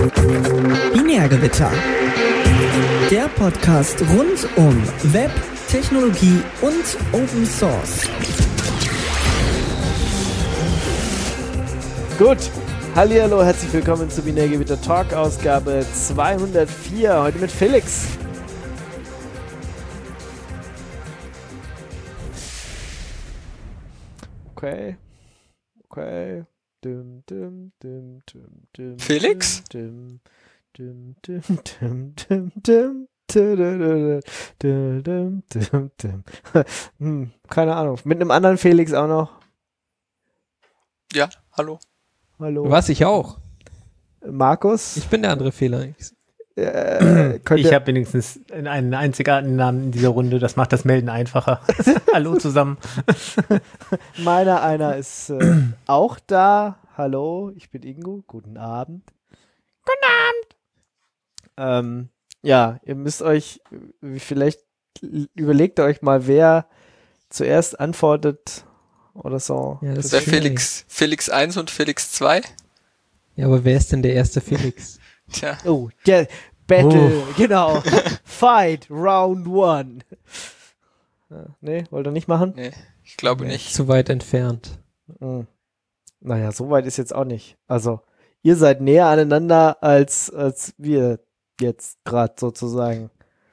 Binärgewitter. Der Podcast rund um Web, Technologie und Open Source. Gut, hallihallo, herzlich willkommen zu Binärgewitter Talk, Ausgabe 204, heute mit Felix. Okay. Felix? Keine Ahnung, mit einem anderen Felix auch noch. Ja, hallo. Hallo. Was, ich auch? Markus? Ich bin der andere Felix. Ich habe wenigstens einen einzigartigen Namen in dieser Runde, das macht das Melden einfacher. Hallo zusammen. Einer ist auch da. Hallo, ich bin Ingo. Guten Abend. Ja, ihr müsst euch, vielleicht überlegt euch mal, wer zuerst antwortet oder so. Ja, das Der ist schwierig. Felix 1 und Felix 2. Ja, aber wer ist denn der erste Felix? Tja, Oh, der Battle, genau. Fight, Round 1. Nee, wollt ihr nicht machen? nee, ich glaube Nee, nicht. Zu weit entfernt. Naja, so weit ist jetzt auch nicht. Also, ihr seid näher aneinander als wir jetzt gerade sozusagen.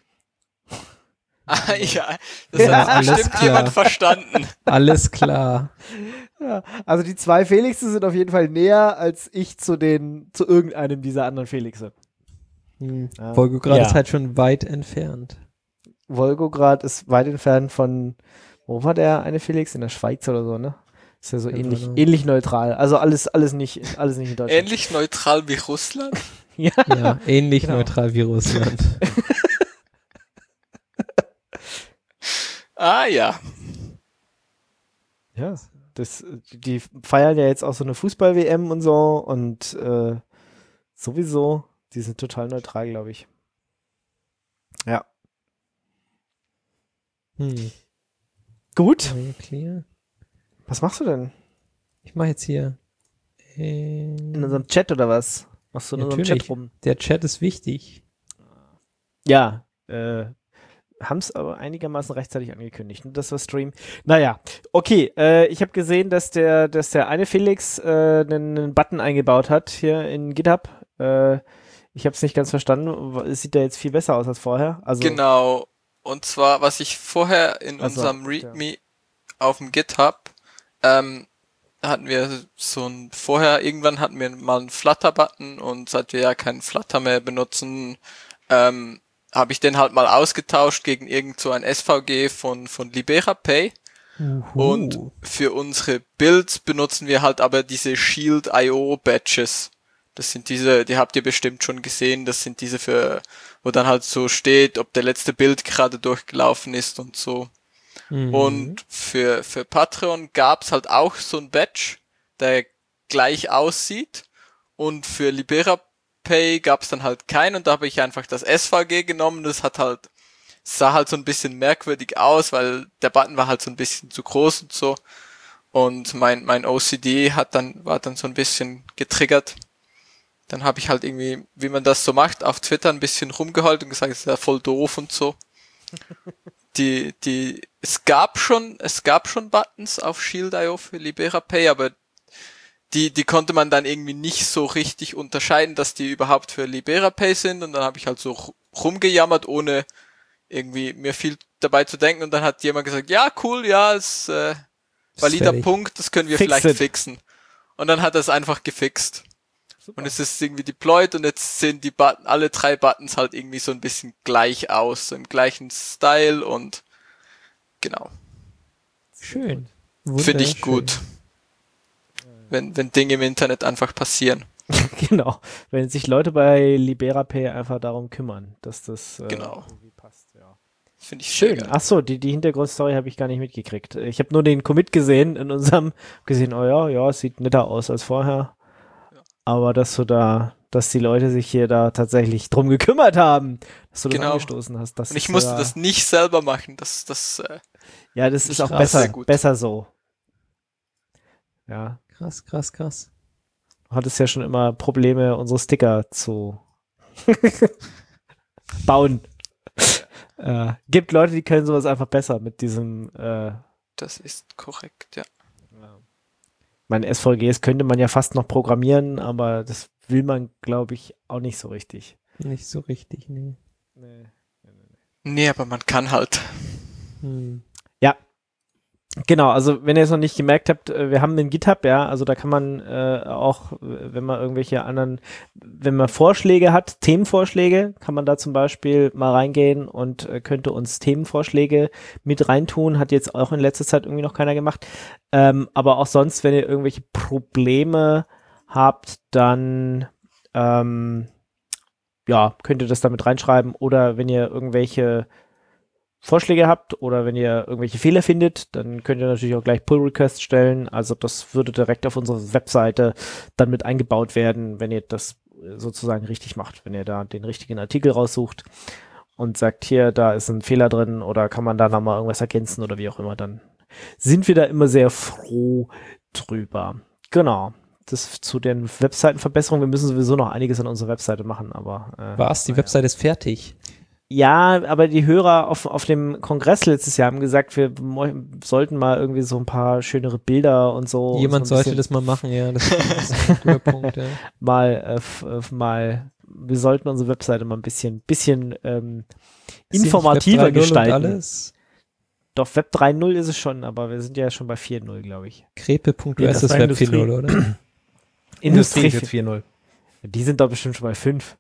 Ah ja, das Ja, hat alles bestimmt klar. jemand verstanden. Alles klar. Ja, also die zwei Felixe sind auf jeden Fall näher als ich zu irgendeinem dieser anderen Felixe. Ja. Volgograd Ja. ist halt schon weit entfernt. Volgograd ist weit entfernt von, wo war der eine Felix? In der Schweiz oder so, ne? Ist ja so Keine ähnlich, Ahnung. ähnlich neutral. Also alles nicht in Deutschland. Ähnlich neutral wie Russland. Ja. Ja, ähnlich Genau. neutral wie Russland. Ah ja. Ja, die feiern ja jetzt auch so eine Fußball-WM und so und sowieso, die sind total neutral, glaube ich. Ja. Gut. Clear. Was machst du denn? Ich mache jetzt hier. In unserem Chat oder was? Machst du in unserem Natürlich. Chat rum? Der Chat ist wichtig. Ja, haben es aber einigermaßen rechtzeitig angekündigt, ne, dass wir streamen. Naja, okay, ich habe gesehen, dass der eine Felix einen Button eingebaut hat hier in GitHub. Ich habe es nicht ganz verstanden. Es sieht da jetzt viel besser aus als vorher. Also, Genau. Und zwar, was ich vorher in Also, unserem README auf dem GitHub, hatten wir irgendwann hatten wir mal einen Flutter-Button und seit wir ja keinen Flutter mehr benutzen, habe ich den halt mal ausgetauscht gegen irgend so ein SVG von LiberaPay. Und für unsere Builds benutzen wir halt aber diese Shield.io Badges. Das sind diese, die habt ihr bestimmt schon gesehen, das sind diese wo dann halt so steht, ob der letzte Build gerade durchgelaufen ist und so. Und für Patreon gab's halt auch so ein Badge, der gleich aussieht. Und für LiberaPay gab's dann halt keinen und da habe ich einfach das SVG genommen. Das sah halt so ein bisschen merkwürdig aus, weil der Button war halt so ein bisschen zu groß und so. Und mein OCD war dann so ein bisschen getriggert. Dann habe ich halt irgendwie, wie man das so macht, auf Twitter ein bisschen rumgeheult und gesagt, das ist ja voll doof und so. Es gab schon Buttons auf Shield.io für LiberaPay, aber die konnte man dann irgendwie nicht so richtig unterscheiden, dass die überhaupt für LiberaPay sind, und dann habe ich halt so rumgejammert, ohne irgendwie mir viel dabei zu denken, und dann hat jemand gesagt, ja, cool, ja, ist valider fertig. Punkt, das können wir Fix vielleicht it. fixen. Und dann hat er es einfach gefixt. Super. Und es ist irgendwie deployed und jetzt sehen alle 3 Buttons halt irgendwie so ein bisschen gleich aus, so im gleichen Style und genau. Schön. Finde ich Wunderschön. gut. Wenn Dinge im Internet einfach passieren. genau, wenn sich Leute bei LiberaPay einfach darum kümmern, dass das Genau. irgendwie passt, ja. Finde ich sehr Schön. geil. Achso, die Hintergrundstory habe ich gar nicht mitgekriegt. Ich habe nur den Commit gesehen oh ja, sieht netter aus als vorher. Ja. Aber dass die Leute sich hier da tatsächlich drum gekümmert haben, dass du das Genau. angestoßen hast. Und ich musste das nicht selber machen. Das ist auch krass, sehr gut. besser so. Ja. Krass. Du hattest ja schon immer Probleme, unsere Sticker zu bauen. Gibt Leute, die können sowas einfach besser mit diesem Das ist korrekt, ja. meine SVGs könnte man ja fast noch programmieren, aber das will man, glaube ich, auch nicht so richtig. Nicht so richtig, nee. Nee, aber man kann halt. Ja, genau, also wenn ihr es noch nicht gemerkt habt, wir haben den GitHub, ja, also da kann man auch, wenn man irgendwelche anderen, wenn man Vorschläge hat, Themenvorschläge, kann man da zum Beispiel mal reingehen und könnte uns Themenvorschläge mit reintun, hat jetzt auch in letzter Zeit irgendwie noch keiner gemacht, aber auch sonst, wenn ihr irgendwelche Probleme habt, dann ja, könnt ihr das damit reinschreiben oder wenn ihr irgendwelche Vorschläge habt oder wenn ihr irgendwelche Fehler findet, dann könnt ihr natürlich auch gleich Pull-Requests stellen. Also das würde direkt auf unsere Webseite dann mit eingebaut werden, wenn ihr das sozusagen richtig macht. Wenn ihr da den richtigen Artikel raussucht und sagt, hier, da ist ein Fehler drin oder kann man da nochmal irgendwas ergänzen oder wie auch immer, dann sind wir da immer sehr froh drüber. Genau. Das zu den Webseitenverbesserungen. Wir müssen sowieso noch einiges an unserer Webseite machen, aber Die Webseite ist fertig. ja, aber die Hörer auf dem Kongress letztes Jahr haben gesagt, wir sollten mal irgendwie so ein paar schönere Bilder und so. Jemand so ein sollte das mal machen, ja. Das ist ein guter Punkt, ja. mal, wir sollten unsere Webseite mal ein bisschen Ist sie nicht informativer Web 3.0 und gestalten. alles? Doch, Web 3.0 ist es schon, aber wir sind ja schon bei 4.0, glaube ich. Krepe.us Nee, das ist war Web Industrie. 4.0, oder? Industrie ist jetzt 4.0. Die sind doch bestimmt schon bei 5.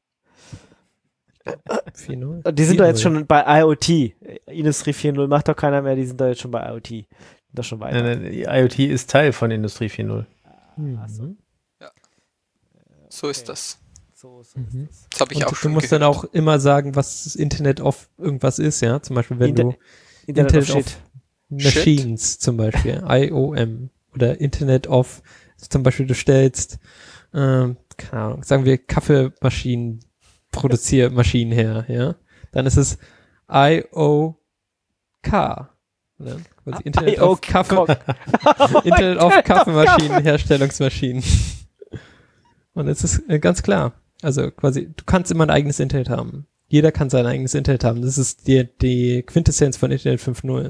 4.0? Die sind doch jetzt schon bei IoT. Industrie 4.0 macht doch keiner mehr, die sind doch jetzt schon bei IoT. Sind doch schon weiter. Nein, die IoT ist Teil von Industrie 4.0. Mhm. So ist das. So ist Mhm. das. Das habe ich Und auch du schon musst gehört. dann auch immer sagen, was das Internet of irgendwas ist, ja. Zum Beispiel, wenn du Internet of Internet Shit. Machines zum Beispiel, IOM oder Internet of, zum Beispiel du stellst, keine Ahnung, sagen wir Kaffeemaschinen, Produziermaschinen her, ja, dann ist es IOK, ne? Quasi Internet of Internet of Kaffeemaschinen, Und es ist ganz klar, also quasi, du kannst immer ein eigenes Internet haben. Jeder kann sein eigenes Internet haben. Das ist die Quintessenz von Internet 5.0.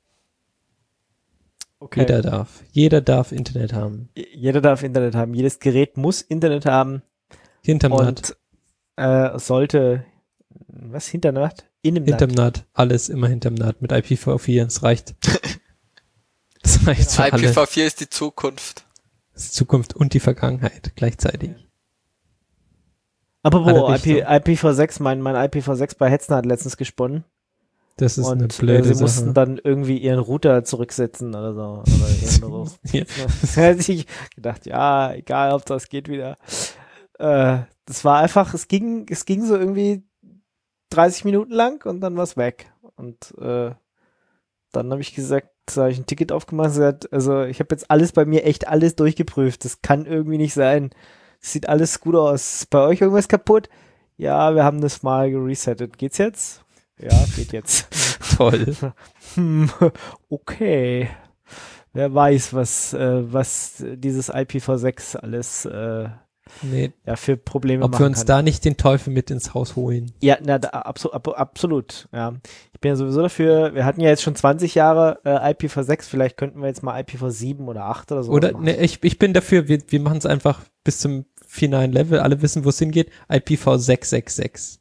Okay. Jeder darf Internet haben. Jeder darf Internet haben. Jedes Gerät muss Internet haben Hinterm NAT. und sollte, was, hinter NAT? Hinterm NAT. Alles immer hinterm NAT mit IPv4. Das reicht. Das reicht für alle. IPv4 ist die Zukunft. Das ist Zukunft und die Vergangenheit gleichzeitig. Apropos Alle Richtungen. IPv6, mein IPv6 bei Hetzner hat letztens gesponnen Das ist eine und blöde sie Sache. mussten dann irgendwie ihren Router zurücksetzen oder so. Oder so. Ja. Das hätte ich gedacht, ja, egal, ob das geht wieder. Das war einfach, es ging so irgendwie 30 Minuten lang und dann war es weg. Und dann habe ich gesagt, da habe ich ein Ticket aufgemacht und gesagt, also ich habe jetzt alles bei mir echt alles durchgeprüft. Das kann irgendwie nicht sein. Es sieht alles gut aus. Ist bei euch irgendwas kaputt? Ja, wir haben das mal geresettet. Geht's jetzt? Ja, geht jetzt. Toll. Okay. Wer weiß, was dieses IPv6 alles Nee, ja, für Probleme ob machen wir uns kann. da nicht den Teufel mit ins Haus holen. Ja, na, absolut. Ja. Ich bin ja sowieso dafür, wir hatten ja jetzt schon 20 Jahre IPv6, vielleicht könnten wir jetzt mal IPv7 oder 8 oder so Oder machen. ne, ich bin dafür, wir machen es einfach bis zum finalen Level, alle wissen, wo es hingeht, IPv666.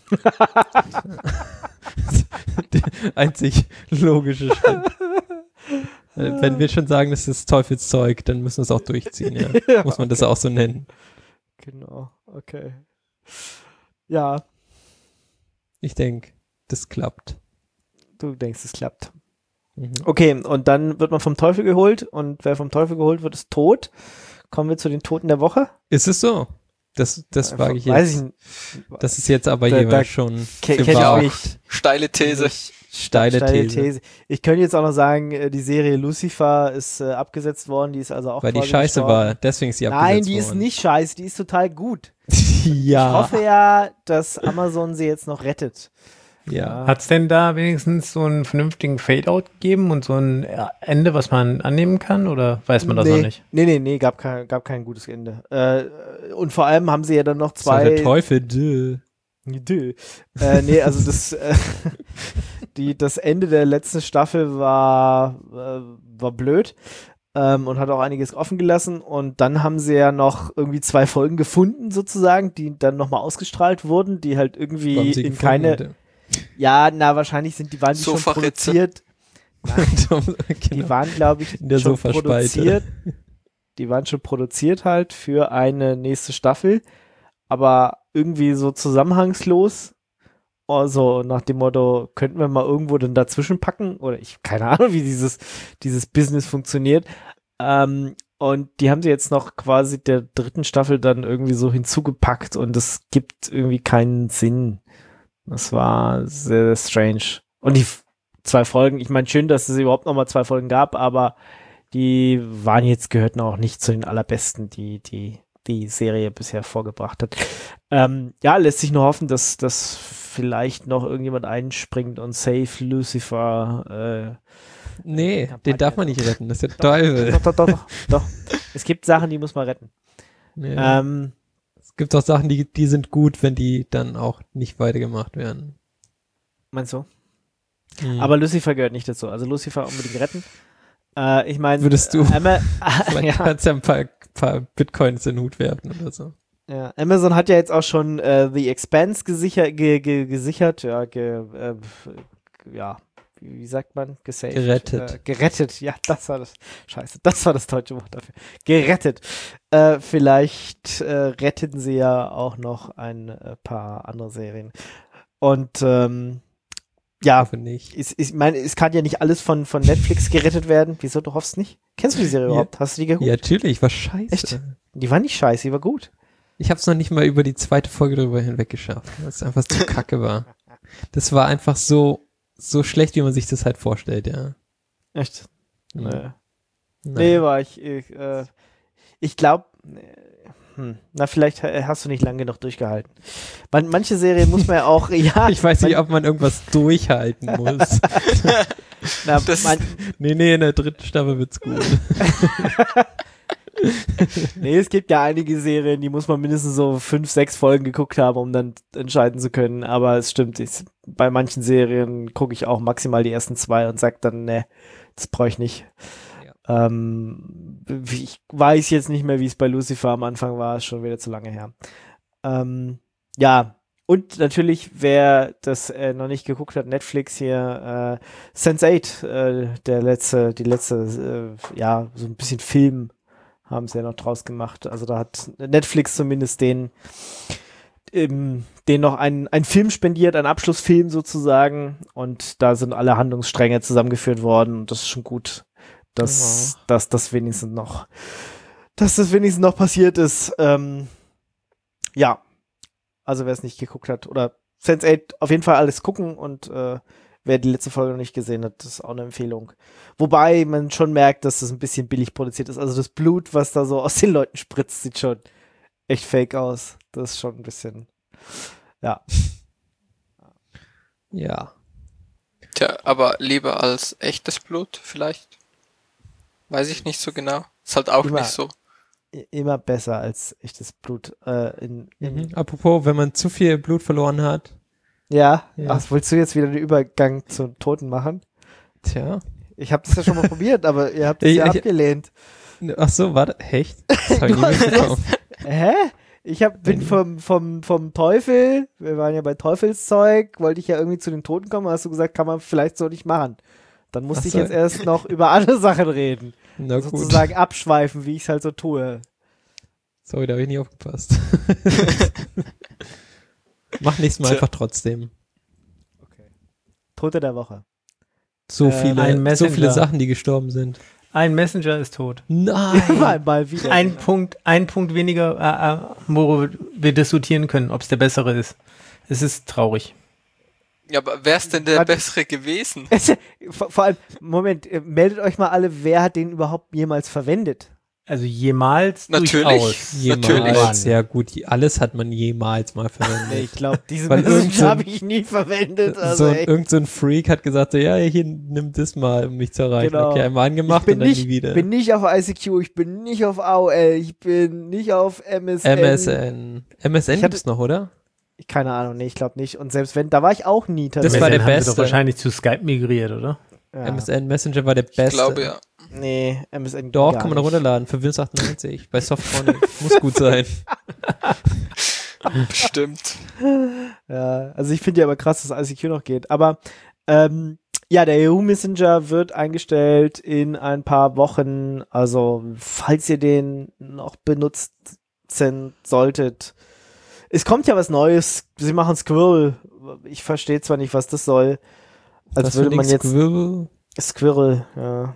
Der einzig logische Schritt. Wenn wir schon sagen, das ist Teufelszeug, dann müssen wir es auch durchziehen, ja. Ja, Muss man das okay. auch so nennen. Genau, okay. Ja, Ich denke, das klappt. du denkst, es klappt. Mhm. Okay, und dann wird man vom Teufel geholt und wer vom Teufel geholt wird, ist tot. Kommen wir zu den Toten der Woche. Ist es so? Das wage ich Weiß jetzt. ich nicht. Das ist jetzt aber Da jeweils schon kenn ich gewagt. mich. Steile These. Steile These. Ich könnte jetzt auch noch sagen, die Serie Lucifer ist abgesetzt worden, die ist also auch Weil die quasi scheiße gestorben. war, deswegen ist sie Nein, abgesetzt die ist worden. nicht scheiße, die ist total gut. Ja. Ich hoffe ja, dass Amazon sie jetzt noch rettet. Ja. Hat es denn da wenigstens so einen vernünftigen Fade-Out gegeben und so ein Ende, was man annehmen kann? Oder weiß man das noch nicht? Nee, gab kein gutes Ende. Und vor allem haben sie ja dann noch Das war zwei... der Teufel, nee, also das Ende der letzten Staffel war blöd und hat auch einiges offen gelassen. Und dann haben sie ja noch irgendwie 2 Folgen gefunden, sozusagen, die dann nochmal ausgestrahlt wurden, die halt irgendwie in keine... Ja, wahrscheinlich waren die schon produziert. Die waren, glaube ich, in der schon Sofaspalte. produziert. Die waren schon produziert halt für eine nächste Staffel, aber irgendwie so zusammenhangslos. Also nach dem Motto, könnten wir mal irgendwo denn dazwischen packen? Oder keine Ahnung, wie dieses Business funktioniert. Und die haben sie jetzt noch quasi der 3. Staffel dann irgendwie so hinzugepackt und es gibt irgendwie keinen Sinn. Das war sehr, sehr strange. Und die 2 Folgen, ich meine, schön, dass es überhaupt noch mal 2 Folgen gab, aber die gehörten auch nicht zu den allerbesten, die Serie bisher vorgebracht hat. Lässt sich nur hoffen, dass vielleicht noch irgendjemand einspringt und Save Lucifer. Nee, den darf man nicht retten, das ist der Teufel. Doch. Es gibt Sachen, die muss man retten. Ja. Es gibt auch Sachen, die sind gut, wenn die dann auch nicht weitergemacht werden. Meinst du? Aber Aber Lucifer gehört nicht dazu. Also Lucifer unbedingt retten. Ich meine, würdest du ja. kannst ja ein paar Bitcoins in den Hut werfen oder so. Ja, Amazon hat ja jetzt auch schon The Expanse gesichert, wie sagt man? Gesaved. Gerettet. Gerettet, ja, das war das deutsche Wort dafür. Gerettet. Vielleicht retten sie ja auch noch ein paar andere Serien. Und ja, Hoffe nicht. ich meine, es kann ja nicht alles von Netflix gerettet werden. Wieso, du hoffst nicht? Kennst du die Serie überhaupt? Hast du die geguckt? Ja, natürlich, war scheiße. Echt? Die war nicht scheiße, die war gut. Ich habe es noch nicht mal über die 2. Folge drüber hinweg geschafft, weil es einfach zu kacke war. Das war einfach so schlecht, wie man sich das halt vorstellt, ja. Echt? Mhm. Nee, war ich glaube, vielleicht hast du nicht lange genug durchgehalten. Manche Serien muss man ja auch, ja. Ich weiß nicht, ob man irgendwas durchhalten muss. Nee, in der 3. Staffel wird's gut. Nee, es gibt ja einige Serien, die muss man mindestens so 5, 6 Folgen geguckt haben, um dann entscheiden zu können. Aber es stimmt, bei manchen Serien gucke ich auch maximal die ersten 2 und sage dann, ne, das brauche ich nicht. Ja. Ich weiß jetzt nicht mehr, wie es bei Lucifer am Anfang war, ist schon wieder zu lange her. Ja, und natürlich, wer das noch nicht geguckt hat, Netflix hier, Sense8, die letzte, so ein bisschen Film haben sie ja noch draus gemacht. Also da hat Netflix zumindest den noch einen Film spendiert, einen Abschlussfilm sozusagen. Und da sind alle Handlungsstränge zusammengeführt worden. Und das ist schon gut, dass das wenigstens noch passiert ist. Ja, also wer es nicht geguckt hat oder Sense8 auf jeden Fall alles gucken und wer die letzte Folge noch nicht gesehen hat, das ist auch eine Empfehlung. Wobei man schon merkt, dass das ein bisschen billig produziert ist. Also das Blut, was da so aus den Leuten spritzt, sieht schon echt fake aus. Das ist schon ein bisschen, ja. Ja. Tja, aber lieber als echtes Blut vielleicht? Weiß ich nicht so genau. Ist halt auch nicht so. Immer besser als echtes Blut. Apropos, wenn man zu viel Blut verloren hat. Ja. Ach, willst du jetzt wieder den Übergang zum Toten machen? Tja. Ich habe das ja schon mal probiert, aber ihr habt es ja abgelehnt. Ach so, warte, echt? Das hab ich nie mitbekommen. Hä? Bin vom Teufel, wir waren ja bei Teufelszeug, wollte ich ja irgendwie zu den Toten kommen, hast du gesagt, kann man vielleicht so nicht machen. Dann musste ich jetzt erst noch über andere Sachen reden. Na gut. Sozusagen abschweifen, wie ich es halt so tue. Sorry, da habe ich nicht aufgepasst. Mach nächstes Mal einfach trotzdem. Okay. Tote der Woche. So viele Sachen, die gestorben sind. Ein Messenger ist tot. Nein! mal wieder. Ein Punkt weniger, worüber wir diskutieren können, ob es der bessere ist. Es ist traurig. Ja, aber wer ist denn der bessere gewesen? Vor allem, Moment, meldet euch mal alle, wer hat den überhaupt jemals verwendet? Also jemals Natürlich. durchaus. Natürlich. Ja gut, alles hat man jemals mal verwendet. Nee, ich glaube, diesen Weil Messenger habe ich nie verwendet. Also, Irgend so ein Freak hat gesagt, so, ja, hier, nimm das mal, um mich zu erreichen. Genau. Okay, einmal angemacht und dann nie wieder. Ich bin nicht auf ICQ, ich bin nicht auf AOL, ich bin nicht auf MSN. MSN gibt's noch, oder? Keine Ahnung, nee, ich glaube nicht. Und selbst wenn, da war ich auch nie Das war der Haben sie Beste. doch wahrscheinlich zu Skype migriert, oder? Ja. MSN Messenger war der Beste. Ich glaube, ja. Nee, MSN Doch, gar kann man nicht. runterladen für Windows 98 bei Softphonic. Muss gut sein. Bestimmt. Ja, also ich finde ja aber krass, dass ICQ noch geht. Aber ja, der Yahoo Messenger wird eingestellt in ein paar Wochen. Also falls ihr den noch benutzen solltet. Es kommt ja was Neues. Sie machen Squirrel. Ich verstehe zwar nicht, was das soll. Als würde man jetzt Squirrel, ja.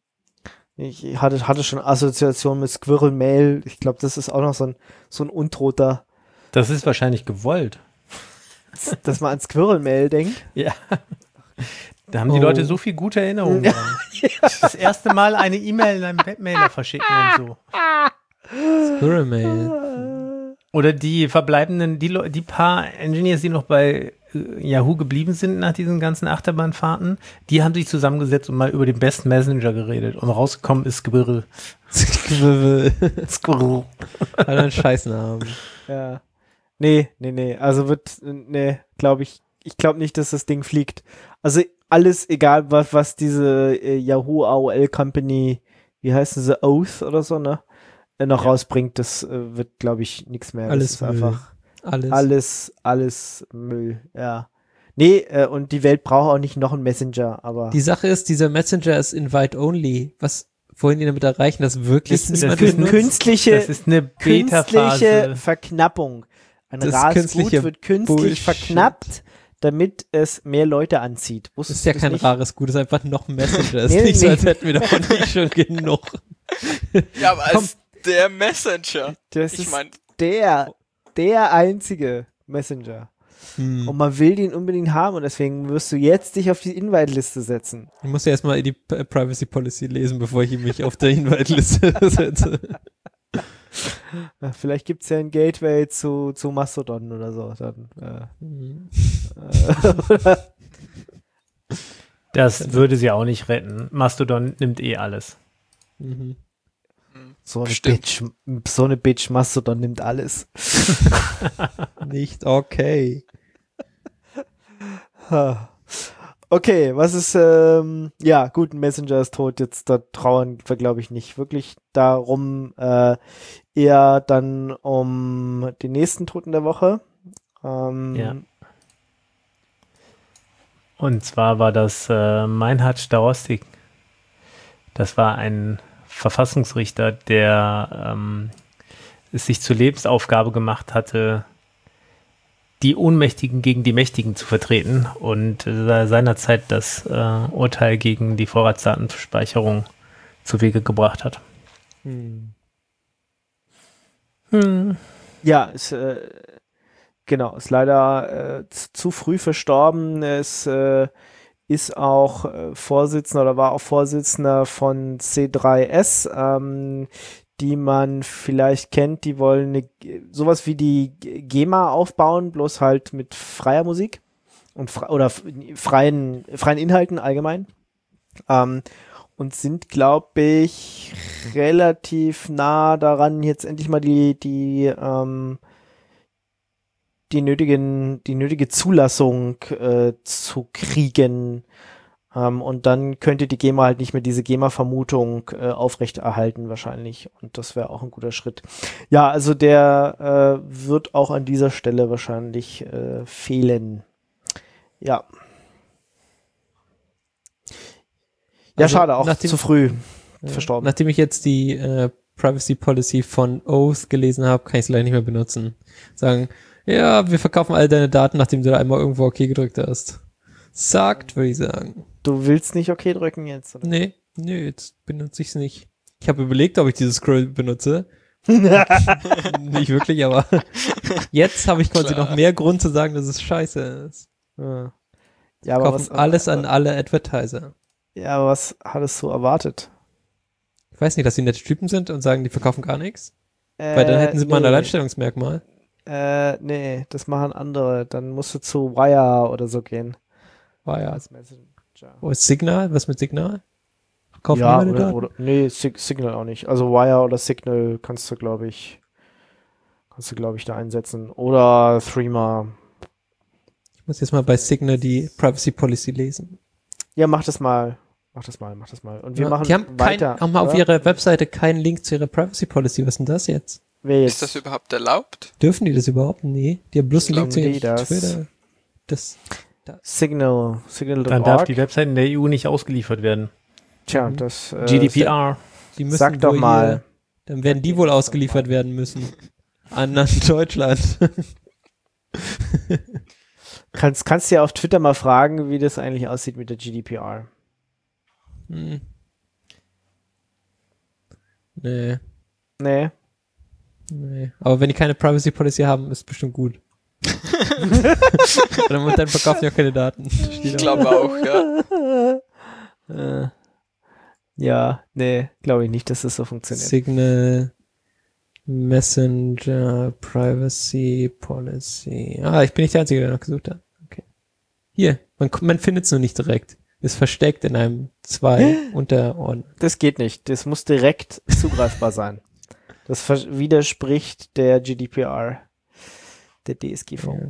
Ich hatte schon Assoziation mit Squirrel Mail. Ich glaube, das ist auch noch so ein Untoter, Das ist wahrscheinlich gewollt. dass man an Squirrel Mail denkt. Ja. Da haben die Leute so viel gute Erinnerungen dran. Das erste Mal eine E-Mail in einem Webmailer verschicken und so. Squirrel Mail. Oder die verbleibenden, die paar Engineers, die noch bei Yahoo geblieben sind nach diesen ganzen Achterbahnfahrten, die haben sich zusammengesetzt und mal über den besten Messenger geredet. Und rausgekommen ist Squirrel. Squirrel. Squirrel. Hat einen Scheißnamen. Ja. Nee. Also glaube ich. Ich glaube nicht, dass das Ding fliegt. Also alles, egal was diese Yahoo AOL Company, wie heißen sie, Oath oder so, ne? Noch rausbringt, das wird, glaube ich, nichts mehr. Alles das ist Müll. einfach alles Müll, ja. Nee, und die Welt braucht auch nicht noch einen Messenger, aber Die Sache ist, dieser Messenger ist Invite-Only. Was wollen die damit erreichen, dass wirklich das ist niemand eine benutzt? künstliche Beta-Phase. Verknappung. Ein Das ist rares Gut künstlicher wird künstlich Bullshit. verknappt, damit es mehr Leute anzieht. Das ist ja kein nicht? rares Gut, das ist einfach noch ein Messenger. Es ist Nee, nicht so, nee. als hätten wir davon nicht schon genug. Ja, aber als der Messenger. Das Ich ist meine, der einzige Messenger. Und man will den unbedingt haben und deswegen wirst du jetzt dich auf die Invite-Liste setzen. Ich muss ja erstmal die Privacy Policy lesen, bevor ich mich auf der Invite-Liste setze. Ja, vielleicht gibt es ja ein Gateway zu Mastodon oder so. Dann, Das würde sie auch nicht retten. Mastodon nimmt eh alles. Mhm. so Bestimmt. eine Bitch, Mastodon nimmt alles. Nicht okay. Okay, was ist, ja, gut, ein Messenger ist tot, jetzt da trauern wir, glaube ich, nicht wirklich darum, eher dann um den nächsten Toten der Woche. Ja. Und zwar war das Meinhard Starostik. Das war ein Verfassungsrichter, der es sich zur Lebensaufgabe gemacht hatte, die Ohnmächtigen gegen die Mächtigen zu vertreten und seinerzeit das Urteil gegen die Vorratsdatenspeicherung zu Wege gebracht hat. Ja, ist, genau, ist leider zu früh verstorben. Es ist auch Vorsitzender oder war auch Vorsitzender von C3S, die man vielleicht kennt. Die wollen sowas wie die GEMA aufbauen, bloß halt mit freier Musik und freien Inhalten allgemein. Und sind, glaube ich, relativ nah daran, jetzt endlich mal die nötige Zulassung zu kriegen. Und dann könnte die GEMA halt nicht mehr diese GEMA-Vermutung aufrechterhalten wahrscheinlich. Und das wäre auch ein guter Schritt. Ja, also der wird auch an dieser Stelle wahrscheinlich fehlen. Ja. Ja, Also schade, auch zu früh verstorben. Nachdem ich jetzt die Privacy Policy von Oath gelesen habe, kann ich es leider nicht mehr benutzen. Sagen, ja, wir verkaufen all deine Daten, nachdem du da einmal irgendwo OK gedrückt hast. Sagt, würde ich sagen. Du willst nicht OK drücken jetzt, oder? Nee, jetzt benutze ich es nicht. Ich habe überlegt, ob ich dieses Scroll benutze. Nicht wirklich, aber jetzt habe ich quasi noch mehr Grund zu sagen, dass es scheiße ist. Ja, Kaufen alles an alle Advertiser. Ja, aber was hattest du erwartet? Ich weiß nicht, dass sie nette Typen sind und sagen, die verkaufen gar nichts. Weil dann hätten sie mal ein Alleinstellungsmerkmal. Nee, das machen andere. Dann musst du zu Wire oder so gehen. Wire. Als Messenger. Wo ist Signal? Was mit Signal? Kaufen Ja, die meine Daten? oder nee, Signal auch nicht. Also Wire oder Signal kannst du, glaube ich, da einsetzen. Oder Threema. Ich muss jetzt mal bei Signal die Privacy Policy lesen. Ja, mach das mal. Und wir machen die haben weiter. haben auf oder? ihrer Webseite keinen Link zu ihrer Privacy Policy. Was ist denn das jetzt? Wer jetzt? Ist das überhaupt erlaubt? Dürfen die das überhaupt? Nee. Die haben bloß einen Link zu Glauben die ihrem das? Twitter. Signal.org. Dann darf die Website in der EU nicht ausgeliefert werden. Tja, das GDPR. Die müssen sag doch wohl mal. Hier, dann werden die wohl ausgeliefert werden müssen. An Deutschland. Kannst ja auf Twitter mal fragen, wie das eigentlich aussieht mit der GDPR. Hm. Nee. Nee. Aber wenn die keine Privacy Policy haben, ist bestimmt gut. dann verkaufen die auch keine Daten. Ich glaube auch, ja. Ja, nee, glaube ich nicht, dass das so funktioniert. Signal Messenger Privacy Policy. Ich bin nicht der Einzige, der noch gesucht hat. Okay. Hier, man findet es nur nicht direkt. Ist versteckt in einem 2 Unterordner. Das geht nicht. Das muss direkt zugreifbar sein. Das widerspricht der GDPR, der DSGVO.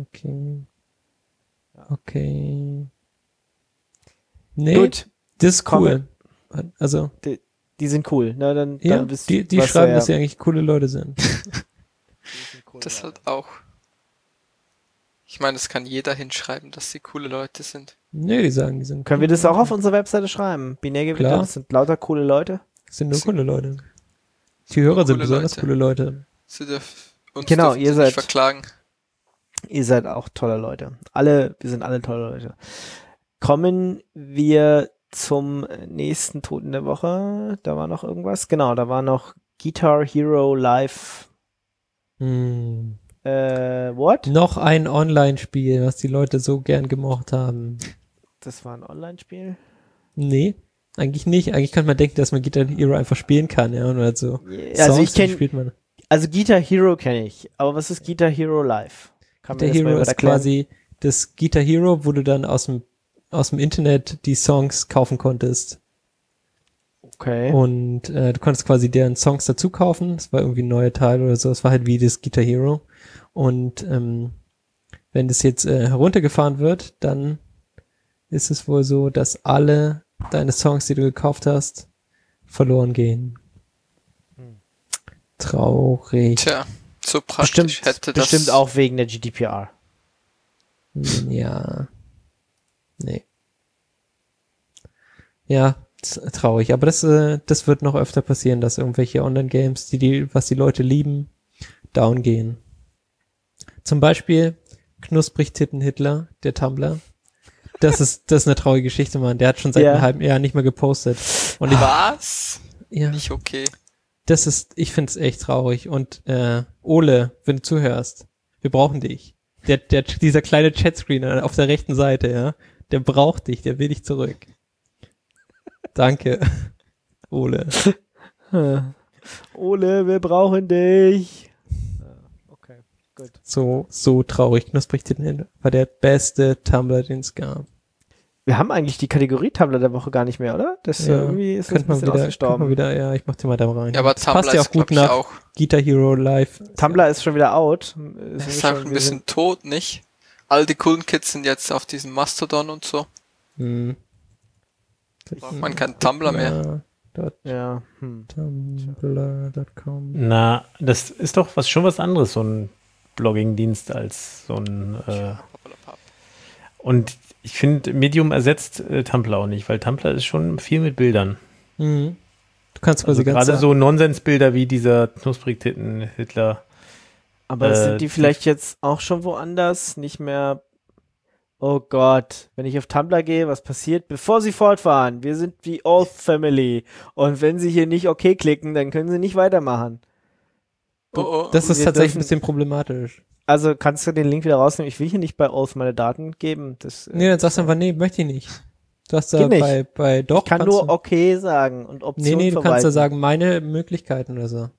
Okay. Nee, Gut, das ist cool. Also, die sind cool. Na, dann wisst die was schreiben, dass sie eigentlich coole Leute sind. Das halt auch. Ich meine, das kann jeder hinschreiben, dass sie coole Leute sind. Nee, die sagen, die sind Können wir das auch auf unserer Webseite schreiben? Binärgewitter, Klar. das sind lauter coole Leute. Das sind nur coole Leute. Die Hörer sind Coole besonders Leute. coole Leute. Sie uns Genau, dürfen ihr sie seid- nicht verklagen. Ihr seid auch tolle Leute. Wir sind alle tolle Leute. Kommen wir zum nächsten Toten der Woche. Da war noch irgendwas. Genau, da war noch Guitar Hero Live. What? Noch ein Online-Spiel, was die Leute so gern gemocht haben. Das war ein Online-Spiel? Nee, eigentlich nicht. Eigentlich könnte man denken, dass man Guitar Hero einfach spielen kann, ja, und halt so. Ja, also Songs, ich kenne, spielt man. also Guitar Hero kenne ich. Aber was ist Guitar Hero Live? Kann Guitar mir das mal Hero ist erklären? quasi das Guitar Hero, wo du dann aus dem Internet die Songs kaufen konntest. Okay. Und du konntest quasi deren Songs dazu kaufen. Das war irgendwie ein neuer Teil oder so. Das war halt wie das Guitar Hero. Und wenn das jetzt heruntergefahren wird, dann ist es wohl so, dass alle deine Songs, die du gekauft hast, verloren gehen. Traurig. Tja, so praktisch hätte das... Bestimmt auch wegen der GDPR. Ja. Nee. Ja, traurig. Aber das wird noch öfter passieren, dass irgendwelche Online-Games, was die Leute lieben, down gehen. Zum Beispiel Knusprig Titten Hitler, der Tumblr. Das ist eine traurige Geschichte, Mann. Der hat schon seit einem halben Jahr nicht mehr gepostet. Und Was? ja, Nicht okay. ich find's echt traurig. Und Ole, wenn du zuhörst, wir brauchen dich. Dieser kleine Chatscreen auf der rechten Seite, ja, der braucht dich, der will dich zurück. Danke, Ole. Ole, wir brauchen dich. Okay, gut. So traurig. Knusprig Titten Hitler war der beste Tumblr, den es gab. Wir haben eigentlich die Kategorie Tumblr der Woche gar nicht mehr, oder? Das irgendwie ist das ein bisschen ausgestorben. Ja, ich mach den mal da rein. Ja, aber das Tumblr passt ja auch ist, gut glaube ich, nach auch... Guitar Hero Live. Tumblr ist schon wieder out. Das ist auch ein bisschen tot, nicht? All die coolen Kids sind jetzt auf diesem Mastodon und so. Braucht man keinen Tumblr mehr. Ja. Tumblr.com. Na, das ist doch schon was anderes, so ein Blogging-Dienst als so ein und ich finde, Medium ersetzt Tumblr auch nicht, weil Tumblr ist schon viel mit Bildern. Du kannst quasi Also gerade so Nonsensbilder wie dieser Knusprig-Titten-Hitler. Aber sind die vielleicht jetzt auch schon woanders? Nicht mehr. Oh Gott, wenn ich auf Tumblr gehe, was passiert, bevor sie fortfahren? Wir sind die Oath Family. Und wenn sie hier nicht okay klicken, dann können sie nicht weitermachen. Oh. Das ist wir tatsächlich dürfen- ein bisschen problematisch. Also kannst du den Link wieder rausnehmen? Ich will hier nicht bei Oath meine Daten geben. Das, Nee, dann sagst du einfach, nee, möchte ich nicht. Du hast Geht da nicht. doch. Ich kann kannst nur du, okay sagen und Option nee, du verwalten. kannst da sagen, meine Möglichkeiten oder so.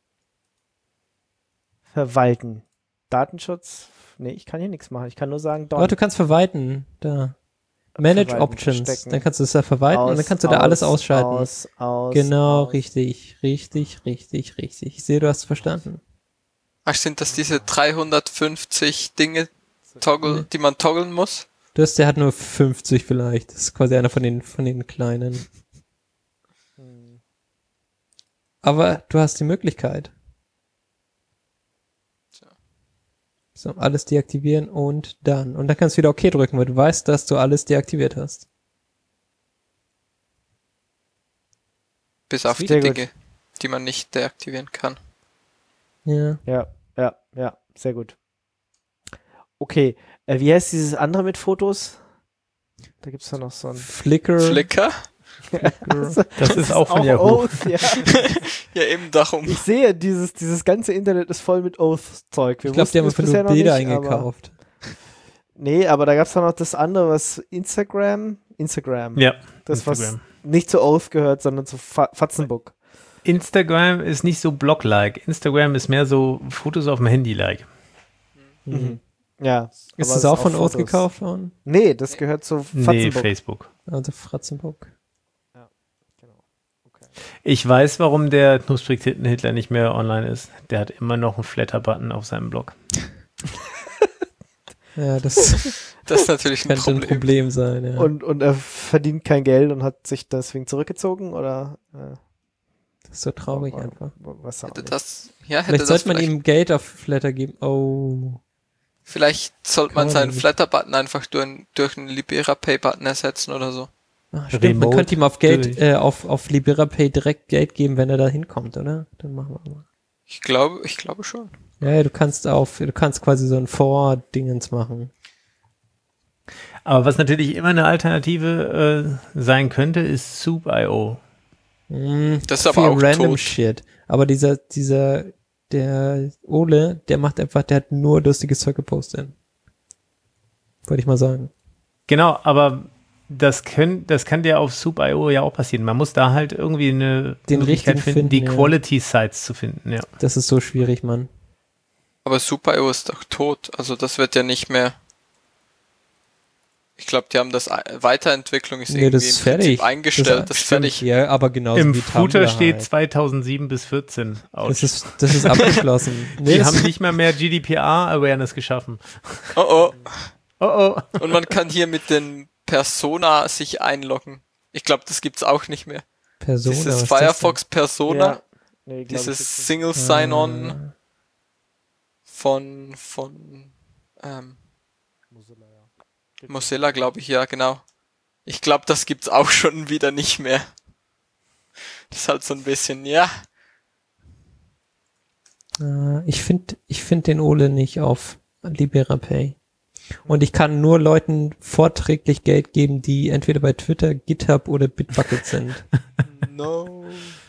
Verwalten. Datenschutz? Nee, ich kann hier nichts machen. Ich kann nur sagen, Aber du kannst verwalten, da. Manage Verwalten, Options. verstecken. Dann kannst du es da verwalten und dann kannst du da alles ausschalten. Genau, richtig. Ich sehe, du hast es verstanden. Ach, sind das diese 350 Dinge, die man toggeln muss? Der hat nur 50 vielleicht. Das ist quasi einer von den kleinen. Aber du hast die Möglichkeit. So, alles deaktivieren und dann. Und dann kannst du wieder OK drücken, weil du weißt, dass du alles deaktiviert hast. Bis auf die Sehr gut. Dinge, die man nicht deaktivieren kann. Ja. Ja, sehr gut. Okay, wie heißt dieses andere mit Fotos? Da gibt's da noch so ein... Flickr. Das ist auch von Yahoo. Oath, ja. Ja, eben darum. Ich sehe, dieses ganze Internet ist voll mit Oath-Zeug. Ich glaube, die haben einfach nur Bilder eingekauft. Nee, aber da gab's dann noch das andere, was Instagram. Ja, Das, Instagram. was nicht zu Oath gehört, sondern zu Fatzenbook. Instagram ist nicht so Blog-like. Instagram ist mehr so Fotos auf dem Handy-like. Mhm. Ja. Ist aber das auch von Fotos. Oath gekauft worden? Nee, das gehört zu Fatzenbook. Nee, Facebook. Also Fratzenbook. Ich weiß, warum der Knusprig-Hitler nicht mehr online ist. Der hat immer noch einen Flatter-Button auf seinem Blog. Ja, das Das ist natürlich ein könnte ein Problem. Problem sein. Ja. Und er verdient kein Geld und hat sich deswegen zurückgezogen oder Das ist so traurig einfach. was auch Hätte nicht. das, ja, hätte Vielleicht das sollte man vielleicht, ihm Geld auf Flatter geben. Oh. vielleicht sollte Kann man man seinen nicht. Flatter-Button einfach durch einen Libera-Pay-Button ersetzen oder so. Ach, stimmt, man Remote könnte ihm auf Geld, durch. auf LiberaPay direkt Geld geben, wenn er da hinkommt, oder? Dann machen wir mal. Ich glaube schon. Ja, du kannst quasi so ein Vor-Dingens machen. Aber was natürlich immer eine Alternative sein könnte, ist Soup.io. Das ist aber viel auch random tot. Shit. Aber der Ole, der hat nur lustiges Zeug gepostet. Wollte ich mal sagen. Genau, aber das kann dir auf Soup.io ja auch passieren. Man muss da halt irgendwie eine Den Möglichkeit richtigen finden, die finden, ja. Quality-Sites zu finden, ja. Das ist so schwierig, Mann. Aber Super.io ist doch tot. Also das wird ja nicht mehr. Ich glaube, die haben das Weiterentwicklung ist Nee, irgendwie das ist im fertig. Prinzip eingestellt. Das ist stimmt, fertig. Ja, aber genauso Im wie Footer Tumblr steht halt. 2007 bis 14. Das ist abgeschlossen. Nee, Die das haben nicht mal mehr GDPR-Awareness geschaffen. Oh. Oh. Und man kann hier mit den Persona sich einloggen. Ich glaube, das gibt's auch nicht mehr. Persona, was Dieses ist das Firefox Persona, Ja. Nee, glaub ich dieses jetzt nicht. Single denn? Sign-On von Mozilla, glaube ich, ja, genau. Ich glaube, das gibt's auch schon wieder nicht mehr. Das ist halt so ein bisschen, ja. Ich find den Ole nicht auf LiberaPay. Und ich kann nur Leuten vorträglich Geld geben, die entweder bei Twitter, GitHub oder Bitbucket sind. No.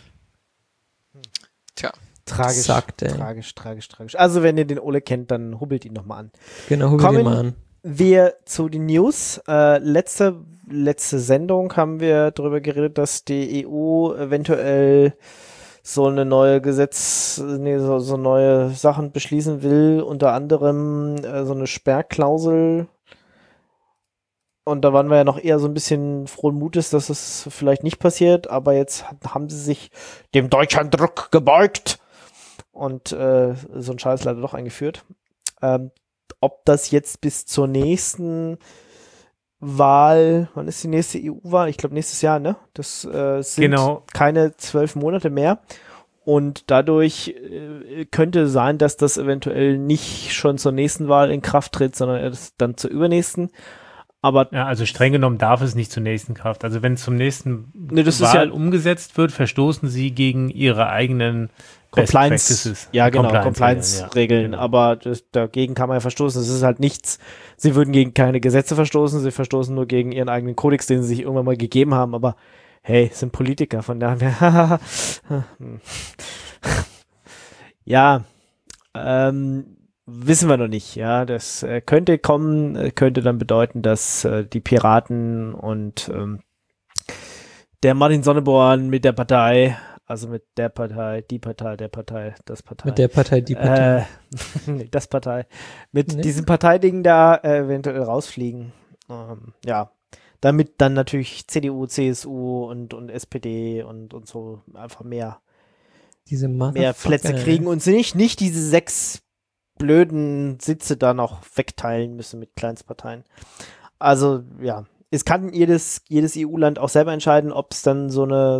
Tja. Tragisch, Sagt er. tragisch. Also wenn ihr den Ole kennt, dann hubbelt ihn nochmal an. Genau, hol Kommen dir mal an. wir zu den News. Letzte Sendung haben wir darüber geredet, dass die EU eventuell so eine neue so neue Sachen beschließen will, unter anderem so eine Sperrklausel. Und da waren wir ja noch eher so ein bisschen frohen Mutes, dass es vielleicht nicht passiert, aber jetzt haben sie sich dem deutschen Druck gebeugt und so ein Scheiß leider doch eingeführt. Ob das jetzt bis zur nächsten Wahl, wann ist die nächste EU-Wahl? Ich glaube nächstes Jahr, ne? Das sind Genau. keine 12 Monate mehr. Und dadurch könnte sein, dass das eventuell nicht schon zur nächsten Wahl in Kraft tritt, sondern erst dann zur übernächsten. Aber Ja, also streng genommen darf es nicht zur nächsten Kraft. Also wenn es zum nächsten das ist Wahl ja- umgesetzt wird, verstoßen sie gegen ihre eigenen Best Compliance, Practices. ja genau, Compliance-Regeln, Compliance-Regeln, ja. aber dagegen kann man ja verstoßen. Es ist halt nichts, sie würden gegen keine Gesetze verstoßen, sie verstoßen nur gegen ihren eigenen Kodex, den sie sich irgendwann mal gegeben haben, aber hey, sind Politiker, von daher ja, wissen wir noch nicht, ja. Das könnte kommen, könnte dann bedeuten, dass die Piraten und der Martin Sonneborn mit der Partei, also mit der Partei, die Partei, der Partei, das Partei. Mit der Partei, die Partei. Nee, das Partei. Mit Nee. diesem Parteiding da eventuell rausfliegen. Ja. Damit dann natürlich CDU, CSU und SPD und so einfach mehr Diese Plätze kriegen und sie nicht diese 6 blöden Sitze da noch wegteilen müssen mit Kleinstparteien. Also, ja. Es kann jedes EU-Land auch selber entscheiden, ob es dann so eine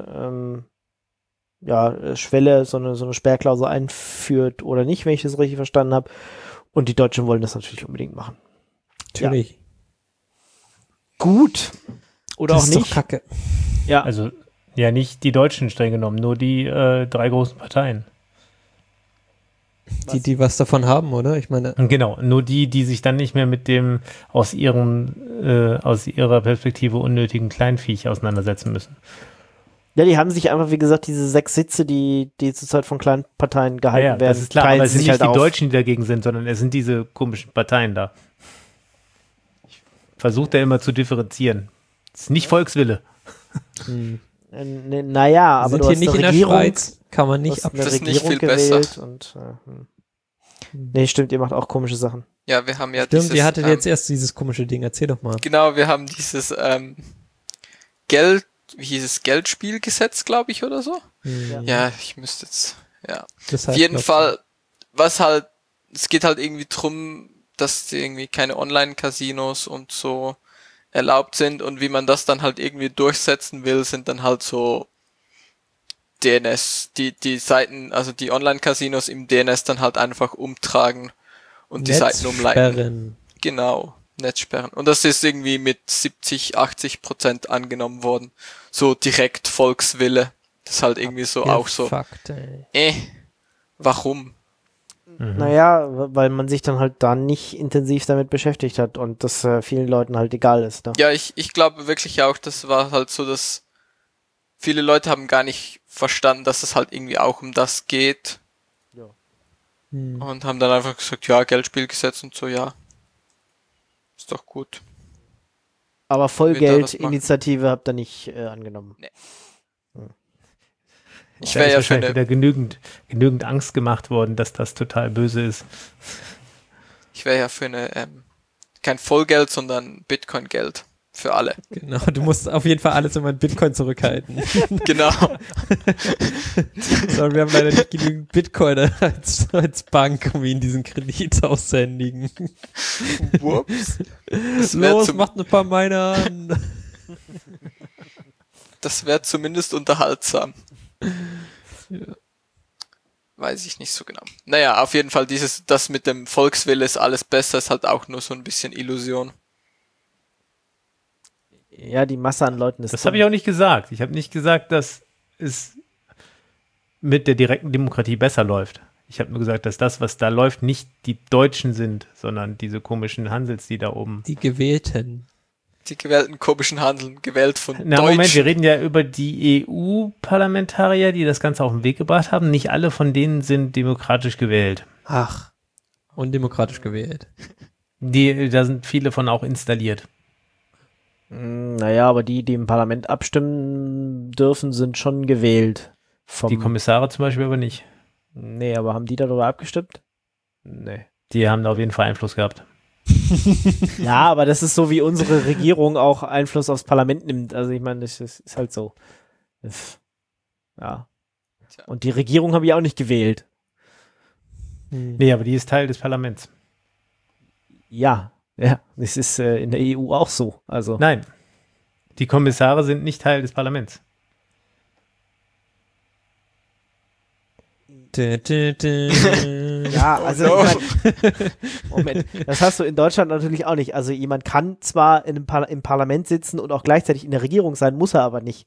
Schwelle, so eine Sperrklausel einführt oder nicht, wenn ich das richtig verstanden habe. Und die Deutschen wollen das natürlich unbedingt machen. Natürlich. Gut. Oder Das auch ist nicht. doch Kacke. Ja. Also, ja, nicht die Deutschen streng genommen, nur die 3 großen Parteien. Die was davon haben, oder? Ich meine, Genau, nur die sich dann nicht mehr mit dem aus ihrer Perspektive unnötigen Kleinviech auseinandersetzen müssen. Ja, die haben sich einfach, wie gesagt, diese 6 Sitze, die zurzeit von kleinen Parteien gehalten Ja, werden, das ist klar, teilen aber es sie sind sich nicht halt die auf. Deutschen, die dagegen sind, sondern es sind diese komischen Parteien da. Versucht er immer zu differenzieren. Das ist nicht Volkswille. Naja, aber sind du hier hast nicht eine in der Regierung, Schweiz, kann man du nicht hast ab. eine Das ist nicht Regierung viel besser. gewählt und nee, stimmt, ihr macht auch komische Sachen. Ja, wir haben ja Stimmt, dieses, ihr hattet jetzt erst dieses komische Ding. Erzähl doch mal. genau, wir haben dieses Geld, wie hieß es, Geldspielgesetz, glaube ich, oder so? Ja, ich müsste jetzt, ja. Das Auf jeden Fall, es geht halt irgendwie drum, dass irgendwie keine Online-Casinos und so erlaubt sind und wie man das dann halt irgendwie durchsetzen will, sind dann halt so DNS, die Seiten, also die Online-Casinos im DNS dann halt einfach umtragen und die Seiten umleiten. Netzsperren. Genau, Netzsperren. Und das ist irgendwie mit 70-80% angenommen worden. So direkt Volkswille. Das ist halt irgendwie so auch so, Fucked, ey. warum? Naja, weil man sich dann halt da nicht intensiv damit beschäftigt hat und das vielen Leuten halt egal ist. Ne? Ja, ich glaube wirklich auch, das war halt so, dass viele Leute haben gar nicht verstanden, dass es halt irgendwie auch um das geht. Und haben dann einfach gesagt, ja, Geldspielgesetz und so, ja. Ist doch gut. Aber Wir da was Vollgeld-Initiative habt ihr nicht angenommen. Ich Da wäre ist ja für wahrscheinlich eine, wieder genügend Angst gemacht worden, dass das total böse ist. kein Vollgeld, sondern Bitcoin-Geld. Für alle. Genau, du musst auf jeden Fall alles immer in Bitcoin zurückhalten. Genau. Sorry, wir haben leider nicht genügend Bitcoin als Bank, um ihnen diesen Kredit aushändigen. Whoops. Das wär Los, macht ein paar Miner an. Das wäre zumindest unterhaltsam. Ja. Weiß ich nicht so genau. Naja, auf jeden Fall das mit dem Volkswille ist alles besser, ist halt auch nur so ein bisschen Illusion. Ja, die Masse an Leuten ist Das habe ich auch nicht gesagt. Ich habe nicht gesagt, dass es mit der direkten Demokratie besser läuft. Ich habe nur gesagt, dass das, was da läuft, nicht die Deutschen sind, sondern diese komischen Hansels, die da oben. Die Gewählten. Die gewählten komischen Handeln, gewählt von Na, Deutschen. Moment, wir reden ja über die EU-Parlamentarier, die das Ganze auf den Weg gebracht haben. Nicht alle von denen sind demokratisch gewählt. Ach. Undemokratisch gewählt. Da sind viele von auch installiert. Naja, aber die im Parlament abstimmen dürfen, sind schon gewählt. Die Kommissare zum Beispiel aber nicht. Nee, aber haben die darüber abgestimmt? Nee. Die haben da auf jeden Fall Einfluss gehabt. Ja, aber das ist so, wie unsere Regierung auch Einfluss aufs Parlament nimmt. Also ich meine, das ist halt so. Ja. Tja. Und die Regierung habe ich auch nicht gewählt. Nee, aber die ist Teil des Parlaments. Ja, das ist in der EU auch so. Also Nein, die Kommissare sind nicht Teil des Parlaments. ja, also no. ich mein, Moment, das hast du in Deutschland natürlich auch nicht. Also jemand kann zwar im Parlament sitzen und auch gleichzeitig in der Regierung sein, muss er aber nicht.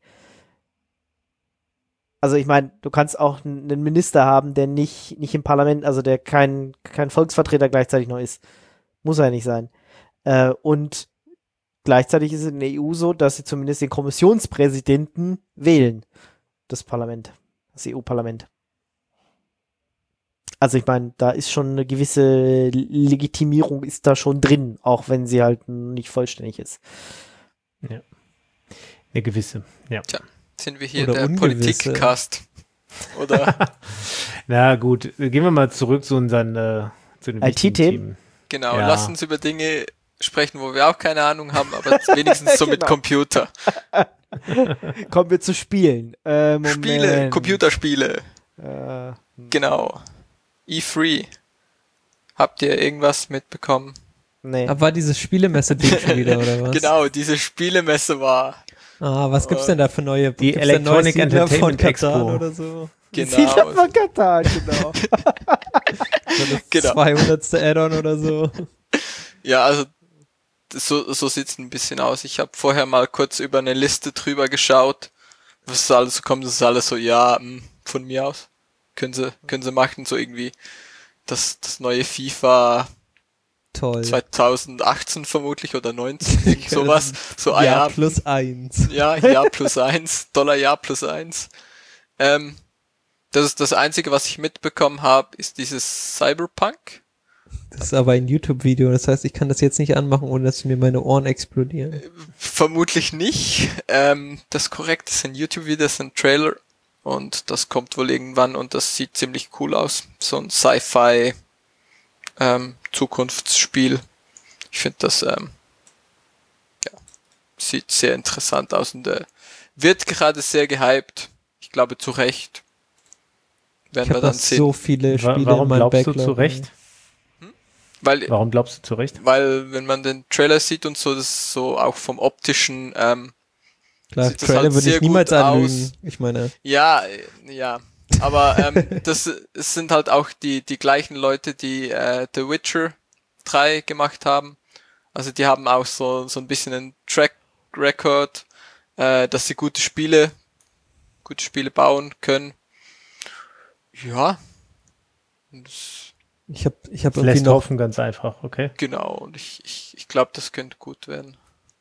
Also ich meine, du kannst auch einen Minister haben, der nicht im Parlament, also der kein Volksvertreter gleichzeitig noch ist. Muss er ja nicht sein. Und gleichzeitig ist es in der EU so, dass sie zumindest den Kommissionspräsidenten wählen. Das Parlament. Das EU-Parlament. Also ich meine, da ist schon eine gewisse Legitimierung ist da schon drin, auch wenn sie halt nicht vollständig ist. Ja. Eine gewisse, ja. Tja, sind wir hier Oder der ungewisse. Politikcast? Oder Na gut, gehen wir mal zurück zu unseren zu den wichtigen IT-Themen. Themen. genau, Ja. lass uns über Dinge sprechen, wo wir auch keine Ahnung haben, aber wenigstens so mit Genau. Computer. Kommen wir zu Spielen. Moment. Spiele, Computerspiele, Äh, genau. E3. Habt ihr irgendwas mitbekommen? nee. Aber war dieses Spielemesse-Ding schon wieder, oder was? Genau, diese Spielemesse war. Ah, was gibt's denn da für neue? Die Gibt's da neue Electronic Siedler von Entertainment Katan Expo. oder so? Siedler Genau. von Katar, genau. So das Genau. 200. Add-on oder so? Ja, also so sieht's ein bisschen aus. Ich habe vorher mal kurz über eine Liste drüber geschaut, was da alles so kommt. Das ist alles so, ja, von mir aus. Können sie machen, so irgendwie das neue FIFA Toll. 2018 vermutlich oder 19, irgend sowas. So, Ja, plus 1. Ja, Jahr plus 1, Dollar plus 1. Das ist das Einzige, was ich mitbekommen habe, ist dieses Cyberpunk. Das ist aber ein YouTube-Video, das heißt, ich kann das jetzt nicht anmachen, ohne dass mir meine Ohren explodieren. Vermutlich nicht. Das korrekt ist ein YouTube-Video, das ist ein Trailer und das kommt wohl irgendwann und das sieht ziemlich cool aus. So ein Sci-Fi Zukunftsspiel. Ich finde das sieht sehr interessant aus und wird gerade sehr gehypt. Ich glaube zu Recht. Werden Ich wir habe dann noch sehen. so viele Spiele Warum in meinem glaubst du Backlog. zu Recht? Weil Warum glaubst du zu Recht? wenn man den Trailer sieht und so, das ist so auch vom optischen, Klar, sieht das Trailer halt würde sehr ich niemals gut aus. anlügen. Ich meine, ja, aber es sind halt auch die gleichen Leute, die The Witcher 3 gemacht haben. Also die haben auch so ein bisschen einen Track Record, dass sie gute Spiele bauen können. Ja. ich hab irgendwie Lässt noch, hoffen, ganz einfach, okay. Genau, und ich glaube, das könnte gut werden.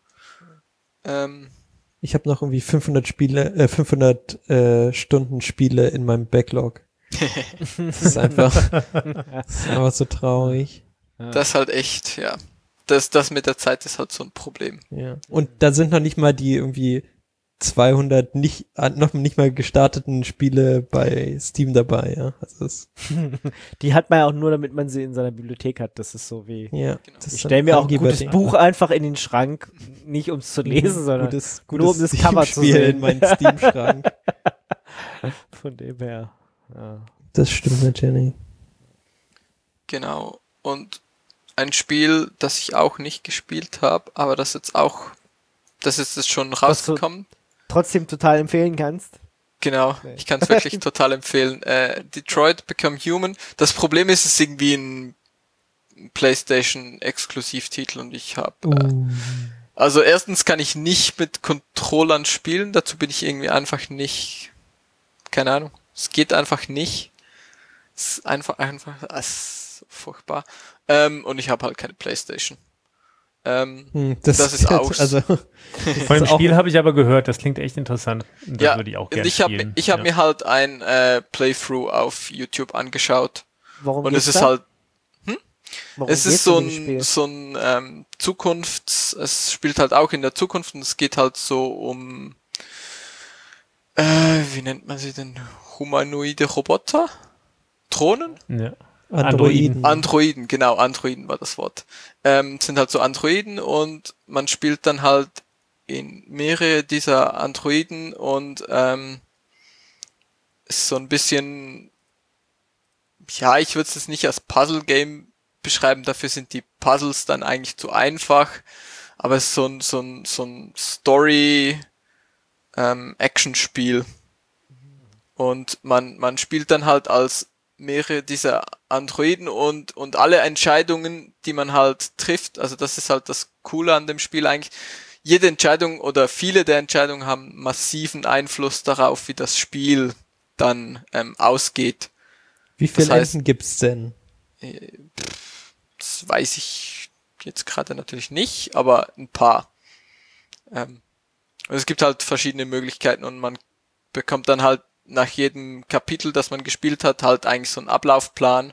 ich habe noch irgendwie 500 Stunden Spiele in meinem Backlog. Das ist einfach so traurig. Das ist halt echt, ja. Das mit der Zeit ist halt so ein Problem. Ja. Und da sind noch nicht mal die irgendwie 200 noch nicht mal gestarteten Spiele bei Steam dabei, ja. Also Die hat man ja auch nur, damit man sie in seiner Bibliothek hat. Das ist so wie. ja. Genau. Das ist Ich stelle mir auch ein gutes Angeberding. Buch einfach in den Schrank, nicht um es zu lesen, sondern gutes nur um das Cover zu Steam-Spiel sehen. in meinen Steam-Schrank. von dem her. Ja. Das stimmt nicht, Jenny. Genau. Und ein Spiel, das ich auch nicht gespielt habe, aber das ist jetzt schon rausgekommen. Trotzdem total empfehlen kannst. Genau, Nee. ich kann es wirklich total empfehlen. Detroit Become Human. Das Problem ist, es ist irgendwie ein PlayStation-Exklusivtitel und ich habe also erstens kann ich nicht mit Controllern spielen, dazu bin ich irgendwie einfach nicht, keine Ahnung, es geht einfach nicht. Es ist einfach, es ist so furchtbar. Und ich habe halt keine PlayStation. Das ist aus. Also, Von dem Spiel habe ich aber gehört, das klingt echt interessant. Und das Ja, würde ich auch und gerne spielen. ich habe mir halt ein Playthrough auf YouTube angeschaut Warum und geht's es ist da? halt, Warum es geht's ist so in dem Spiel? ein es spielt halt auch in der Zukunft und es geht halt so um, wie nennt man sie denn? Humanoide Roboter? Drohnen? Ja. Androiden. Androiden, genau, Androiden war das Wort. Sind halt so Androiden und man spielt dann halt in mehrere dieser Androiden und ist so ein bisschen, ja, ich würde es jetzt nicht als Puzzle-Game beschreiben, dafür sind die Puzzles dann eigentlich zu einfach, aber es ist so ein Story Action-Spiel und man spielt dann halt als mehrere dieser Androiden und alle Entscheidungen, die man halt trifft, also das ist halt das Coole an dem Spiel eigentlich, jede Entscheidung oder viele der Entscheidungen haben massiven Einfluss darauf, wie das Spiel dann ausgeht. Wie viele das heißt- Enden gibt's denn? Das weiß ich jetzt gerade natürlich nicht, aber ein paar. Es gibt halt verschiedene Möglichkeiten und man bekommt dann halt nach jedem Kapitel, das man gespielt hat, halt eigentlich so ein Ablaufplan,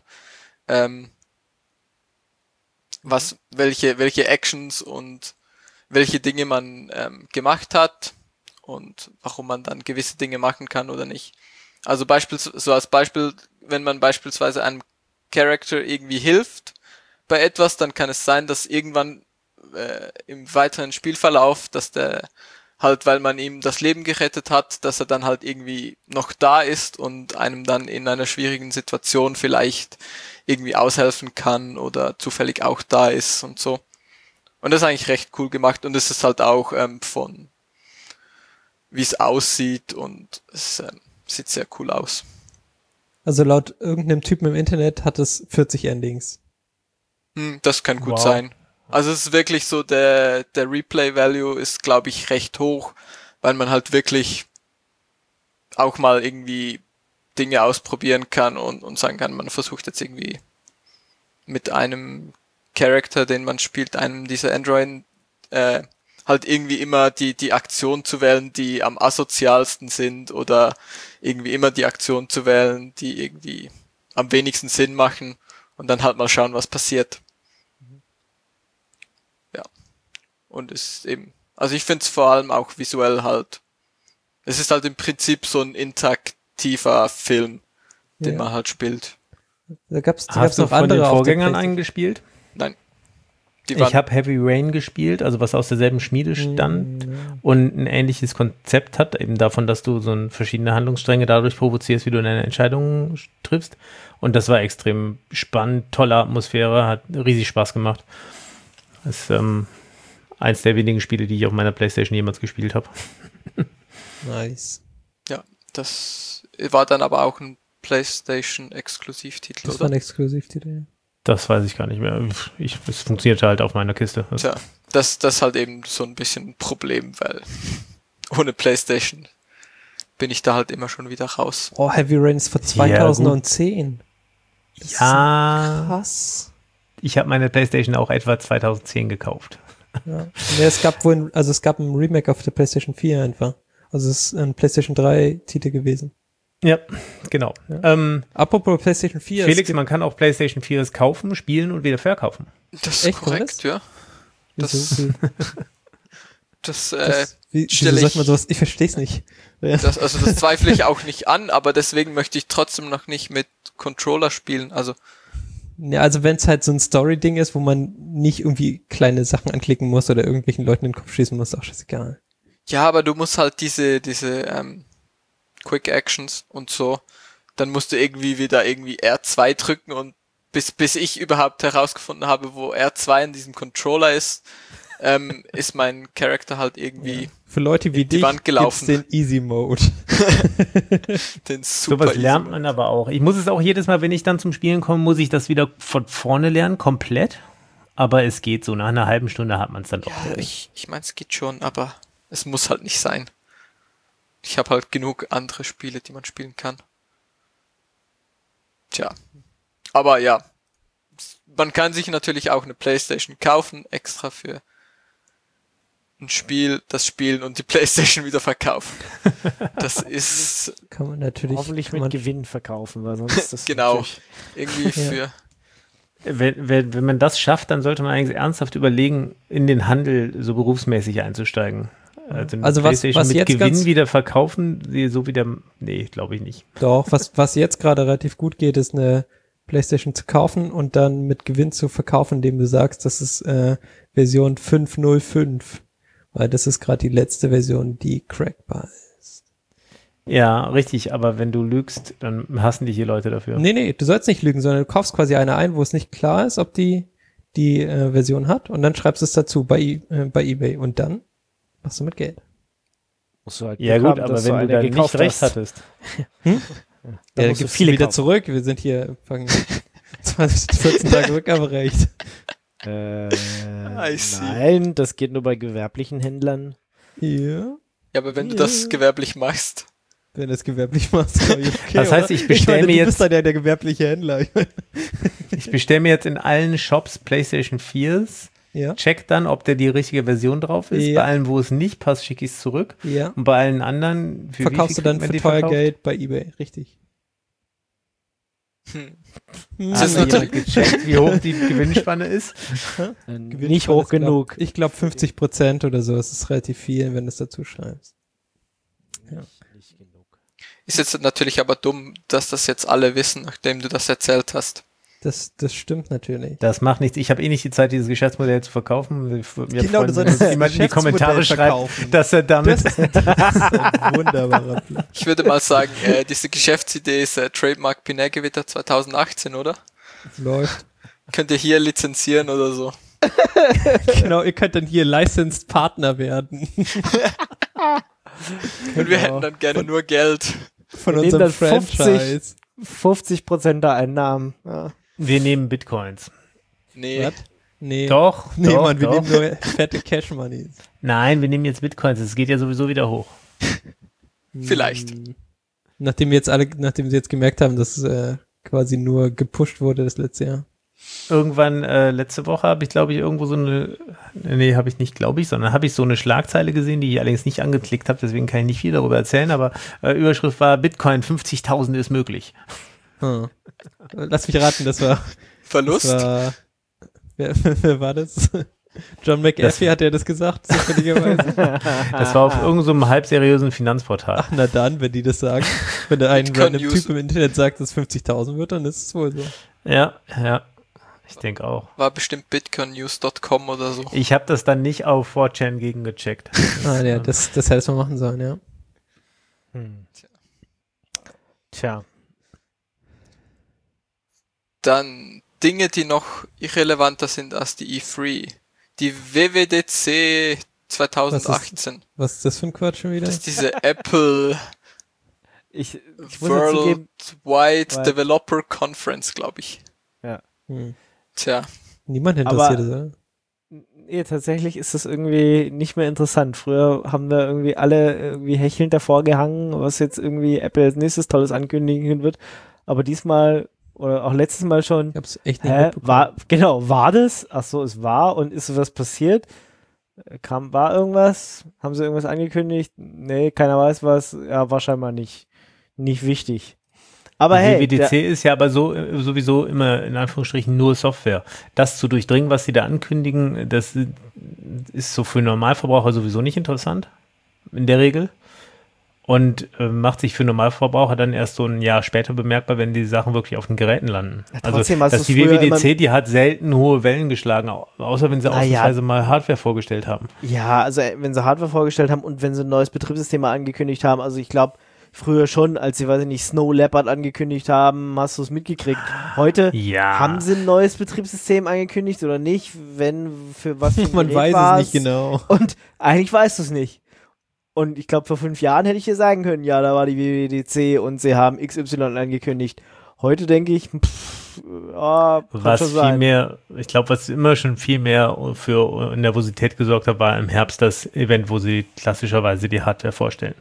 welche Actions und welche Dinge man gemacht hat und warum man dann gewisse Dinge machen kann oder nicht. Also als Beispiel, wenn man beispielsweise einem Charakter irgendwie hilft bei etwas, dann kann es sein, dass irgendwann im weiteren Spielverlauf, dass der halt, weil man ihm das Leben gerettet hat, dass er dann halt irgendwie noch da ist und einem dann in einer schwierigen Situation vielleicht irgendwie aushelfen kann oder zufällig auch da ist und so. Und das ist eigentlich recht cool gemacht und es ist halt auch von wie es aussieht und es sieht sehr cool aus. Also laut irgendeinem Typen im Internet hat es 40 Endings. Das kann gut sein. Also es ist wirklich so, der Replay-Value ist, glaube ich, recht hoch, weil man halt wirklich auch mal irgendwie Dinge ausprobieren kann und sagen kann, man versucht jetzt irgendwie mit einem Charakter, den man spielt, einem dieser Androiden, halt irgendwie immer die Aktion zu wählen, die am asozialsten sind oder irgendwie immer die Aktion zu wählen, die irgendwie am wenigsten Sinn machen und dann halt mal schauen, was passiert. Ja. Und es ist eben, also ich finde es vor allem auch visuell halt, es ist halt im Prinzip so ein interaktiver Film, den man halt spielt. Da gab's Hast du noch von andere den auf der Vorgängern PlayStation? eingespielt? Nein. Ich habe Heavy Rain gespielt, also was aus derselben Schmiede stand und ein ähnliches Konzept hat, eben davon, dass du so verschiedene Handlungsstränge dadurch provozierst, wie du deine Entscheidungen triffst. Und das war extrem spannend, tolle Atmosphäre, hat riesig Spaß gemacht. Das ist eins der wenigen Spiele, die ich auf meiner PlayStation jemals gespielt habe. Nice. Ja, das war dann aber auch ein PlayStation-Exklusivtitel, Das oder? war ein Exklusivtitel. Das weiß ich gar nicht mehr. Es funktionierte halt auf meiner Kiste. Tja, das ist halt eben so ein bisschen ein Problem, weil ohne PlayStation bin ich da halt immer schon wieder raus. Oh, Heavy Rain ist von 2010. Das Ja, ist krass. ich habe meine PlayStation auch etwa 2010 gekauft. Ja. Nee, es gab ein Remake auf der PlayStation 4 einfach. Also es ist ein PlayStation 3 Titel gewesen. Ja, genau. Ja. Apropos PlayStation 4. Felix, man kann auch PlayStation 4s kaufen, spielen und wieder verkaufen. Das ist Echt, korrekt, ja. Wieso Stelle sagt ich- man sowas? Ich verstehe es nicht. Ja. Das zweifle ich auch nicht an, aber deswegen möchte ich trotzdem noch nicht mit Controller spielen. Also, Ja, also wenn es halt so ein Story-Ding ist, wo man nicht irgendwie kleine Sachen anklicken muss oder irgendwelchen Leuten in den Kopf schießen muss, ist auch scheißegal. ja, aber du musst halt diese Quick Actions und so, dann musst du irgendwie wieder irgendwie R2 drücken und bis ich überhaupt herausgefunden habe, wo R2 in diesem Controller ist, ist mein Charakter halt irgendwie Für Leute wie die dich Wand gelaufen. gibt's den Easy Mode. den super Sowas easy lernt Mode. man aber auch. Ich muss es auch jedes Mal, wenn ich dann zum Spielen komme, muss ich das wieder von vorne lernen, komplett. Aber es geht so. Nach einer halben Stunde hat man es dann doch. Ja, ich meine, es geht schon, aber es muss halt nicht sein. Ich habe halt genug andere Spiele, die man spielen kann. Tja. Aber ja, man kann sich natürlich auch eine PlayStation kaufen, extra für ein Spiel, das spielen und die PlayStation wieder verkaufen. Das ist Kann man natürlich. Hoffentlich kann mit man, Gewinn verkaufen, weil sonst ist das genau natürlich- irgendwie für... Wenn man das schafft, dann sollte man eigentlich ernsthaft überlegen, in den Handel so berufsmäßig einzusteigen. Also, Also was PlayStation mit jetzt Gewinn ganz- wieder verkaufen, so wieder, nee, glaube ich nicht. Doch, was jetzt gerade relativ gut geht, ist eine PlayStation zu kaufen und dann mit Gewinn zu verkaufen, indem du sagst, das ist Version 5.05. Weil das ist gerade die letzte Version, die crackbar ist. Ja, richtig, aber wenn du lügst, dann hassen dich die Leute dafür. Nee, du sollst nicht lügen, sondern du kaufst quasi eine ein, wo es nicht klar ist, ob die Version hat und dann schreibst du es dazu bei eBay und dann machst du mit Geld. Musst du halt Ja Glück gut, haben, aber dass wenn du du eine dann nicht gekauft recht hast. hattest. Dann Ja, dann musst du gibst du viele wieder kaufen. zurück. Wir sind hier, fangen 14 Tage Rückgaberecht. I see. Nein, das geht nur bei gewerblichen Händlern. Ja. Ja, aber wenn du das gewerblich machst, Wenn du es gewerblich machst, glaube ich, okay. Das heißt, oder? ich bestell meine, mir du jetzt- bist dann ja der gewerbliche Händler. Ich meine, Ich bestelle mir jetzt in allen Shops PlayStation 4s Ja. check dann, ob der die richtige Version drauf ist. Ja. Bei allen, wo es nicht passt, schicke ich es zurück. Ja. Und bei allen anderen, für Verkaufst du wie viel dann kriegt man für die teuer verkauft? Geld bei eBay, richtig. Hm. Hat ist mal natürlich- jemand gecheckt, wie hoch die Gewinnspanne ist? Nicht hoch genug. Ich glaube 50% oder so. Das ist relativ viel, wenn du es dazu schreibst. Nicht genug. Ist jetzt natürlich aber dumm, dass das jetzt alle wissen, nachdem du das erzählt hast. Das stimmt natürlich. Das macht nichts. Ich habe eh nicht die Zeit, dieses Geschäftsmodell zu verkaufen. Mir Genau, du freuen, solltest wenn das jemand in die Kommentare Geschäftsmodell schreibt, verkaufen. dass er damit... Das ist ein wunderbarer Plan. Ich würde mal sagen, diese Geschäftsidee ist Trademark Pinägewitter 2018, oder? Läuft. Könnt ihr hier lizenzieren oder so. Genau, ihr könnt dann hier Licensed Partner werden Und wir hätten dann gerne nur Geld. von Wir nehmen unserem dann 50. Franchise. 50% der Einnahmen. Ja. Wir nehmen Bitcoins. Nee. Was? Nee. Doch, Nee, doch, Mann, wir doch. nehmen nur fette Cash Moneys. Nein, wir nehmen jetzt Bitcoins. Es geht ja sowieso wieder hoch. Vielleicht. Nachdem sie jetzt gemerkt haben, dass quasi nur gepusht wurde das letzte Jahr. Irgendwann letzte Woche habe ich, glaube ich, irgendwo so eine, nee, habe ich nicht, glaube ich, sondern habe ich so eine Schlagzeile gesehen, die ich allerdings nicht angeklickt habe, deswegen kann ich nicht viel darüber erzählen, aber Überschrift war Bitcoin 50.000 ist möglich. Hm. Lass mich raten, das war Verlust? wer war das? John McAfee hat ja das gesagt, zufälligerweise. Das war auf irgendeinem so einem halbseriösen Finanzportal. Ach, na dann, wenn die das sagen. Wenn da ein Bitcoin random News. Typ im Internet sagt, dass 50.000 wird, dann ist es wohl so. Ja, ich denke auch. War bestimmt bitcoinnews.com oder so. Ich habe das dann nicht auf 4chan gegengecheckt. Ah, ja, das hättest du machen sollen, ja. Tja. Dann Dinge, die noch irrelevanter sind als die E3. Die WWDC 2018. Was ist das für ein Quatsch schon wieder? Das ist diese Apple Ich muss ja zugeben, Worldwide weil- Developer Conference, glaube ich. Hm. Tja, Niemand interessiert Aber- es, oder? nee, tatsächlich ist das irgendwie nicht mehr interessant. Früher haben da irgendwie alle irgendwie hechelnd davor gehangen, was jetzt irgendwie Apple als nächstes Tolles ankündigen wird. Aber diesmal oder auch letztes Mal schon, Ich hab's echt nicht mitbekommen. war das? Ach so, es war und ist was passiert? War irgendwas? Haben sie irgendwas angekündigt? Nee, keiner weiß was. Ja, war scheinbar nicht wichtig. Aber Die hey, WWDC ist ja aber sowieso immer in Anführungsstrichen nur Software. Das zu durchdringen, was sie da ankündigen, das ist so für Normalverbraucher sowieso nicht interessant, in der Regel. Und macht sich für Normalverbraucher dann erst so ein Jahr später bemerkbar, wenn die Sachen wirklich auf den Geräten landen. Ja, Also trotzdem hast dass du's die früher WWDC, die hat selten hohe Wellen geschlagen, außer wenn sie Na ja. ausnahmsweise mal Hardware vorgestellt haben. Ja, also wenn sie Hardware vorgestellt haben und wenn sie ein neues Betriebssystem mal angekündigt haben, also ich glaube, früher schon, als sie, weiß ich nicht, Snow Leopard angekündigt haben, hast du es mitgekriegt. Heute Ja. haben sie ein neues Betriebssystem angekündigt oder nicht, für was für ein Man Gerät weiß war's? es nicht genau. Und eigentlich weißt du es nicht. Und ich glaube, vor 5 Jahren hätte ich dir sagen können, ja, da war die WWDC und sie haben XY angekündigt. Heute denke ich, kann Was schon viel sein. mehr, ich glaube, was immer schon viel mehr für Nervosität gesorgt hat, war im Herbst das Event, wo sie klassischerweise die Hardware vorstellen.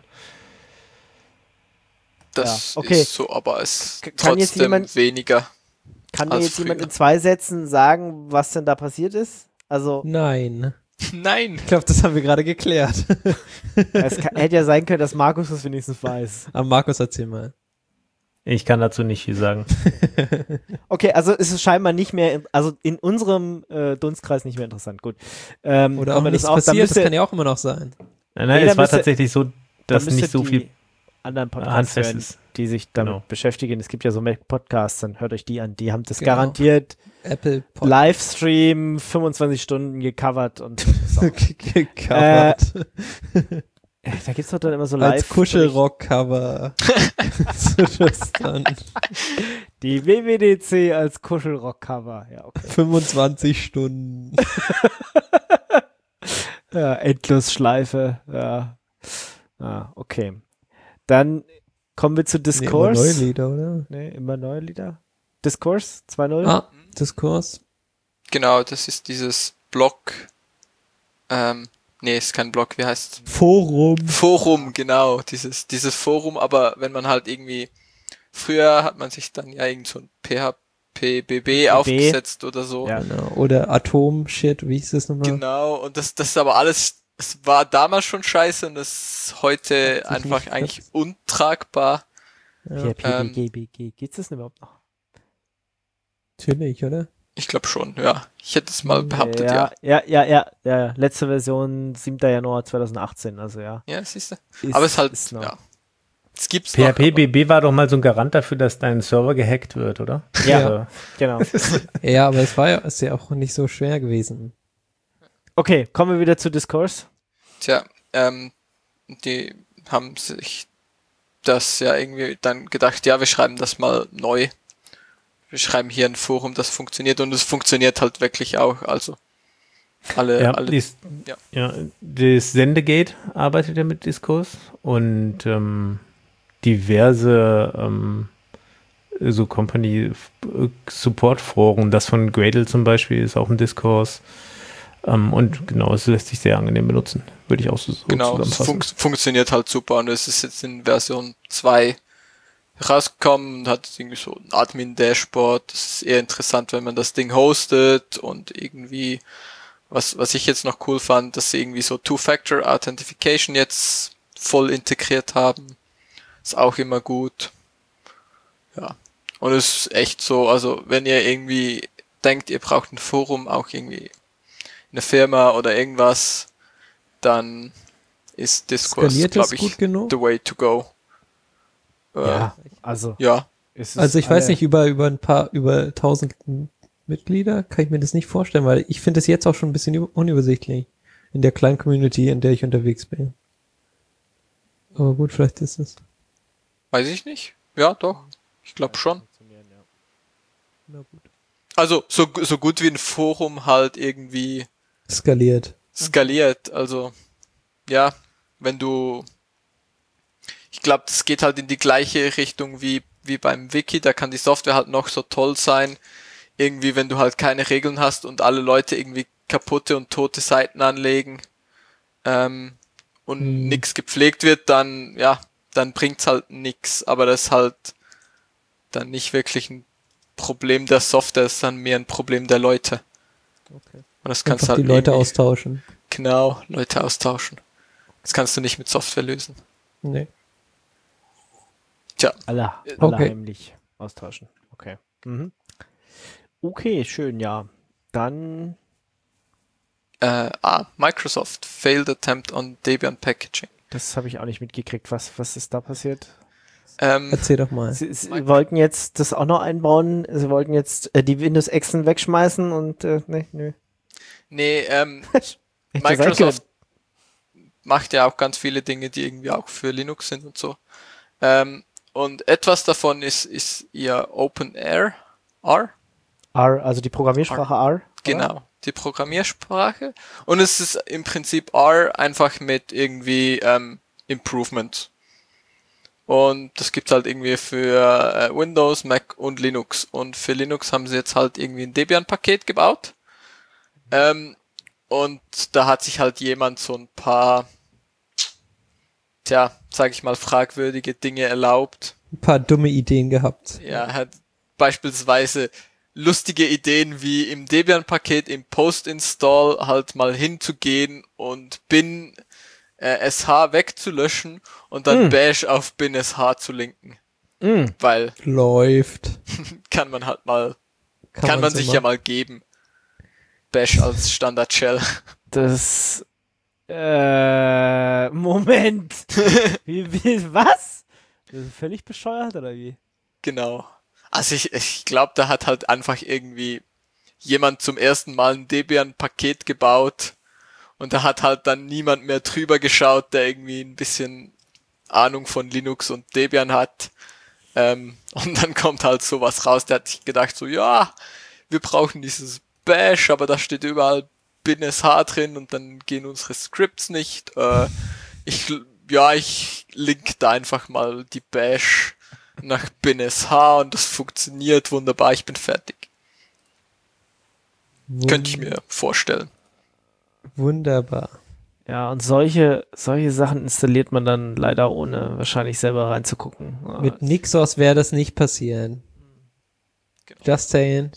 das Ja, okay. ist so, aber es ist Kann jetzt trotzdem jemand- weniger. Kann mir als jetzt jemand früher. in 2 Sätzen sagen, was denn da passiert ist? Also, Nein. Nein, Ich glaube, das haben wir gerade geklärt. hätte ja sein können, dass Markus das wenigstens weiß. Aber Markus, erzähl mal. Ich kann dazu nicht viel sagen. Okay, also ist es scheinbar nicht mehr, also in unserem Dunstkreis nicht mehr interessant. Gut. Oder auch aber nichts dann passiert, das müsste- kann ja auch immer noch sein. Nein, Nee, es dann war müsste- tatsächlich so, dann dass müsste nicht so die viel anderen Podcasts handfest hören, ist. die sich damit Genau. beschäftigen. Es gibt ja so Mac-Podcasts, dann hört euch die an. Die haben das Genau. garantiert Apple Livestream 25 Stunden gecovert und gecovert. da gibt's doch dann immer so Als live Kuschelrock-Cover. So das dann. die WWDC als Kuschelrock-Cover. Ja, okay. 25 Stunden. Ja, Endlosschleife. Ja. Ah, okay. Dann kommen wir zu Nee, immer Discourse. neue Lieder, oder? Nee, immer neue Lieder. Discourse 2.0. Ah, Diskurs. genau, das ist dieses Blog. Nee, ist kein Blog, wie heißt Forum. Forum, genau, dieses Forum, aber wenn man halt irgendwie, früher hat man sich dann ja irgend so ein PHP-BB aufgesetzt oder so. Ja. Genau. Oder Atom-Shit, wie hieß das nochmal? Genau, und das ist aber alles, es war damals schon scheiße und es ist heute Hat sich einfach nicht eigentlich untragbar. Ja, PHP, geht's das denn überhaupt noch? natürlich, oder? Ich glaube schon, ja. Ich hätte es mal behauptet, ja. Ja. Letzte Version 7. Januar 2018, also ja. Ja, siehst du. Aber es halt, noch. ja. Es gibt's noch. PHP-BB war doch mal so ein Garant dafür, dass dein Server gehackt wird, oder? Ja, genau. Ja, aber ist ja auch nicht so schwer gewesen. Okay, kommen wir wieder zu Discourse. Tja, die haben sich das ja irgendwie dann gedacht, ja, wir schreiben das mal neu. Wir schreiben hier ein Forum, das funktioniert und es funktioniert halt wirklich auch. Also alle, das Sendegate arbeitet ja mit Discourse und diverse so Company-Support-Foren, das von Gradle zum Beispiel ist auch ein Discourse. Und genau, es lässt sich sehr angenehm benutzen, würde ich auch so genau, zusammenfassen. es funktioniert halt super und es ist jetzt in Version 2 rausgekommen und hat irgendwie so ein Admin-Dashboard. Das ist eher interessant, wenn man das Ding hostet und irgendwie, was ich jetzt noch cool fand, dass sie irgendwie so Two-Factor-Authentification jetzt voll integriert haben. Ist auch immer gut. Ja. Und es ist echt so, also wenn ihr irgendwie denkt, ihr braucht ein Forum, auch irgendwie eine Firma oder irgendwas, dann ist Discourse, glaube ich, gut genug? the way to go. Ja, also. Ja. Also ich weiß nicht, über 1000 Mitglieder kann ich mir das nicht vorstellen, weil ich finde es jetzt auch schon ein bisschen unübersichtlich in der kleinen Community, in der ich unterwegs bin. Aber gut, vielleicht ist es. Weiß ich nicht. Ja, doch. Ich glaube schon. Na gut. Also so gut wie ein Forum halt irgendwie Skaliert. Also ja, wenn du, ich glaube, das geht halt in die gleiche Richtung wie beim Wiki, da kann die Software halt noch so toll sein, irgendwie wenn du halt keine Regeln hast und alle Leute irgendwie kaputte und tote Seiten anlegen und nichts gepflegt wird, dann bringt's halt nix, aber das ist halt dann nicht wirklich ein Problem der Software, das ist dann mehr ein Problem der Leute. Okay. Und das kannst Einfach halt die Leute irgendwie- austauschen. Genau, Leute austauschen. Das kannst du nicht mit Software lösen. Nee. Tja, Alle Okay. heimlich austauschen. Okay. Mhm. Okay, schön, ja. Dann Microsoft failed attempt on Debian packaging. das habe ich auch nicht mitgekriegt. Was ist da passiert? Erzähl doch mal. Sie wollten jetzt das auch noch einbauen. Sie wollten jetzt die Windows Exen wegschmeißen und nö. Nee, Hätte sein Microsoft macht ja auch ganz viele Dinge, die irgendwie auch für Linux sind und so. Und etwas davon ist ihr OpenR, R, R, also die Programmiersprache R. oder? genau, die Programmiersprache. Und es ist im Prinzip R einfach mit irgendwie Improvement. Und das gibt's halt irgendwie für Windows, Mac und Linux. Und für Linux haben sie jetzt halt irgendwie ein Debian-Paket gebaut. Und da hat sich halt jemand so ein paar, sag ich mal, fragwürdige Dinge erlaubt. Ein paar dumme Ideen gehabt. Ja, hat beispielsweise lustige Ideen wie im Debian-Paket im Post-Install halt mal hinzugehen und bin sh wegzulöschen und dann bash auf bin sh zu linken. Weil Läuft. kann man halt mal, kann man so sich machen. ja mal geben. Bash als Standard-Shell. Das Moment. Was? Das ist völlig bescheuert, oder wie? Genau. Also ich glaube, da hat halt einfach irgendwie jemand zum ersten Mal ein Debian-Paket gebaut und da hat halt dann niemand mehr drüber geschaut, der irgendwie ein bisschen Ahnung von Linux und Debian hat. Und dann kommt halt sowas raus, der hat sich gedacht so, ja, wir brauchen dieses Bash, aber da steht überall bin.sh drin und dann gehen unsere Scripts nicht. Ich link da einfach mal die Bash nach bin.sh und das funktioniert wunderbar, ich bin fertig. Könnte ich mir vorstellen. Wunderbar. Ja, und solche Sachen installiert man dann leider ohne wahrscheinlich selber reinzugucken. Mit Nixos wäre das nicht passieren. Just saying.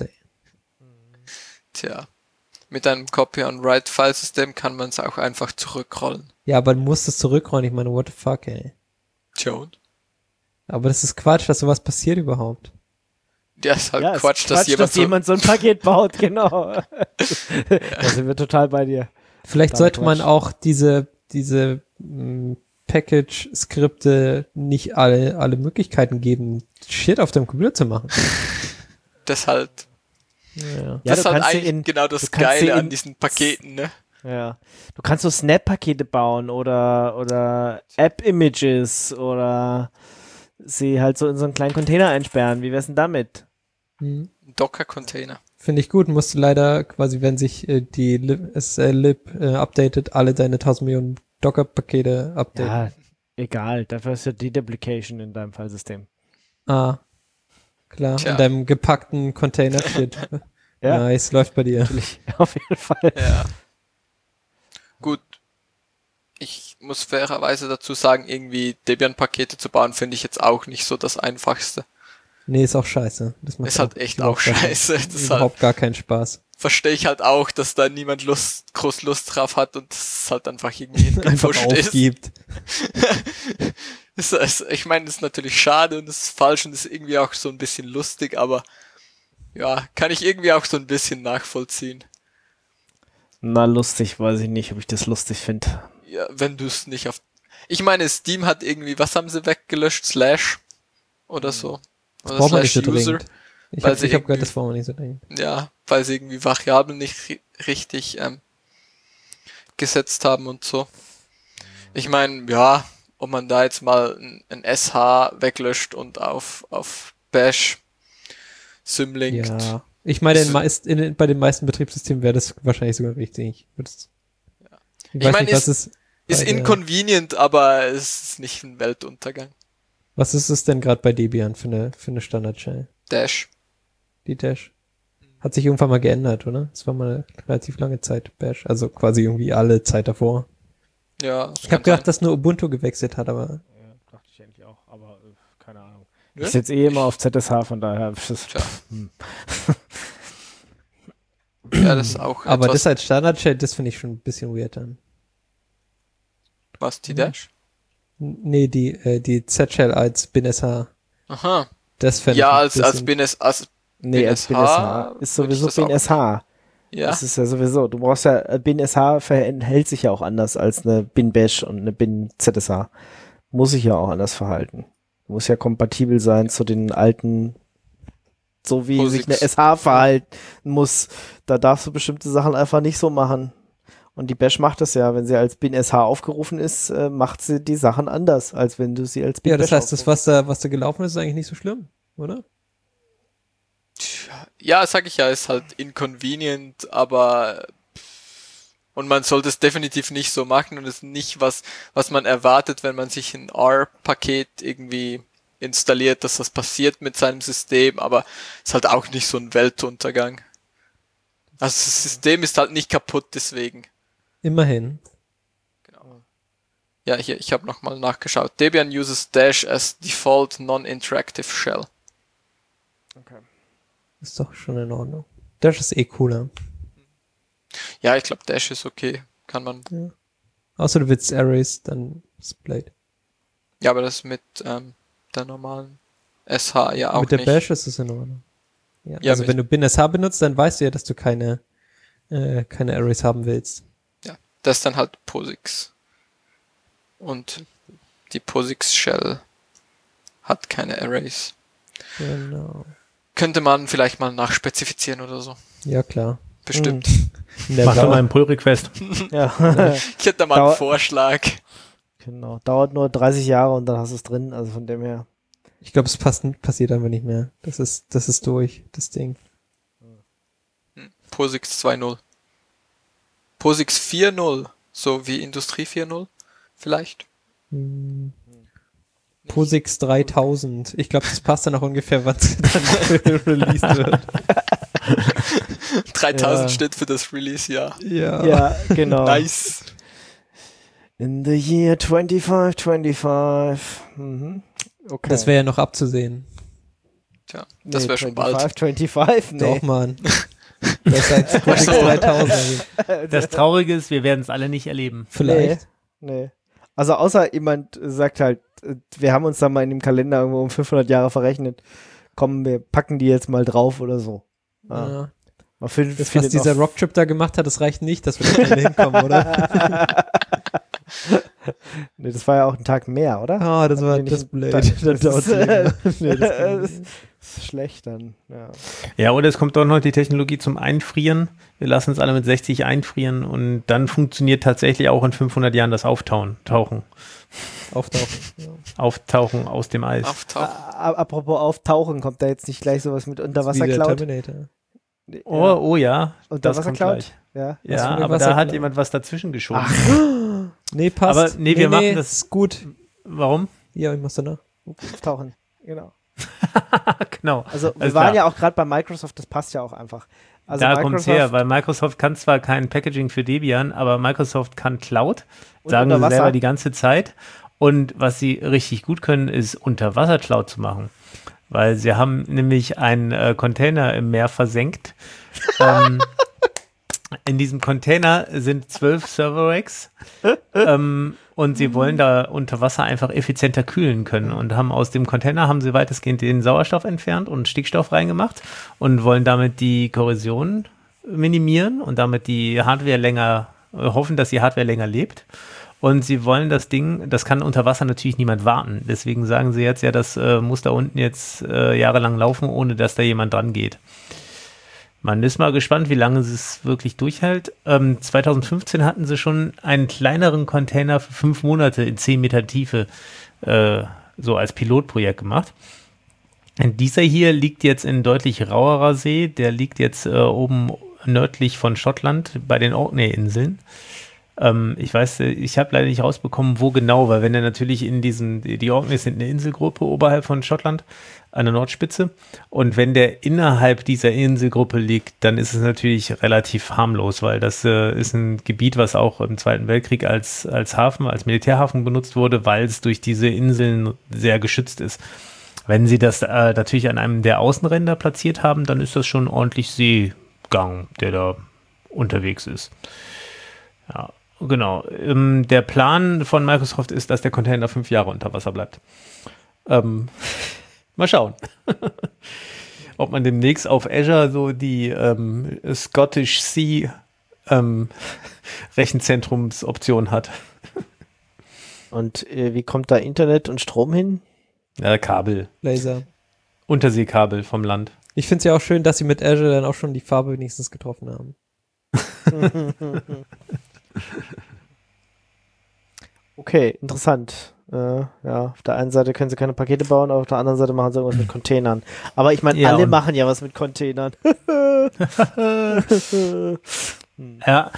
Tja, mit einem Copy-on-Write-File-System kann man es auch einfach zurückrollen. Ja, aber du musst es zurückrollen. Ich meine, what the fuck, ey. Tja, Aber das ist Quatsch, dass sowas passiert überhaupt. ja, ist halt Ja, es Quatsch, ist dass jemand so ein Paket baut, genau. Da sind wir total bei dir. Vielleicht Total sollte man Quatsch. auch diese Package-Skripte nicht alle Möglichkeiten geben, Shit auf dem Computer zu machen. das halt, Ja. Ja, das du ist halt kannst sie eigentlich in- genau das du kannst sie Geile an in- diesen Paketen, ne? Ja. Du kannst so Snap-Pakete bauen oder App-Images oder sie halt so in so einen kleinen Container einsperren. Wie wär's denn damit? Hm. Docker-Container. Finde ich gut. Musst du leider quasi, wenn sich die SLib updatet, alle deine 1000 Millionen Docker-Pakete updaten. Ja, egal. Dafür ist ja die Deprecation in deinem Fallsystem. Ah, klar. Tja. In deinem gepackten Container-Shit. Ja. Nice, läuft bei dir. Natürlich, auf jeden Fall. Ja. Gut. Ich muss fairerweise dazu sagen, irgendwie Debian-Pakete zu bauen, finde ich jetzt auch nicht so das Einfachste. Nee, ist auch scheiße. Das macht Ist halt echt auch überhaupt gar keinen- scheiße. Das ist überhaupt halt, gar keinen Spaß. verstehe ich halt auch, dass da niemand groß Lust drauf hat und das halt einfach irgendwie Einfach hingepusht ist. aufgibt. Ich meine, das ist natürlich schade und das ist falsch und das ist irgendwie auch so ein bisschen lustig, aber ja, kann ich irgendwie auch so ein bisschen nachvollziehen. Na, lustig, weiß ich nicht, ob ich das lustig finde. Ja, wenn du es nicht auf... Ich meine, Steam hat irgendwie, was haben sie weggelöscht? Slash oder so. Oder Braucht man nicht so User. dringend. Ich weil habe sie hab gehört, irgendwie- das braucht man nicht so dringend. Ja, weil sie irgendwie Variablen nicht richtig gesetzt haben und so. Ich meine, ja, ob man da jetzt mal ein SH weglöscht und auf Bash symlinkt. Ja. Ich meine, Ist- bei den meisten Betriebssystemen wäre das wahrscheinlich sogar richtig. Ich weiß meine, nicht, was ist Ist bei der- inconvenient, aber es ist nicht ein Weltuntergang. Was ist es denn gerade bei Debian für eine Standard-Shell? Dash. Die Dash. Hat sich irgendwann mal geändert, oder? Es war mal eine relativ lange Zeit Bash. Also quasi irgendwie alle Zeit davor. Ja, Ich habe gedacht, dass nur Ubuntu gewechselt hat, aber Ja, dachte ich eigentlich auch, aber keine Ahnung. Ja? Ich setze immer auf ZSH, von daher. Tja. Ja, das ist auch aber etwas, das als Standard-Shell, das finde ich schon ein bisschen weird dann. was, die Dash? Nee, die Z-Shell als BinSH. Aha. Das fände Ja, ich ein als bisschen- BNS, Nee, als BNSH BNSH. Ist würde ich sowieso das auch- BNSH. ja, Das ist ja sowieso. Du brauchst ja, BNSH verhält sich ja auch anders als eine Bin-Bash und eine Bin-ZSH. Muss sich ja auch anders verhalten. Muss ja kompatibel sein zu den alten, so wie sich eine POSIX. SH verhalten muss. Da darfst du bestimmte Sachen einfach nicht so machen. Und die Bash macht das ja, wenn sie als BinSH aufgerufen ist, macht sie die Sachen anders, als wenn du sie als Ja, Bin-Bash das heißt, das, was da gelaufen ist eigentlich nicht so schlimm, oder? ja, sag ich ja, ist halt inconvenient, aber und man sollte es definitiv nicht so machen und es ist nicht was man erwartet, wenn man sich ein R-Paket irgendwie installiert, dass das passiert mit seinem System, aber ist halt auch nicht so ein Weltuntergang. Also das System ist halt nicht kaputt deswegen. Immerhin. Genau. Ja, hier, ich habe nochmal nachgeschaut. Debian uses Dash as default non-interactive shell. Ist doch schon in Ordnung. Dash ist eh cooler. Ja, ich glaube Dash ist okay. Kann man. Außer du willst Arrays, dann Split. Ja, aber das mit der normalen SH ja auch Mit der nicht. Bash ist es in Ordnung. Ja, Ja, also mit- wenn du BinSH benutzt, dann weißt du ja, dass du keine Arrays haben willst. Ja, das ist dann halt POSIX. Und die POSIX Shell hat keine Arrays. Genau. Könnte man vielleicht mal nachspezifizieren oder so. Ja, klar. Bestimmt. Mach doch mal einen Pull-Request. Ja, Ich hätte da mal Dauer- einen Vorschlag. genau. Dauert nur 30 Jahre und dann hast du es drin, also von dem her. Ich glaube, es passiert einfach nicht mehr. Das ist durch, das Ding. POSIX 2.0. POSIX 4.0. So wie Industrie 4.0 vielleicht. POSIX 3000. Ich glaube, das passt dann auch ungefähr, was dann released wird. 3000 Ja. steht für das Release-Jahr. Ja. Ja, genau. Nice. In the year 2525. Mhm. Okay. Das wäre ja noch abzusehen. Tja, das wäre schon bald. 25, nee. Doch, Mann. Das heißt Project 3000. Das Traurige ist, wir werden es alle nicht erleben. Vielleicht. Nee. Also außer jemand sagt halt, wir haben uns da mal in dem Kalender irgendwo um 500 Jahre verrechnet. Komm, wir packen die jetzt mal drauf oder so. Ja. Man Das, was dieser Rocktrip da gemacht hat, das reicht nicht, dass wir da hinkommen, oder? Nee, das war ja auch ein Tag mehr, oder? Ah, das war Nee, das nicht- blöd. Das dauert das ist schlecht dann, ja. Ja, oder es kommt doch noch die Technologie zum Einfrieren. Wir lassen uns alle mit 60 einfrieren und dann funktioniert tatsächlich auch in 500 Jahren das Auftauchen aus dem Eis. Auftauchen. Apropos Auftauchen, kommt da jetzt nicht gleich sowas mit Wie der Unterwassercloud? Terminator. Oh ja, das kommt Unterwassercloud? gleich. Ja. Was Ja, für eine aber da hat Wassercloud? jemand was dazwischen geschoben. Nee, passt. Aber nee, wir machen das- ist gut. Warum? Ja, ich mach's danach. Auftauchen, genau. Genau. Also wir Alles waren klar. ja auch gerade bei Microsoft, das passt ja auch einfach. Also Da kommt's her, Microsoft weil Microsoft kann zwar kein Packaging für Debian, aber Microsoft kann Cloud, und sagen sie Unterwasser. selber die ganze Zeit. Und was sie richtig gut können, ist Unterwasser-Cloud zu machen. Weil sie haben nämlich einen Container im Meer versenkt. In diesem Container sind 12 Server-Racks und sie wollen da unter Wasser einfach effizienter kühlen können und haben aus dem Container haben sie weitestgehend den Sauerstoff entfernt und Stickstoff reingemacht und wollen damit die Korrosion minimieren und damit die Hardware länger, hoffen, dass die Hardware länger lebt. Und sie wollen das Ding, das kann unter Wasser natürlich niemand warten. Deswegen sagen sie jetzt, ja, das muss da unten jetzt jahrelang laufen, ohne dass da jemand dran geht. Man ist mal gespannt, wie lange es wirklich durchhält. 2015 hatten sie schon einen kleineren Container für 5 Monate in 10 Meter Tiefe so als Pilotprojekt gemacht. Und dieser hier liegt jetzt in deutlich rauerer See. Der liegt jetzt oben nördlich von Schottland bei den Orkney-Inseln. Ich weiß, ich habe leider nicht rausbekommen, wo genau, weil wenn er natürlich in die Orkneys sind eine Inselgruppe oberhalb von Schottland, an der Nordspitze, und wenn der innerhalb dieser Inselgruppe liegt, dann ist es natürlich relativ harmlos, weil das ist ein Gebiet, was auch im Zweiten Weltkrieg als Hafen, als Militärhafen benutzt wurde, weil es durch diese Inseln sehr geschützt ist. Wenn sie das natürlich an einem der Außenränder platziert haben, dann ist das schon ordentlich Seegang, der da unterwegs ist. Ja. Genau. Der Plan von Microsoft ist, dass der Container 5 Jahre unter Wasser bleibt. Mal schauen. Ob man demnächst auf Azure so die Scottish Sea Rechenzentrumsoption hat. Und wie kommt da Internet und Strom hin? Ja, Kabel. Laser. Unterseekabel vom Land. Ich finde es ja auch schön, dass sie mit Azure dann auch schon die Farbe wenigstens getroffen haben. Okay, interessant. Ja, auf der einen Seite können sie keine Pakete bauen, auf der anderen Seite machen sie irgendwas mit Containern. Aber ich meine, Ja, alle und- machen ja was mit Containern. Ja,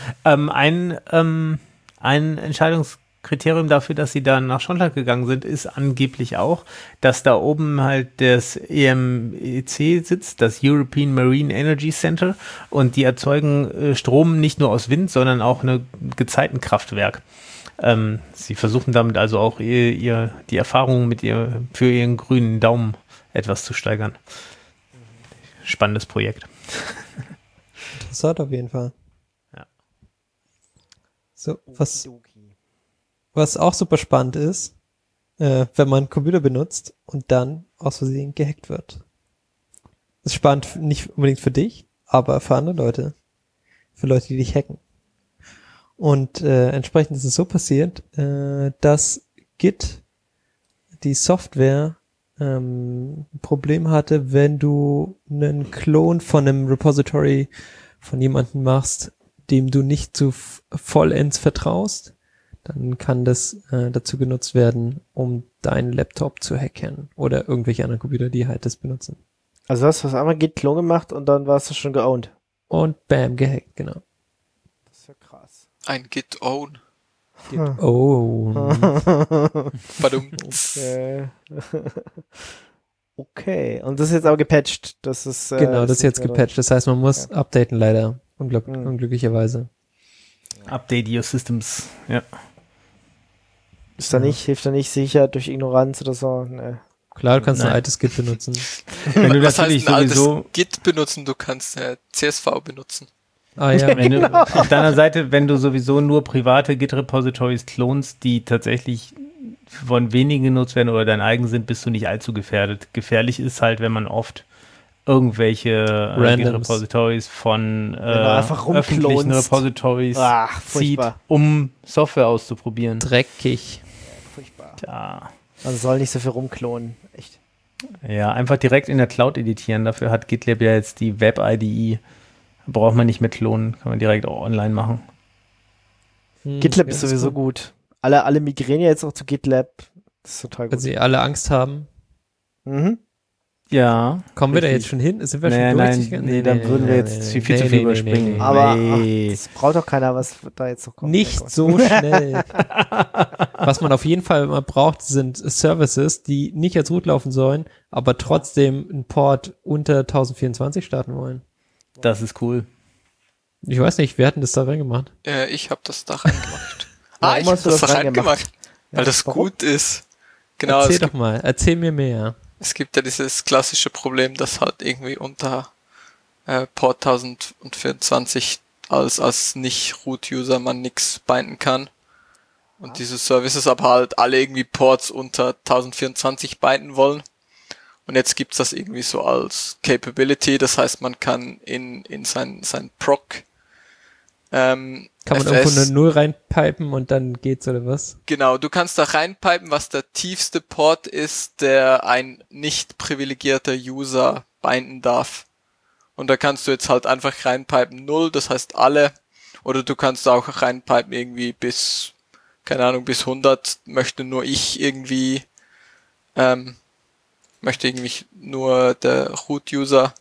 ein Entscheidungskriterium dafür, dass sie da nach Schottland gegangen sind, ist angeblich auch, dass da oben halt das EMEC sitzt, das European Marine Energy Center, und die erzeugen Strom nicht nur aus Wind, sondern auch ein Gezeitenkraftwerk. Sie versuchen damit also auch die Erfahrungen für ihren grünen Daumen etwas zu steigern. Spannendes Projekt. Interessant auf jeden Fall. Ja. So, was auch super spannend ist, wenn man einen Computer benutzt und dann aus Versehen gehackt wird. Das ist spannend, nicht unbedingt für dich, aber für andere Leute. Für Leute, die dich hacken. Und entsprechend ist es so passiert, dass Git, die Software, ein Problem hatte, wenn du einen Klon von einem Repository von jemandem machst, dem du nicht zu vollends vertraust, dann kann das dazu genutzt werden, um deinen Laptop zu hacken oder irgendwelche anderen Computer, die halt das benutzen. Also hast du einmal Git-Klon gemacht und dann warst du schon geowned. Und bam, gehackt, genau. Das ist ja krass. Ein Git-Own. Oh. Badum. Okay. Okay. Und das ist jetzt aber gepatcht. Das ist Genau, das ist jetzt nicht mehr gepatcht. Das heißt, man muss updaten leider. Mhm. Unglücklicherweise. Update your systems. Ja. drin. Ist da nicht, hilft da nicht sicher durch Ignoranz oder so? Nee. Klar, du kannst ein Nein. altes Git benutzen. Wenn du Was natürlich heißt ein altes sowieso, Git benutzen? Du kannst CSV benutzen. Ah ja, wenn du auf deiner Seite, wenn du sowieso nur private Git-Repositories klonst, die tatsächlich von wenigen genutzt werden oder dein eigen sind, bist du nicht allzu gefährdet. Gefährlich ist halt, wenn man oft irgendwelche Randoms. Git-Repositories von du einfach öffentlichen rumklonst. Repositories Ach, zieht, furchtbar. um Software auszuprobieren. dreckig. Furchtbar. Ja. Man soll nicht so viel rumklonen. Echt. Ja, einfach direkt in der Cloud editieren. Dafür hat GitLab ja jetzt die Web-IDE. Braucht man nicht mehr klonen, kann man direkt auch online machen. GitLab ist das sowieso gut. Alle migrieren ja jetzt auch zu GitLab. Das ist total Weil gut. sie alle Angst haben. Mhm. Ja. Kommen wir da Richtig. jetzt schon hin? Sind wir Nee, schon durch? nein, da würden wir jetzt viel zu viel überspringen. Aber Nee. das braucht doch keiner, was da jetzt noch kommt. Nicht so schnell. Was man auf jeden Fall immer braucht, sind Services, die nicht als Root laufen sollen, aber trotzdem einen Port unter 1024 starten wollen. Das ist cool. Ich weiß nicht, wer hat denn das da reingemacht? Ich habe das da reingemacht. Warum Ich habe hast du das das da reingemacht? reingemacht, weil das warum? gut ist. Genau, Erzähl es doch mal, erzähl mir mehr. gibt ja dieses klassische Problem, dass halt irgendwie unter Port 1024 als Nicht-Root-User man nichts binden kann. Und diese Services aber halt alle irgendwie Ports unter 1024 binden wollen. Und jetzt gibt's das irgendwie so als Capability, das heißt, man kann in sein Proc Kann man FS irgendwo eine 0 reinpipen und dann geht's oder was? Genau, du kannst da reinpipen, was der tiefste Port ist, der ein nicht privilegierter User binden darf. Und da kannst du jetzt halt einfach reinpipen 0, das heißt alle. Oder du kannst auch reinpipen irgendwie bis, keine Ahnung, bis 100 möchte nur ich irgendwie, möchte irgendwie nur der Root-User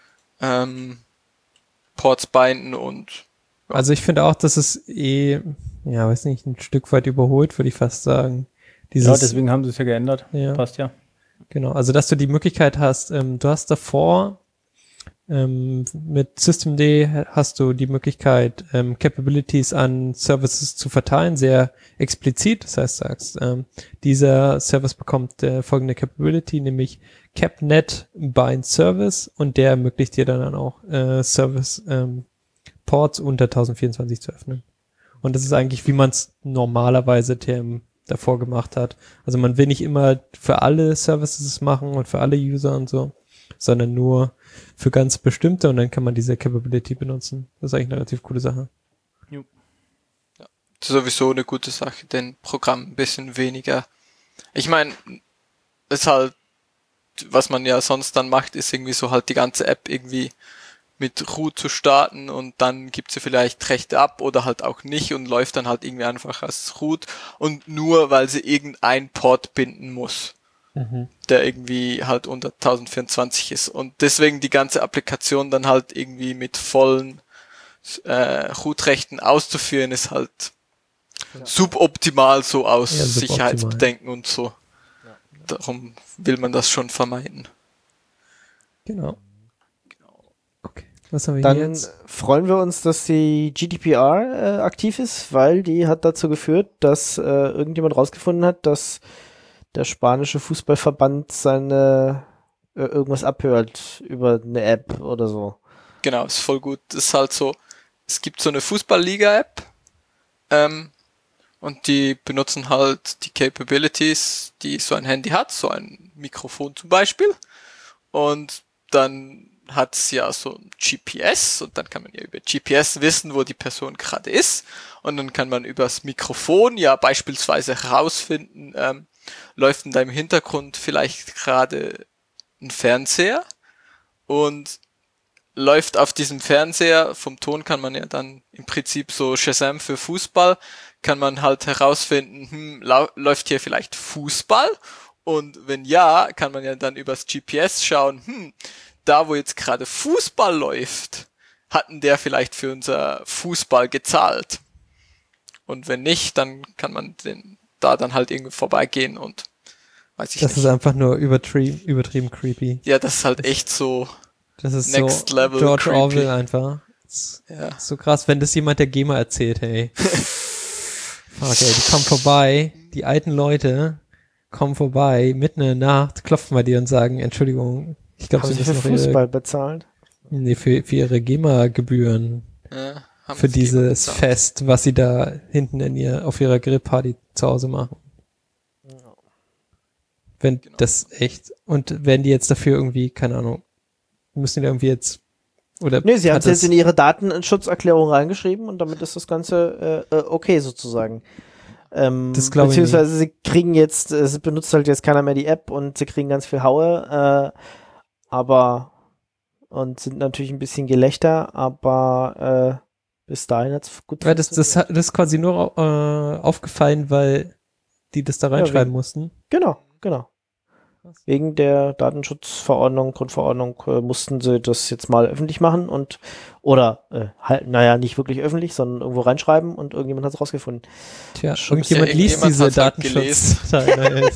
Ports binden und Also ich finde auch, dass es ja, weiß nicht, ein Stück weit überholt, würde ich fast sagen. Ja, deswegen haben sie es ja geändert. Ja. Passt ja. Genau, also dass du die Möglichkeit hast, du hast davor mit Systemd hast du die Möglichkeit, Capabilities an Services zu verteilen, sehr explizit. Das heißt, sagst, dieser Service bekommt folgende Capability, nämlich CapNet bind Service, und der ermöglicht dir dann auch Service Ports unter 1024 zu öffnen. Und das ist eigentlich, wie man es normalerweise TM davor gemacht hat. Also man will nicht immer für alle Services machen und für alle User und so, sondern nur für ganz bestimmte, und dann kann man diese Capability benutzen. Das ist eigentlich eine relativ coole Sache. das ist sowieso eine gute Sache, denn Programm ein bisschen weniger. Ich meine, ist halt, was man ja sonst dann macht, ist irgendwie so halt die ganze App irgendwie mit Root zu starten, und dann gibt sie vielleicht Rechte ab oder halt auch nicht und läuft dann halt irgendwie einfach als Root, und nur weil sie irgendein Port binden muss, der irgendwie halt unter 1024 ist, und deswegen die ganze Applikation dann halt irgendwie mit vollen Root-Rechten auszuführen, ist halt suboptimal, so aus Ja, suboptimal. Sicherheitsbedenken und so. Darum will man das schon vermeiden. Genau. Okay. Was haben wir Dann hier jetzt? freuen wir uns, dass die GDPR aktiv ist, weil die hat dazu geführt, dass irgendjemand rausgefunden hat, dass der spanische Fußballverband seine irgendwas abhört über eine App oder so. Genau, ist voll gut. Das ist halt so, es gibt so eine Fußball-Liga-App, und die benutzen halt die Capabilities, die so ein Handy hat, so ein Mikrofon zum Beispiel, und dann hat es ja so ein GPS, und dann kann man ja über GPS wissen, wo die Person gerade ist, und dann kann man übers Mikrofon ja beispielsweise herausfinden, läuft in deinem Hintergrund vielleicht gerade ein Fernseher, und läuft auf diesem Fernseher, vom Ton kann man ja dann im Prinzip so Shazam für Fußball, kann man halt herausfinden, läuft hier vielleicht Fußball, und wenn ja, kann man ja dann übers GPS schauen, da wo jetzt gerade Fußball läuft, hatten der vielleicht für unser Fußball gezahlt. Und wenn nicht, dann kann man da dann halt irgendwie vorbeigehen und weiß ich Das nicht. ist einfach nur übertrieben creepy. Ja, das ist halt echt so, Das ist Next so level George creepy. Orwell einfach. Das ja. ist so krass, wenn das jemand der GEMA erzählt, hey. Fuck, ey, die kommen vorbei, die alten Leute kommen vorbei, mitten in der Nacht, klopfen bei dir und sagen, Entschuldigung, ich glaube, Haben Sie sie für müssen noch Fußball bezahlt? für ihre GEMA-Gebühren Haben für sie jemand dieses bezahlt. Fest, was sie da hinten auf ihrer Grillparty zu Hause machen. Wenn Genau. das echt, und werden die jetzt dafür irgendwie, keine Ahnung, müssen die irgendwie jetzt, oder Nee, sie haben hat es jetzt das- in ihre Datenschutzerklärung reingeschrieben und damit ist das Ganze okay sozusagen. Das glaube ich beziehungsweise sie kriegen jetzt, es benutzt halt jetzt keiner mehr die App und sie kriegen ganz viel Haue, aber und sind natürlich ein bisschen gelächter, aber bis dahin hat es gut Ja, das ist quasi nur aufgefallen, weil die das da reinschreiben mussten. Genau. Krass. Wegen der Datenschutzverordnung, Grundverordnung mussten sie das jetzt mal öffentlich machen naja, nicht wirklich öffentlich, sondern irgendwo reinschreiben und irgendjemand hat es rausgefunden. Tja, Schon irgendjemand ja, liest irgendjemand diese hat's halt gelesen. Datenschutz.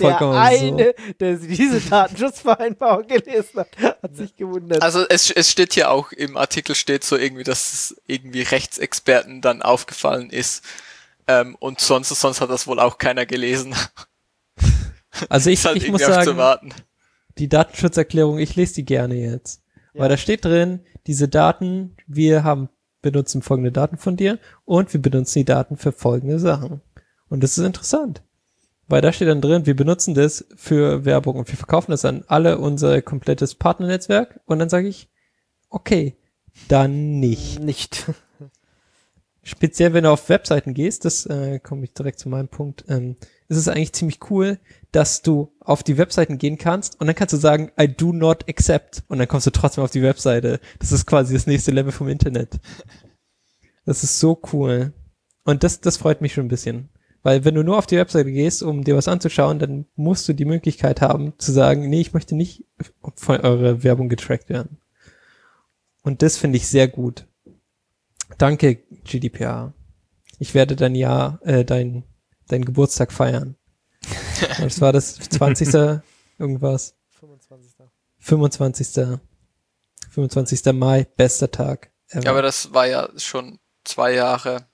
Der diese Datenschutzvereinbarung gelesen hat sich gewundert. Also es steht hier auch, im Artikel steht so irgendwie, dass es irgendwie Rechtsexperten dann aufgefallen ist. Und sonst hat das wohl auch keiner gelesen. Also ich Ist halt muss irgendwie auch zu sagen, warten. die Datenschutzerklärung, ich lese die gerne jetzt. Ja. Weil da steht drin, diese Daten, benutzen folgende Daten von dir und wir benutzen die Daten für folgende Sachen. Und das ist interessant. Weil da steht dann drin, wir benutzen das für Werbung und wir verkaufen das an alle unser komplettes Partnernetzwerk und dann sage ich, okay, dann nicht. Nicht. Speziell, wenn du auf Webseiten gehst, das komme ich direkt zu meinem Punkt, ist es eigentlich ziemlich cool, dass du auf die Webseiten gehen kannst und dann kannst du sagen, I do not accept und dann kommst du trotzdem auf die Webseite. Das ist quasi das nächste Level vom Internet. Das ist so cool. Und das freut mich schon ein bisschen. Weil wenn du nur auf die Webseite gehst, um dir was anzuschauen, dann musst du die Möglichkeit haben zu sagen, nee, ich möchte nicht von eurer Werbung getrackt werden. Und das finde ich sehr gut. Danke, GDPR. Ich werde dein dein Geburtstag feiern. Das war das 20. irgendwas. 25. Mai, bester Tag ever. Ja, aber das war ja schon 2 Jahre.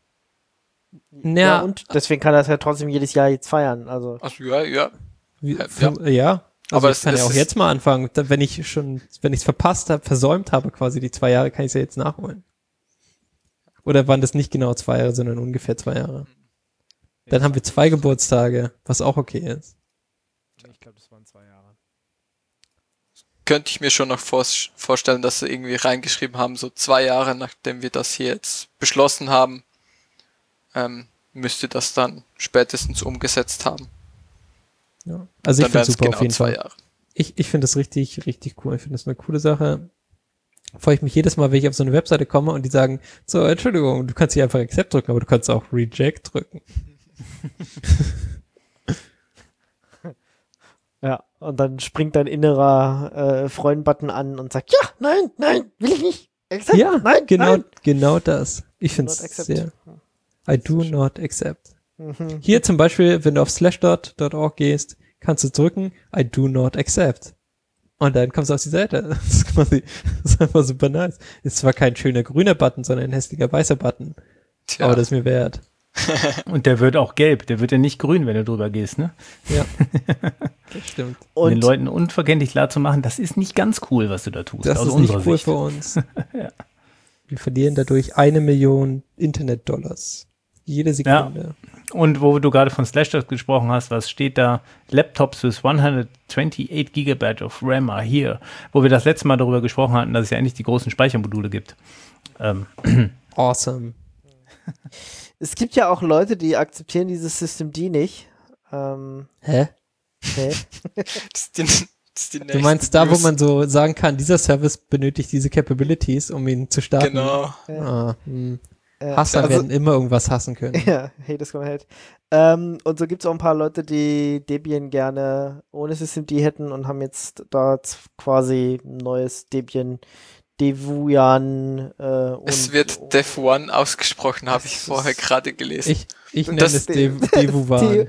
Ja, und deswegen kann er es ja trotzdem jedes Jahr jetzt feiern. Also Also ja. Ja. Also Aber ich kann es ja auch ist- jetzt mal anfangen. Wenn ich es versäumt habe, quasi die 2 Jahre, kann ich es ja jetzt nachholen. Oder waren das nicht genau 2 Jahre, sondern ungefähr 2 Jahre? Dann haben wir 2 Geburtstage, was auch okay ist. ich glaube, das waren 2 Jahre. Könnte ich mir schon noch vorstellen, dass sie irgendwie reingeschrieben haben, so 2 Jahre nachdem wir das hier jetzt beschlossen haben, müsste das dann spätestens umgesetzt haben. Ja. Also ich Dann finde wären es es super genau auf jeden 2 Fall. Jahre. Ich finde das richtig, richtig cool. Ich finde das eine coole Sache. Freue ich mich jedes Mal, wenn ich auf so eine Webseite komme und die sagen, so, Entschuldigung, du kannst hier einfach Accept drücken, aber du kannst auch Reject drücken. Ja, und dann springt dein innerer Freund-Button an und sagt, ja, nein, will ich nicht. Accept, Ja, nein, genau das. Ich finde Not es accept. sehr. I do not accept. Mhm. Hier zum Beispiel, wenn du auf slashdot.org gehst, kannst du drücken, I do not accept. Und dann kommst du auf die Seite. Das ist einfach super nice. Ist zwar kein schöner grüner Button, sondern ein hässlicher weißer Button. Tja, Aber das ist mir wert. Und der wird auch gelb, der wird ja nicht grün, wenn du drüber gehst, ne? Ja. Das stimmt. Um den Und Leuten unverständlich klar zu machen, das ist nicht ganz cool, was du da tust, Das aus ist nicht unserer cool Sicht. für uns. Wir verlieren dadurch 1 Million Internet-Dollars. Jede Sekunde. Und wo du gerade von Slashdot gesprochen hast, was steht da? Laptops with 128 GB of RAM are here. Wo wir das letzte Mal darüber gesprochen hatten, dass es ja endlich die großen Speichermodule gibt. Awesome. es gibt ja auch Leute, die akzeptieren dieses Systemd nicht. Hä? Okay. das ist die Du nächste meinst da, wo News. man so sagen kann, dieser Service benötigt diese Capabilities, um ihn zu starten? Genau. Hasser werden immer irgendwas hassen können. Ja, haters gonna hate. Und so gibt es auch ein paar Leute, die Debian gerne ohne Systemd hätten und haben jetzt da quasi ein neues Debian, Devuan Es wird Dev One ausgesprochen, habe ich vorher gerade gelesen. Ich nenne Das- es Devuan.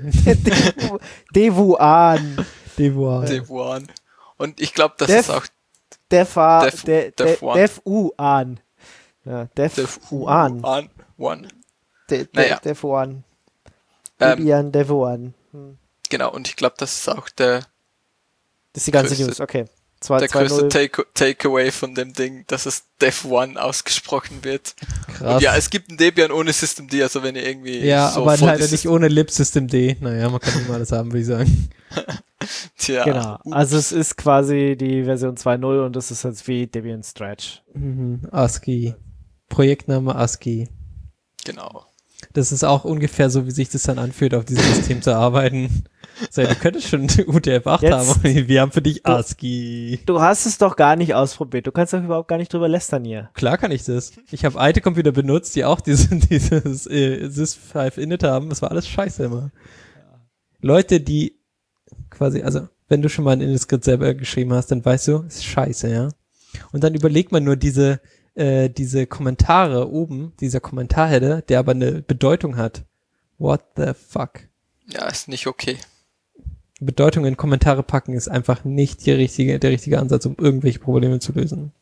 Devuan. Devuan. Dev One. Und ich glaube, das Dev- ist auch Devuan. Devuan. Ja, Dev Devuan. One. De- Naja. Devuan. Ähm, Debian Devuan. Genau, und ich glaube, das ist auch der Das ist die ganze größte- News, okay. der größte 2.0. Takeaway von dem Ding, dass es Dev 1 ausgesprochen wird. Krass. Und ja, es gibt ein Debian ohne Systemd, also wenn ihr irgendwie Ja, so aber voll leider die nicht ohne libsystemd. Naja, man kann nicht mal alles haben, würde ich sagen. Tja, Genau. Also es ist quasi die Version 2.0 und das ist jetzt wie Debian Stretch. ASCII. Projektname ASCII. genau. Das ist auch ungefähr so, wie sich das dann anfühlt, auf diesem System zu arbeiten. So, du könntest schon UTF-8 Jetzt- haben, aber wir haben für dich ASCII. Du hast es doch gar nicht ausprobiert. Du kannst doch überhaupt gar nicht drüber lästern hier. Klar kann ich das. Ich habe alte Computer benutzt, die auch dieses Sys5 Init haben. Das war alles scheiße immer. Leute, die quasi, also wenn du schon mal ein Init-Skript selber geschrieben hast, dann weißt du, es ist scheiße, ja. Und dann überlegt man nur diese Kommentare oben, dieser Kommentarheader, der aber eine Bedeutung hat. What the fuck? Ja, ist nicht okay. Bedeutung in Kommentare packen ist einfach nicht der richtige Ansatz, um irgendwelche Probleme zu lösen.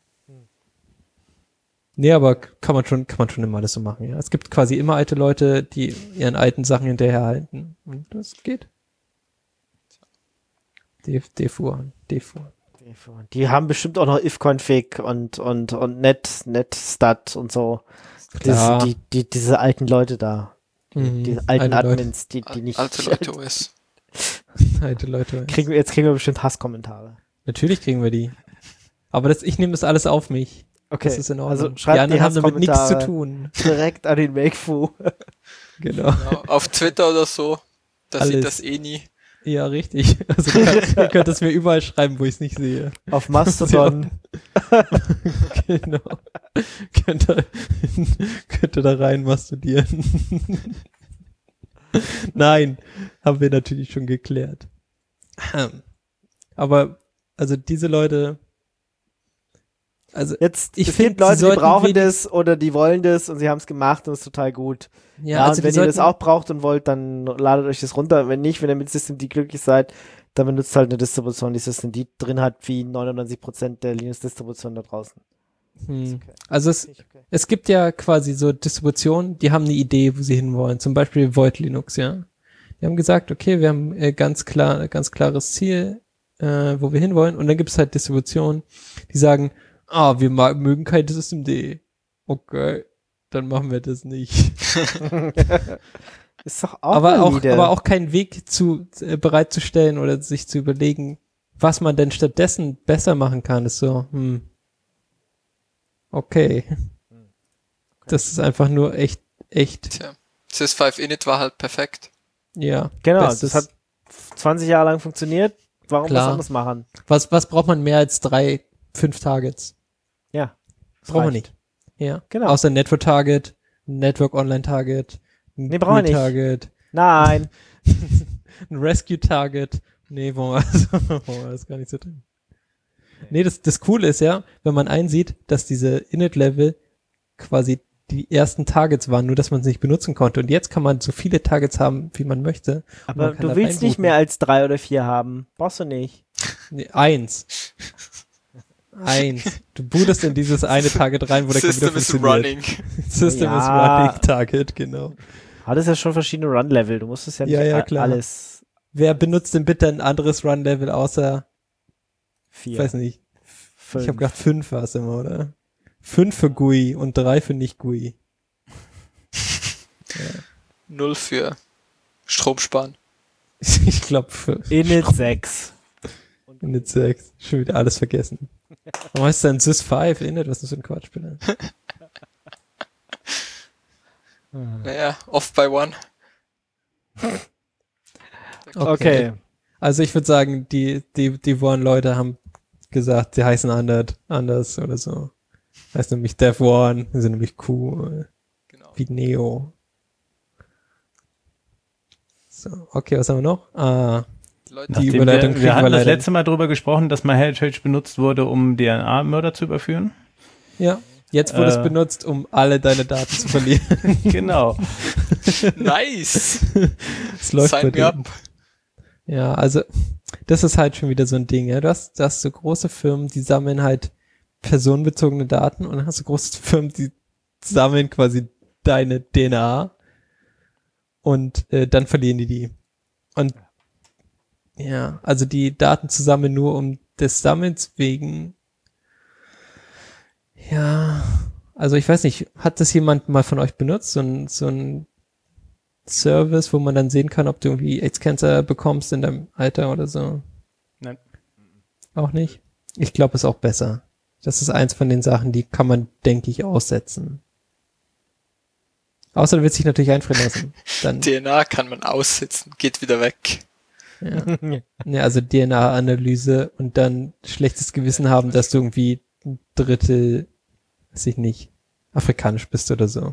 Nee, aber kann man schon immer alles so machen, ja. Es gibt quasi immer alte Leute, die ihren alten Sachen hinterherhalten. Und das geht. Defuhr. Die haben bestimmt auch noch if-config und netstat und so. Klar. Diese alten Leute da. Diese alten alte Admins, die nicht. Alte Leute OS. Alte Leute. Jetzt kriegen wir bestimmt Hasskommentare. Natürlich kriegen wir die. Aber ich nehme das alles auf mich. Okay. Das ist in Ordnung. Also schreibt die anderen haben damit nichts zu Hasskommentare tun. direkt an den Makefu. Genau. Genau. Auf Twitter oder so, da sieht Alles. das eh nie. Ja, richtig. Also ihr könnt es mir überall schreiben, wo ich es nicht sehe. Auf Mastodon. Genau. Könnt ihr da rein masturbieren. Nein, haben wir natürlich schon geklärt. Aber, also diese Leute, also Jetzt, Ich es find, gibt Leute, sie die sollten brauchen wenig- das oder die wollen das und sie haben es gemacht und es ist total gut. Ja, also und wenn wir ihr das sollten- auch braucht und wollt, dann ladet euch das runter. Wenn nicht, wenn ihr mit Systemd glücklich seid, dann benutzt halt eine Distribution, die Systemd drin hat, wie 99% der Linux-Distributionen da draußen. Okay. Also es gibt ja quasi so Distributionen, die haben eine Idee, wo sie hinwollen. Zum Beispiel Void Linux, ja. Die haben gesagt, okay, wir haben ganz klares Ziel, wo wir hinwollen. Und dann gibt es halt Distributionen, die sagen, wir mögen kein Systemd. Okay, dann machen wir das nicht. Ist doch auch aber valide. auch keinen Weg bereitzustellen oder sich zu überlegen, was man denn stattdessen besser machen kann, ist so, okay. Das ist einfach nur echt, Tja. Sys5 Init war halt perfekt. ja. Genau, bestes- das hat 20 Jahre lang funktioniert. Warum Klar. was anderes machen? Was braucht man mehr als 5 Targets? Ja. das Braucht man reicht. nicht. Ja. Genau. Außer Network Target, Network Online Target, Nee, brauchen wir nicht. Target, Nein. ein Rescue Target. Nee, wollen wir das gar nicht so drin. Nee, das Coole ist ja, wenn man einsieht, dass diese Init-Level quasi die ersten Targets waren, nur dass man es nicht benutzen konnte. Und jetzt kann man so viele Targets haben, wie man möchte. Und Aber man kann du da willst nicht reinbooten. mehr als 3 oder 4 haben. Brauchst du nicht. Nee, 1. Du bootest in dieses eine Target rein, wo der System Computer is funktioniert. running. System Ja. is running Target, genau. Hat es ja schon verschiedene Run-Level. Du musst es ja nicht Ja, klar. alles Wer benutzt denn bitte ein anderes Run-Level außer, 4. ich weiß nicht, 5. ich habe gedacht 5 war es immer, oder? 5 für GUI und 3 für nicht GUI. 0 für Strom sparen. Ich glaube für Init 6. Init 6. Schon wieder alles vergessen. Warum heißt es dann Sys5 Init? Was ist das für ein Quatsch, bitte? Naja, off by one. Okay. Also ich würde sagen, die Dev1-Leute haben gesagt, sie heißen anders oder so. Heißt nämlich Dev1, die sind nämlich cool. Genau. Wie Neo. So, okay, was haben wir noch? Leute, Die Nachdem Überleitung kriegen wir hatten wir das leider letzte Mal darüber gesprochen, dass MyHeritage benutzt wurde, um DNA-Mörder zu überführen. Ja, jetzt wurde es benutzt, um alle deine Daten zu verlieren. Genau. nice. Es läuft Sign bei me denen. up. Ja, also das ist halt schon wieder so ein Ding. Ja, du hast so große Firmen, die sammeln halt personenbezogene Daten und dann hast du große Firmen, die sammeln quasi deine DNA und dann verlieren die. Und Ja, also die Daten zusammen nur um des Sammels wegen. Ja, also ich weiß nicht, hat das jemand mal von euch benutzt? So ein Service, wo man dann sehen kann, ob du irgendwie AIDS-Cancer bekommst in deinem Alter oder so? Nein. Auch nicht? Ich glaube, es ist auch besser. Das ist eins von den Sachen, die kann man, denke ich, aussetzen. Außer du willst dich natürlich einfrieren lassen. Dann, DNA kann man aussitzen, geht wieder weg. ja. Ja, also DNA-Analyse und dann schlechtes Gewissen haben, dass du irgendwie ein Drittel, weiß ich nicht, afrikanisch bist oder so.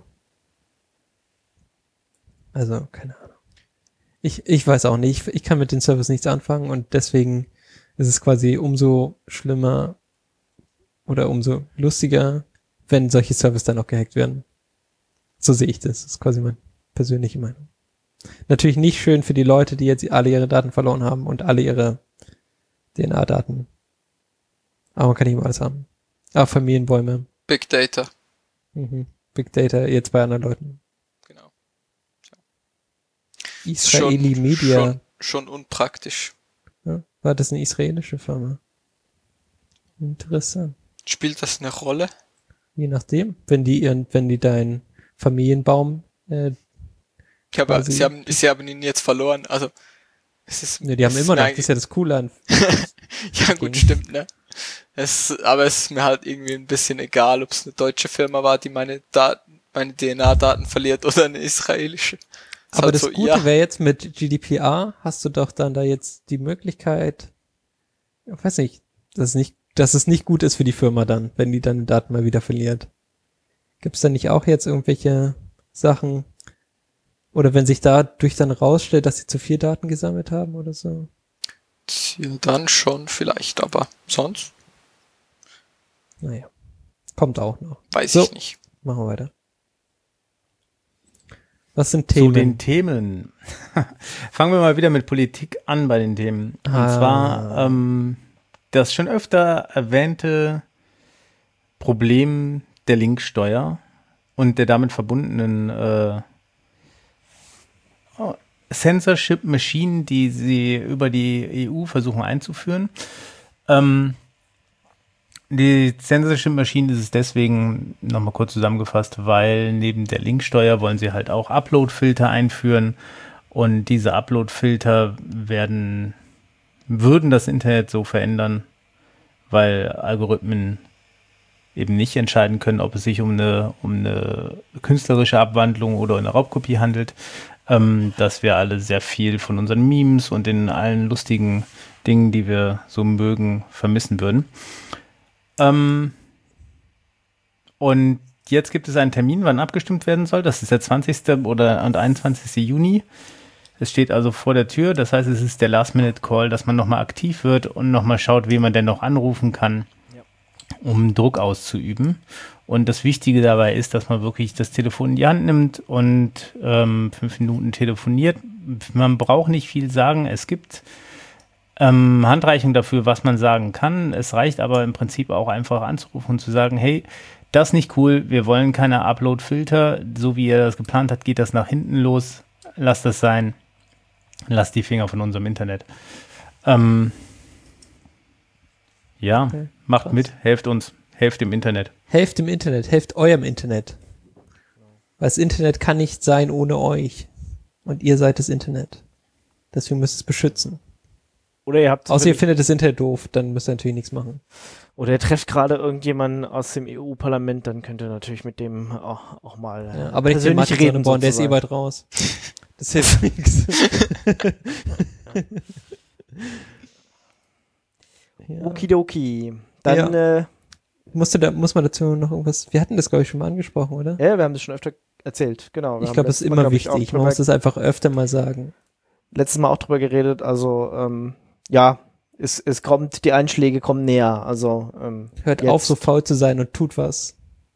Also, keine Ahnung. Ich weiß auch nicht. Ich kann mit dem Service nichts anfangen und deswegen ist es quasi umso schlimmer oder umso lustiger, wenn solche Services dann auch gehackt werden. So sehe ich das. Das ist quasi meine persönliche Meinung. Natürlich nicht schön für die Leute, die jetzt alle ihre Daten verloren haben und alle ihre DNA-Daten. Aber man kann nicht immer alles haben. Ah, Familienbäume. Big Data. Big Data jetzt bei anderen Leuten. Genau. Israeli Media. Schon unpraktisch. Ja, war das eine israelische Firma? Interessant. Spielt das eine Rolle? Je nachdem, wenn die deinen Familienbaum, Ja, aber quasi- sie haben ihn jetzt verloren. Also es ist. ne, die haben es ist immer mir noch, das ist ja das Coole an. Ja, gut, stimmt, ne? Aber es ist mir halt irgendwie ein bisschen egal, ob es eine deutsche Firma war, die meine DNA-Daten verliert oder eine israelische. Ist Aber halt das so, Gute ja, wäre jetzt mit GDPR, hast du doch dann da jetzt die Möglichkeit, ich weiß nicht, dass es nicht gut ist für die Firma dann, wenn die dann Daten mal wieder verliert. Gibt's da nicht auch jetzt irgendwelche Sachen, oder wenn sich dadurch dann rausstellt, dass sie zu viel Daten gesammelt haben oder so? ja, dann schon vielleicht, aber sonst Naja, kommt auch noch. weiß So. ich nicht. Machen wir weiter. Was sind Zu Themen? den Themen. Fangen wir mal wieder mit Politik an bei den Themen. Und zwar das schon öfter erwähnte Problem der Linksteuer und der damit verbundenen Censorship-Maschinen, die sie über die EU versuchen einzuführen. Die Censorship-Maschinen ist es deswegen, nochmal kurz zusammengefasst, weil neben der Linksteuer wollen sie halt auch Upload-Filter einführen und diese Upload-Filter würden das Internet so verändern, weil Algorithmen eben nicht entscheiden können, ob es sich um eine künstlerische Abwandlung oder eine Raubkopie handelt, dass wir alle sehr viel von unseren Memes und den allen lustigen Dingen, die wir so mögen, vermissen würden. Und jetzt gibt es einen Termin, wann abgestimmt werden soll. Das ist der 20. und 21. Juni. Es steht also vor der Tür. Das heißt, es ist der Last-Minute-Call, dass man nochmal aktiv wird und nochmal schaut, wen man denn noch anrufen kann, um Druck auszuüben. Und das Wichtige dabei ist, dass man wirklich das Telefon in die Hand nimmt und 5 Minuten telefoniert. Man braucht nicht viel sagen. Es gibt Handreichung dafür, was man sagen kann. Es reicht aber im Prinzip auch einfach anzurufen und zu sagen, hey, das ist nicht cool, wir wollen keine Upload-Filter, so wie ihr das geplant habt, geht das nach hinten los, lasst das sein, lasst die Finger von unserem Internet. Ja, Okay, macht krass. mit, helft uns, helft dem Internet. Helft dem Internet, helft eurem Internet. Weil das Internet kann nicht sein ohne euch. Und ihr seid das Internet. Deswegen müsst ihr es beschützen. Oder ihr habt Außer ihr findet das Internet doof, dann müsst ihr natürlich nichts machen. oder ihr trefft gerade irgendjemanden aus dem EU-Parlament, dann könnt ihr natürlich mit dem auch mal Ja, aber nicht den persönlich Martin reden. Sonneborn, der ist eh sozusagen. bald raus. Das hilft nichts. Ja. Okidoki. Dann, Muss man dazu noch irgendwas, wir hatten das glaube ich schon mal angesprochen, oder? ja, wir haben das schon öfter erzählt, genau. Wir Ich haben glaube, es ist letztes Mal, immer glaub ich, auch wichtig. Man drüber- muss das einfach öfter mal sagen. letztes Mal auch drüber geredet, also, ja, es kommt, die Einschläge kommen näher, also, Hört jetzt. auf, so faul zu sein und tut was.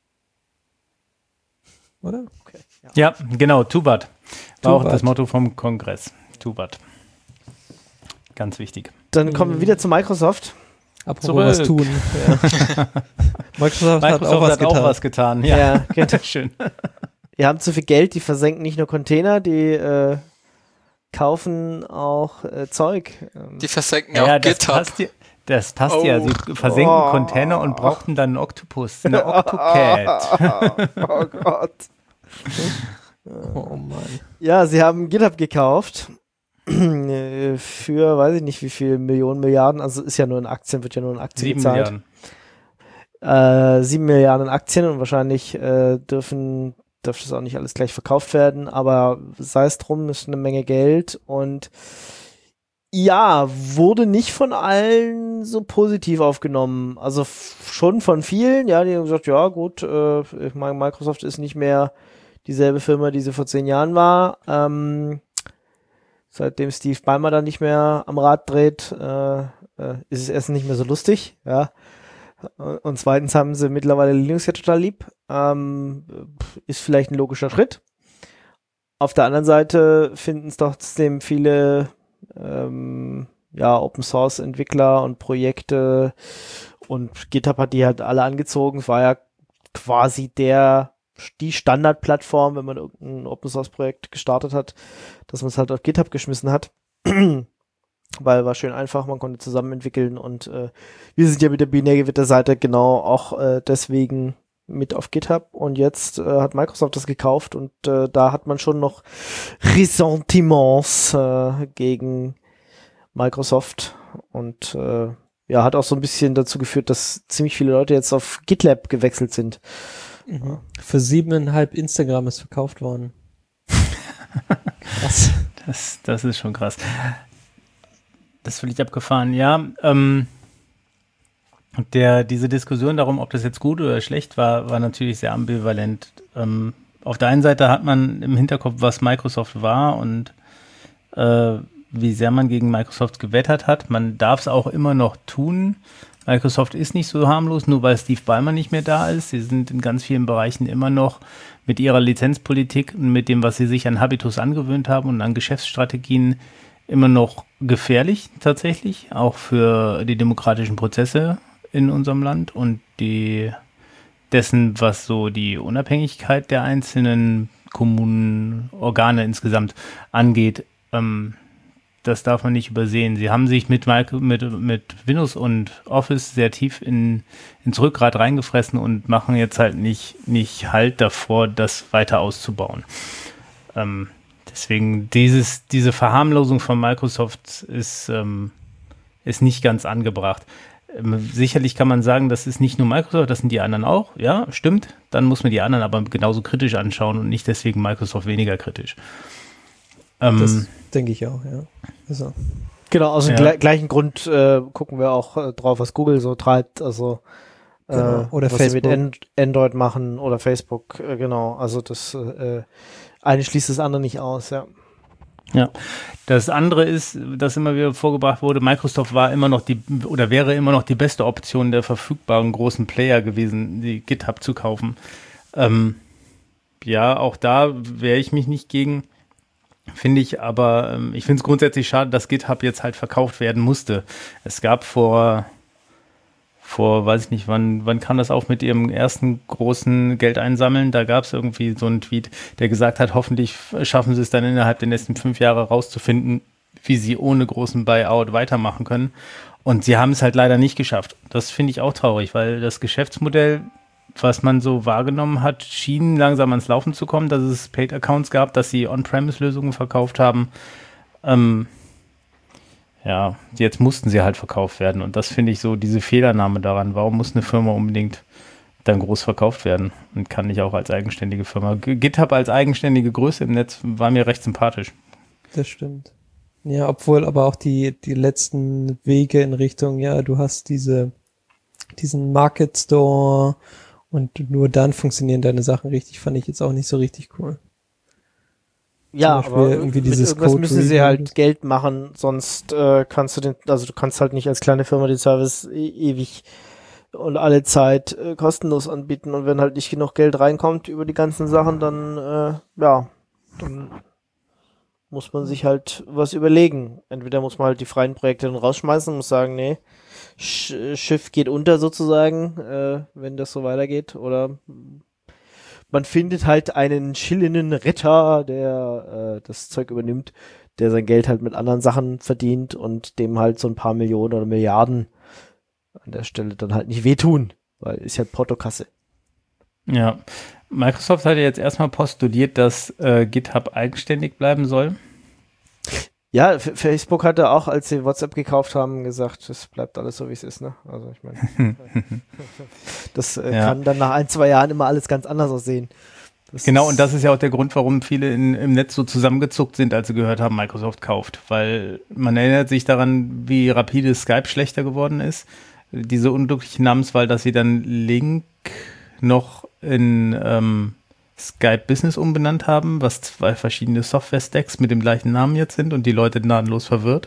Oder? Ja, genau, Tubat. War auch Tubat. das Motto vom Kongress. Tubat. Ganz wichtig. Dann kommen wir wieder zu Microsoft. Apropos Zurück. was tun. Ja. Microsoft hat auch was getan. getan. Ja, Ja, genau. schön. Die haben zu viel Geld, die versenken nicht nur Container, die kaufen auch Zeug. Die versenken Ja, auch das GitHub. das passt ja. Sie versenken Container und brauchten dann einen Oktopus, eine Octocat. Oh Gott. Oh Mann. Ja, sie haben GitHub gekauft. Für, weiß ich nicht wie viel, Milliarden, also ist ja nur in Aktien, wird ja nur in Aktien 7 gezahlt. Milliarden. 7 Milliarden Aktien und wahrscheinlich darf das auch nicht alles gleich verkauft werden, aber sei es drum, ist eine Menge Geld und ja, wurde nicht von allen so positiv aufgenommen. Also schon von vielen, ja, die haben gesagt, ja gut, ich meine, Microsoft ist nicht mehr dieselbe Firma, die sie vor 10 Jahren war. Seitdem Steve Ballmer da nicht mehr am Rad dreht, ist es erstens nicht mehr so lustig, ja. Und zweitens haben sie mittlerweile Linux ja total lieb. Ist vielleicht ein logischer Schritt. Auf der anderen Seite finden es doch trotzdem viele Open Source Entwickler und Projekte und GitHub hat die halt alle angezogen. Es war ja quasi die Standardplattform, wenn man irgendein Open Source Projekt gestartet hat, dass man es halt auf GitHub geschmissen hat. Weil war schön einfach, man konnte zusammen entwickeln und wir sind ja mit der Binärgewitter-Seite genau auch deswegen mit auf GitHub und jetzt hat Microsoft das gekauft und da hat man schon noch Ressentiments gegen Microsoft und hat auch so ein bisschen dazu geführt, dass ziemlich viele Leute jetzt auf GitLab gewechselt sind. Mhm. Für 7,5 Instagram ist verkauft worden. Krass. Das ist schon krass. Das ist völlig abgefahren. Ja, diese Diskussion darum, ob das jetzt gut oder schlecht war natürlich sehr ambivalent. Auf der einen Seite hat man im Hinterkopf, was Microsoft war und wie sehr man gegen Microsoft gewettert hat. Man darf es auch immer noch tun. Microsoft ist nicht so harmlos, nur weil Steve Ballmer nicht mehr da ist. Sie sind in ganz vielen Bereichen immer noch mit ihrer Lizenzpolitik und mit dem, was sie sich an Habitus angewöhnt haben und an Geschäftsstrategien immer noch gefährlich tatsächlich, auch für die demokratischen Prozesse in unserem Land und dessen, was so die Unabhängigkeit der einzelnen Kommunen, Organe insgesamt angeht. Das darf man nicht übersehen. Sie haben sich mit Windows und Office sehr tief ins Rückgrat reingefressen und machen jetzt halt nicht Halt davor, das weiter auszubauen. Deswegen diese Verharmlosung von Microsoft ist nicht ganz angebracht. Sicherlich kann man sagen, das ist nicht nur Microsoft, das sind die anderen auch. Ja, stimmt. Dann muss man die anderen aber genauso kritisch anschauen und nicht deswegen Microsoft weniger kritisch. Das denke ich auch, ja. Also. Genau, aus dem gleichen Grund gucken wir auch drauf, was Google so treibt, also genau. Oder was Facebook. sie mit Android machen oder Facebook, genau, also das eine schließt das andere nicht aus, ja. Ja, das andere ist, dass immer wieder vorgebracht wurde, Microsoft war immer noch wäre immer noch die beste Option der verfügbaren großen Player gewesen, die GitHub zu kaufen. Ja, auch da wehre ich mich nicht gegen. Finde ich, aber ich finde es grundsätzlich schade, dass GitHub jetzt halt verkauft werden musste. Es gab vor weiß ich nicht, wann kam das auf mit ihrem ersten großen Geld einsammeln? Da gab es irgendwie so einen Tweet, der gesagt hat, hoffentlich schaffen sie es dann innerhalb der nächsten 5 Jahre rauszufinden, wie sie ohne großen Buyout weitermachen können. Und sie haben es halt leider nicht geschafft. Das finde ich auch traurig, weil das Geschäftsmodell, was man so wahrgenommen hat, schien langsam ans Laufen zu kommen, dass es Paid-Accounts gab, dass sie On-Premise-Lösungen verkauft haben. Ja, jetzt mussten sie halt verkauft werden. Und das finde ich so, diese Fehlernahme daran. Warum muss eine Firma unbedingt dann groß verkauft werden und kann nicht auch als eigenständige Firma? GitHub als eigenständige Größe im Netz war mir recht sympathisch. Das stimmt. Ja, obwohl aber auch die letzten Wege in Richtung, ja, du hast diesen Market Store und nur dann funktionieren deine Sachen richtig, fand ich jetzt auch nicht so richtig cool. Ja, aber irgendwie mit dieses irgendwas Code müssen sie Review. halt Geld machen, sonst kannst du du kannst halt nicht als kleine Firma den Service ewig und alle Zeit kostenlos anbieten und wenn halt nicht genug Geld reinkommt über die ganzen Sachen, dann dann muss man sich halt was überlegen. Entweder muss man halt die freien Projekte dann rausschmeißen und muss sagen, nee, Schiff geht unter sozusagen, wenn das so weitergeht, oder man findet halt einen schillenden Retter, der das Zeug übernimmt. der sein Geld halt mit anderen Sachen verdient und dem halt so ein paar Millionen oder Milliarden an der Stelle dann halt nicht wehtun, weil ist ja Portokasse. Ja, Microsoft hat ja jetzt erstmal postuliert, dass GitHub eigenständig bleiben soll. Ja, Facebook hatte auch, als sie WhatsApp gekauft haben, gesagt, es bleibt alles so, wie es ist, ne? Also ich meine, das kann dann nach 1-2 Jahren immer alles ganz anders aussehen. Genau, und das ist ja auch der Grund, warum viele im Netz so zusammengezuckt sind, als sie gehört haben, Microsoft kauft. Weil man erinnert sich daran, wie rapide Skype schlechter geworden ist. Diese unglückliche Namenswahl, dass sie dann Link noch in Skype Business umbenannt haben, was 2 verschiedene Software-Stacks mit dem gleichen Namen jetzt sind und die Leute gnadenlos verwirrt.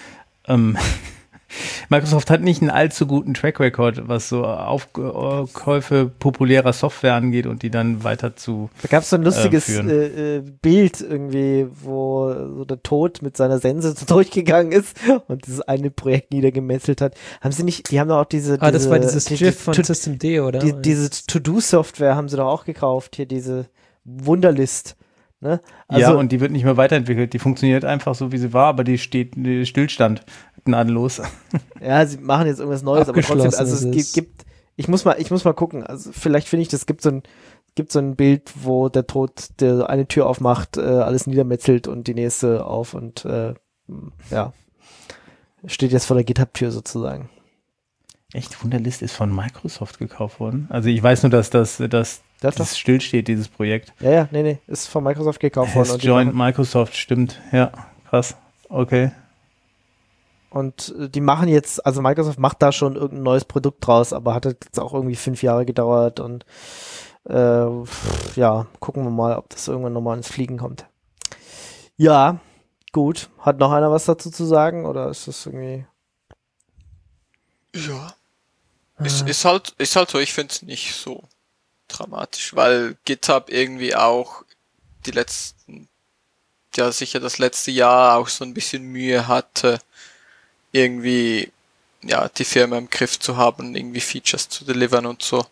Microsoft hat nicht einen allzu guten Track Record, was so Aufkäufe populärer Software angeht und die dann weiter zu Da gab es so ein lustiges Bild irgendwie, wo so der Tod mit seiner Sense so durchgegangen ist und dieses eine Projekt niedergemetzelt hat. Haben sie nicht, die haben doch auch diese das war dieses GIF von Systemd, oder? Diese To-Do-Software haben sie doch auch gekauft, hier diese Wunderlist. Ne? Also, ja, und die wird nicht mehr weiterentwickelt. Die funktioniert einfach so, wie sie war, aber die steht Stillstand. Gnadenlos. Ja, sie machen jetzt irgendwas Neues, aber trotzdem, also es gibt, ich muss mal gucken, also vielleicht finde ich, das gibt so ein Bild, wo der Tod der eine Tür aufmacht, alles niedermetzelt und die nächste auf und ja, steht jetzt vor der GitHub-Tür sozusagen. Echt, Wunderlist ist von Microsoft gekauft worden? Also ich weiß nur, dass das stillsteht, dieses Projekt. Ja, nee, ist von Microsoft gekauft worden. Es joint Microsoft, stimmt. Ja, krass. Okay. Und die machen jetzt, also Microsoft macht da schon irgendein neues Produkt draus, aber hat jetzt auch irgendwie 5 Jahre gedauert und ja, gucken wir mal, ob das irgendwann nochmal ins Fliegen kommt. Ja, gut. Hat noch einer was dazu zu sagen oder ist das irgendwie... Ja. Ist halt so, ich finde es nicht so dramatisch, weil GitHub irgendwie auch sicher das letzte Jahr auch so ein bisschen Mühe hatte, irgendwie, ja, die Firma im Griff zu haben, irgendwie Features zu delivern und so.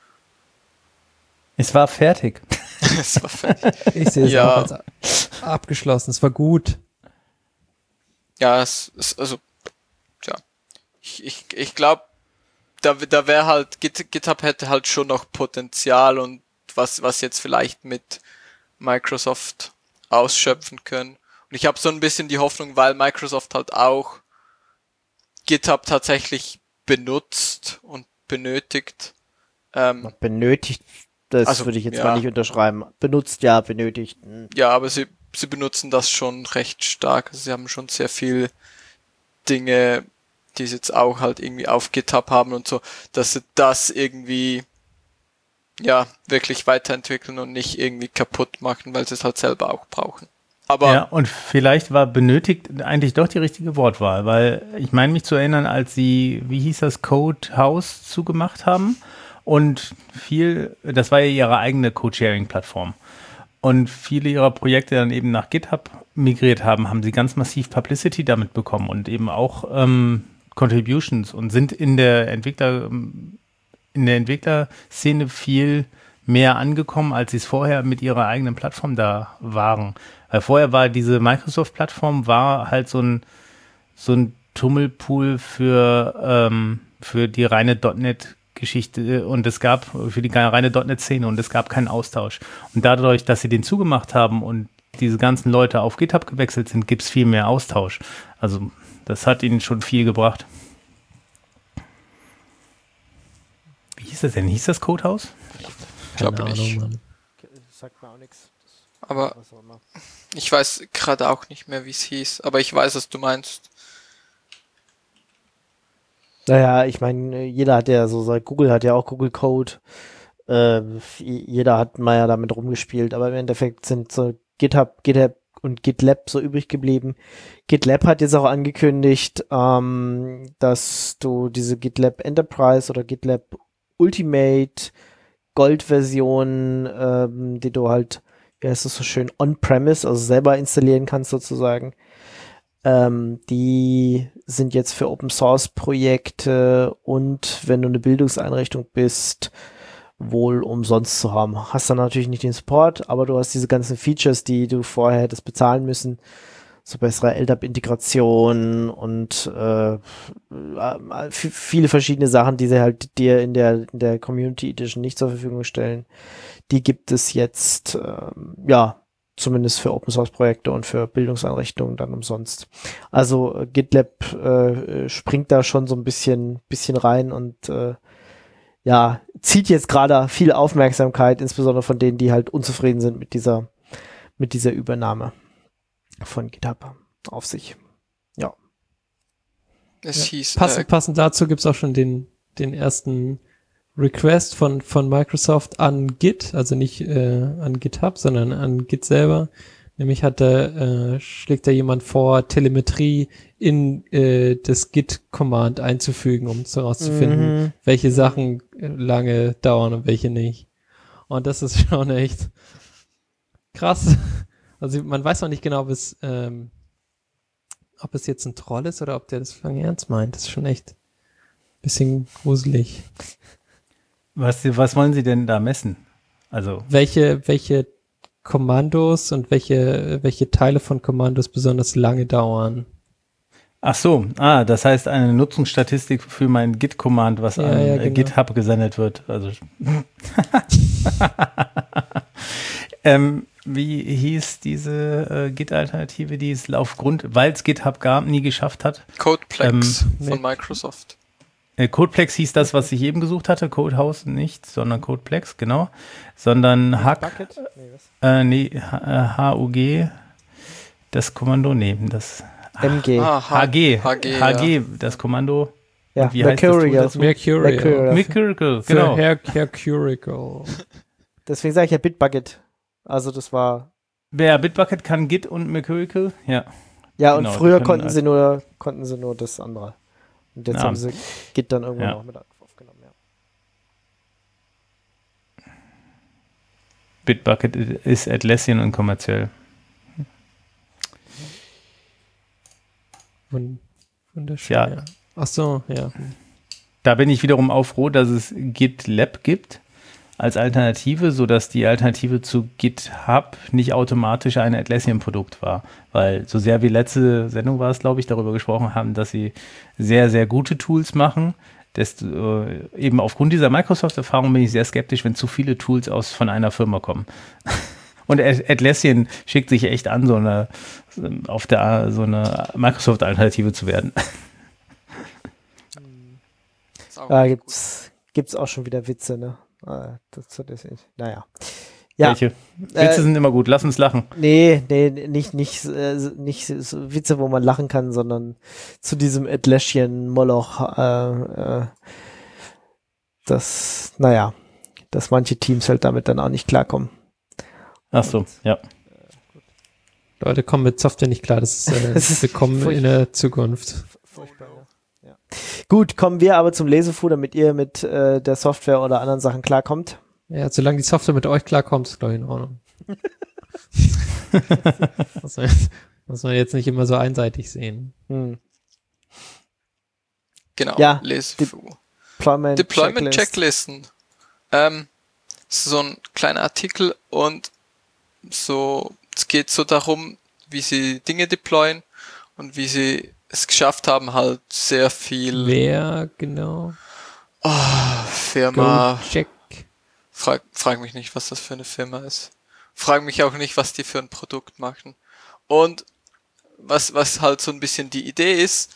Es war fertig. Es war fertig. Ich sehe es auch als abgeschlossen. Es war gut. Ja, ich glaube, da wäre halt, GitHub hätte halt schon noch Potenzial und was jetzt vielleicht mit Microsoft ausschöpfen können. Und ich habe so ein bisschen die Hoffnung, weil Microsoft halt auch GitHub tatsächlich benutzt und benötigt. Benötigt, das würde ich jetzt mal nicht unterschreiben. Benutzt, ja, benötigt. Ja, aber sie benutzen das schon recht stark. Also sie haben schon sehr viel Dinge, die sie jetzt auch halt irgendwie auf GitHub haben und so, dass sie das irgendwie wirklich weiterentwickeln und nicht irgendwie kaputt machen, weil sie es halt selber auch brauchen. Aber ja, und vielleicht war benötigt eigentlich doch die richtige Wortwahl, weil ich meine mich zu erinnern, als sie, wie hieß das, Code House zugemacht haben und das war ja ihre eigene Code-Sharing-Plattform und viele ihrer Projekte dann eben nach GitHub migriert haben sie ganz massiv Publicity damit bekommen und eben auch Contributions und sind in der Entwicklerszene viel mehr angekommen, als sie es vorher mit ihrer eigenen Plattform da waren. Weil vorher war diese Microsoft-Plattform halt so ein Tummelpool für die reine .NET-Geschichte und es gab für die reine .NET-Szene und es gab keinen Austausch. Und dadurch, dass sie den zugemacht haben und diese ganzen Leute auf GitHub gewechselt sind, gibt es viel mehr Austausch. Also das hat ihnen schon viel gebracht. Wie hieß das denn? Hieß das Codehouse? ich glaube nicht. Mann. Das sagt mir auch nichts. Aber ich weiß gerade auch nicht mehr, wie es hieß, aber ich weiß, was du meinst. Naja, ich meine, jeder hat ja so, Google hat ja auch Google Code. Jeder hat mal ja damit rumgespielt, aber im Endeffekt sind so GitHub und GitLab so übrig geblieben. GitLab hat jetzt auch angekündigt, dass du diese GitLab Enterprise oder GitLab Ultimate Gold-Version, die du halt, wie heißt das so schön, on-premise, also selber installieren kannst sozusagen, die sind jetzt für Open-Source-Projekte und wenn du eine Bildungseinrichtung bist, wohl umsonst zu haben. Hast dann natürlich nicht den Support, aber du hast diese ganzen Features, die du vorher hättest bezahlen müssen, so bessere LDAP-Integration und viele verschiedene Sachen, die sie halt dir in der Community Edition nicht zur Verfügung stellen. Die gibt es jetzt, zumindest für Open-Source-Projekte und für Bildungseinrichtungen dann umsonst. Also GitLab springt da schon so ein bisschen rein und zieht jetzt gerade viel Aufmerksamkeit, insbesondere von denen, die halt unzufrieden sind mit dieser Übernahme von GitHub auf sich. Ja. Es hieß... Passend dazu gibt's auch schon den ersten Request von Microsoft an Git, also nicht an GitHub, sondern an Git selber. Nämlich schlägt da jemand vor, Telemetrie in das Git-Command einzufügen, um herauszufinden, welche Sachen lange dauern und welche nicht. Und das ist schon echt krass. Also man weiß noch nicht genau, ob es jetzt ein Troll ist oder ob der das ernst meint. Das ist schon echt ein bisschen gruselig. Was wollen Sie denn da messen? Also welche Kommandos und welche Teile von Kommandos besonders lange dauern. Ach so, das heißt eine Nutzungsstatistik für mein Git-Command, was an genau. GitHub gesendet wird. Also wie hieß diese Git-Alternative, die es weil es GitHub gab, nie geschafft hat? Codeplex von Microsoft. Codeplex hieß das, was ich eben gesucht hatte. Codehouse nicht, sondern Codeplex, genau. Sondern Hack. HUG. Das Kommando, das MG. HG, das Kommando. Ja, und wie heißt das Tool dazu? Mercurial, genau. Mercurial. Deswegen sage ich ja Bitbucket. Also das war... Ja, Bitbucket kann Git und Mercurial, ja. Ja, genau, und früher konnten sie nur das andere. Und jetzt Ja. haben sie Git dann irgendwann auch mit aufgenommen, ja. Bitbucket ist Atlassian und kommerziell. Wunderschön. Ja. Ja. Ach so, ja. Da bin ich wiederum auch froh, dass es GitLab gibt als Alternative, sodass die Alternative zu GitHub nicht automatisch ein Atlassian-Produkt war. Weil so sehr wie letzte Sendung war es, glaube ich, darüber gesprochen haben, dass sie sehr, sehr gute Tools machen. Eben aufgrund dieser Microsoft-Erfahrung bin ich sehr skeptisch, wenn zu viele Tools von einer Firma kommen. Und Atlassian schickt sich echt an, so eine Microsoft-Alternative zu werden. Gibt's auch schon wieder Witze, ne? Naja. Ja. Welche? Witze sind immer gut, lass uns lachen. Nee, nicht so Witze, wo man lachen kann, sondern zu diesem Atlassian-Moloch, dass manche Teams halt damit dann auch nicht klarkommen. Ach so, ja. Leute kommen mit Software nicht klar, das ist willkommen in der Zukunft. Ja. Gut, kommen wir aber zum Lesefu, damit ihr mit der Software oder anderen Sachen klarkommt. Ja, solange die Software mit euch klarkommt, ist glaube ich in Ordnung. Muss man jetzt nicht immer so einseitig sehen. Genau, ja, Lesefu. Deployment Checklisten. So ein kleiner Artikel und so, es geht so darum, wie sie Dinge deployen und wie sie es geschafft haben, halt sehr viel... Wer genau? Firma... Check. Frag mich nicht, was das für eine Firma ist. Frag mich auch nicht, was die für ein Produkt machen. Und was halt so ein bisschen die Idee ist,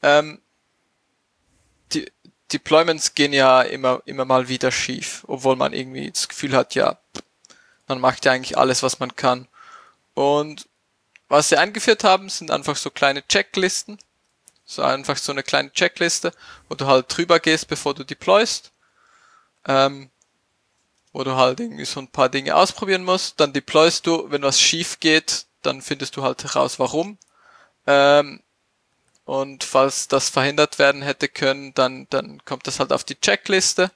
die Deployments gehen ja immer mal wieder schief, obwohl man irgendwie das Gefühl hat, ja, man macht ja eigentlich alles, was man kann. Und was sie eingeführt haben, sind einfach so kleine Checklisten. So einfach so eine kleine Checkliste, wo du halt drüber gehst, bevor du deployst. Wo du halt irgendwie so ein paar Dinge ausprobieren musst. Dann deployst du, wenn was schief geht, dann findest du halt heraus, warum. Und falls das verhindert werden hätte können, dann kommt das halt auf die Checkliste.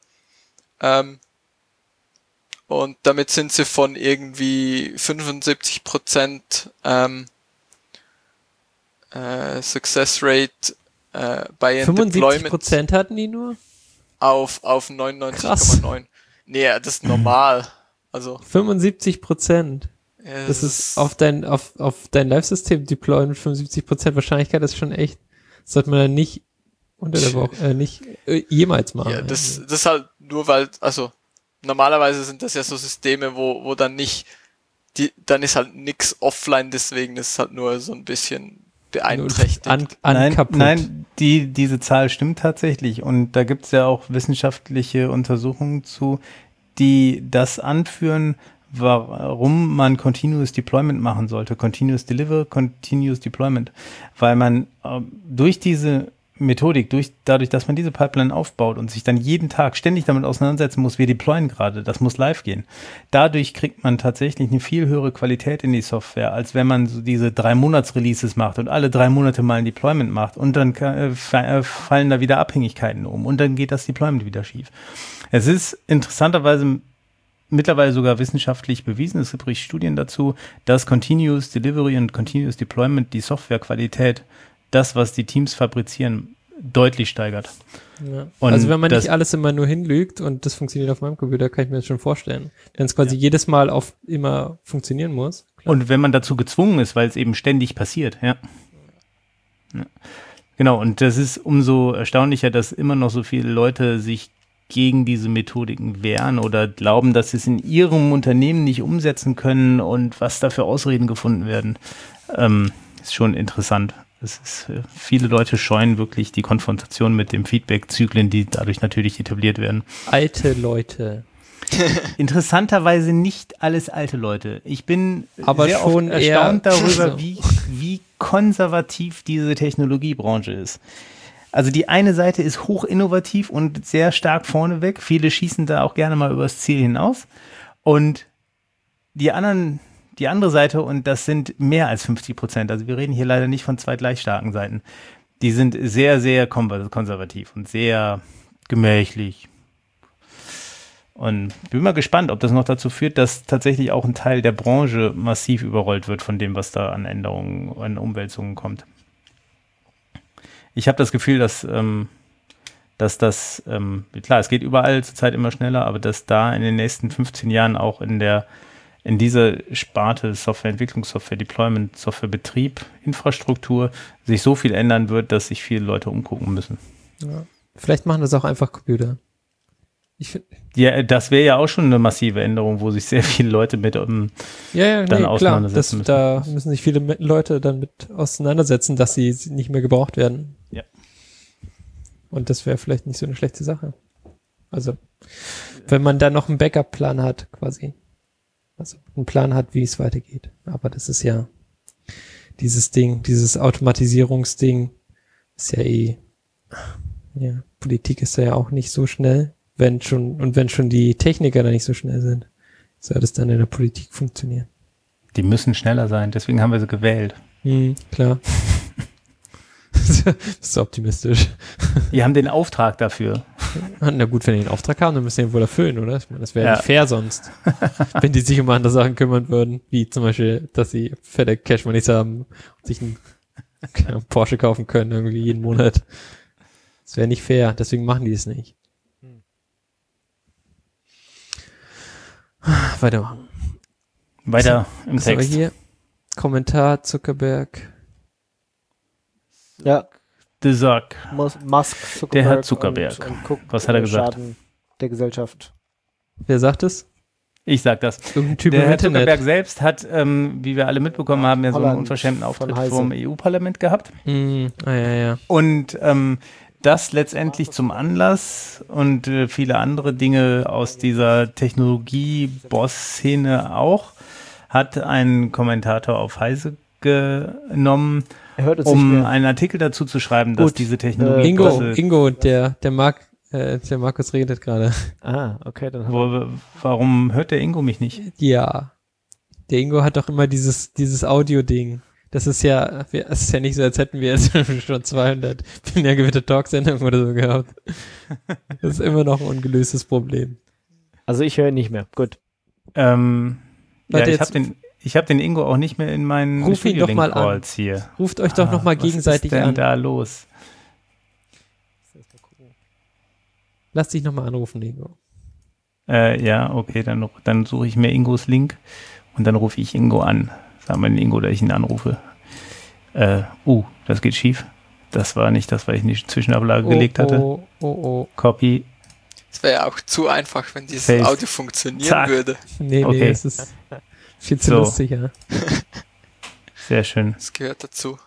Und damit sind sie von irgendwie 75% Success Rate bei Deployment 75% hatten die nur? auf 99,9. Nee, das ist normal. Also 75%. Ja, Das ist auf dein Live-System deployen mit 75% Wahrscheinlichkeit, das ist schon echt. Das sollte man dann nicht unter der Woche, nicht jemals machen. Ja, das ist halt nur, weil, also normalerweise sind das ja so Systeme, wo dann nicht, dann ist halt nix offline, deswegen ist es halt nur so ein bisschen beeinträchtigt. Nein, diese Zahl stimmt tatsächlich und da gibt es ja auch wissenschaftliche Untersuchungen zu, die das anführen, warum man Continuous Deployment machen sollte. Continuous Deliver, Continuous Deployment. Weil man durch diese Methodik, dadurch, dass man diese Pipeline aufbaut und sich dann jeden Tag ständig damit auseinandersetzen muss, wir deployen gerade, das muss live gehen. Dadurch kriegt man tatsächlich eine viel höhere Qualität in die Software, als wenn man so diese 3-Monats-Releases macht und alle 3 Monate mal ein Deployment macht und dann fallen da wieder Abhängigkeiten um und dann geht das Deployment wieder schief. Es ist interessanterweise mittlerweile sogar wissenschaftlich bewiesen, es gibt richtig Studien dazu, dass Continuous Delivery und Continuous Deployment die Softwarequalität, das, was die Teams fabrizieren, deutlich steigert. Ja. Und also wenn man nicht alles immer nur hinlügt und das funktioniert auf meinem Computer, kann ich mir das schon vorstellen. Wenn es quasi jedes Mal immer funktionieren muss. Klar. Und wenn man dazu gezwungen ist, weil es eben ständig passiert, ja. Genau, und das ist umso erstaunlicher, dass immer noch so viele Leute sich gegen diese Methodiken wehren oder glauben, dass sie es in ihrem Unternehmen nicht umsetzen können und was da für Ausreden gefunden werden, ist schon interessant. Viele Leute scheuen wirklich die Konfrontation mit dem Feedback-Zyklen, die dadurch natürlich etabliert werden. Alte Leute. Interessanterweise nicht alles alte Leute. Ich bin aber sehr schon oft erstaunt darüber, so. wie konservativ diese Technologiebranche ist. Also die eine Seite ist hoch innovativ und sehr stark vorneweg. Viele schießen da auch gerne mal übers Ziel hinaus. Und die andere Seite, und das sind mehr als 50%, also wir reden hier leider nicht von 2 gleich starken Seiten, die sind sehr, sehr konservativ und sehr gemächlich. Und ich bin mal gespannt, ob das noch dazu führt, dass tatsächlich auch ein Teil der Branche massiv überrollt wird von dem, was da an Änderungen, an Umwälzungen kommt. Ich habe das Gefühl, dass das, klar, es geht überall zurzeit immer schneller, aber dass da in den nächsten 15 Jahren auch in dieser Sparte Softwareentwicklung, Software Deployment, Softwarebetrieb, Infrastruktur sich so viel ändern wird, dass sich viele Leute umgucken müssen. Ja. Vielleicht machen das auch einfach Computer. Ja, das wäre ja auch schon eine massive Änderung, wo sich sehr viele Leute mit auseinandersetzen müssen. Da müssen sich viele Leute dann mit auseinandersetzen, dass sie nicht mehr gebraucht werden. Ja. Und das wäre vielleicht nicht so eine schlechte Sache. Also, wenn man da noch einen Backup-Plan hat, quasi. Also, einen Plan hat, wie es weitergeht. Aber das ist ja dieses Automatisierungsding ist ja Politik ist da ja auch nicht so schnell. Wenn schon die Techniker da nicht so schnell sind, soll das dann in der Politik funktionieren. Die müssen schneller sein, deswegen haben wir sie gewählt. Klar. Das ist so optimistisch. Die haben den Auftrag dafür. Na gut, wenn die den Auftrag haben, dann müssen die ihn wohl erfüllen, oder? Ich meine, das wäre nicht fair sonst. Wenn die sich um andere Sachen kümmern würden, wie zum Beispiel, dass sie fette Cash-Moneys haben und sich einen Porsche kaufen können, irgendwie jeden Monat. Das wäre nicht fair, deswegen machen die es nicht. Weitermachen. Weiter im Text. Hier Kommentar Zuckerberg. Ja. The Zuck. Musk, Zuckerberg. Der Herr Zuckerberg. Und was hat er gesagt? Schaden der Gesellschaft. Wer sagt es? Ich sag das. Irgendein Typ der im Herr Internet. Zuckerberg selbst hat, wie wir alle mitbekommen haben, ja so einen unverschämten Auftritt vom EU-Parlament gehabt. Ja. Und das letztendlich zum Anlass und viele andere Dinge aus dieser Technologie-Boss-Szene auch, hat ein Kommentator auf Heise genommen, um einen Artikel dazu zu schreiben, dass diese Technologie... Ingo, der Markus redet gerade. Ah, okay. Dann warum hört der Ingo mich nicht? Ja, der Ingo hat doch immer dieses Audio-Ding. Das ist ja nicht so, als hätten wir jetzt schon 200 binär-gewitterte Talksendungen oder so gehabt. Das ist immer noch ein ungelöstes Problem. Also ich höre ihn nicht mehr. Gut. Ich hab den Ingo auch nicht mehr in meinen Studio-Link-Calls hier. Ruft euch doch nochmal gegenseitig an. Was ist denn da los? Lass dich nochmal anrufen, Ingo. Ja, okay, dann suche ich mir Ingos Link Und dann rufe ich Ingo an. Sag mal den Ingo, dass ich ihn anrufe. Das geht schief. Das war nicht das, was ich in die Zwischenablage gelegt hatte. Copy. Es wäre ja auch zu einfach, wenn dieses Paste. Audio funktionieren Zack. würde. Nee, Okay. es ist viel zu So. lustig, ja. Sehr schön. Das gehört dazu.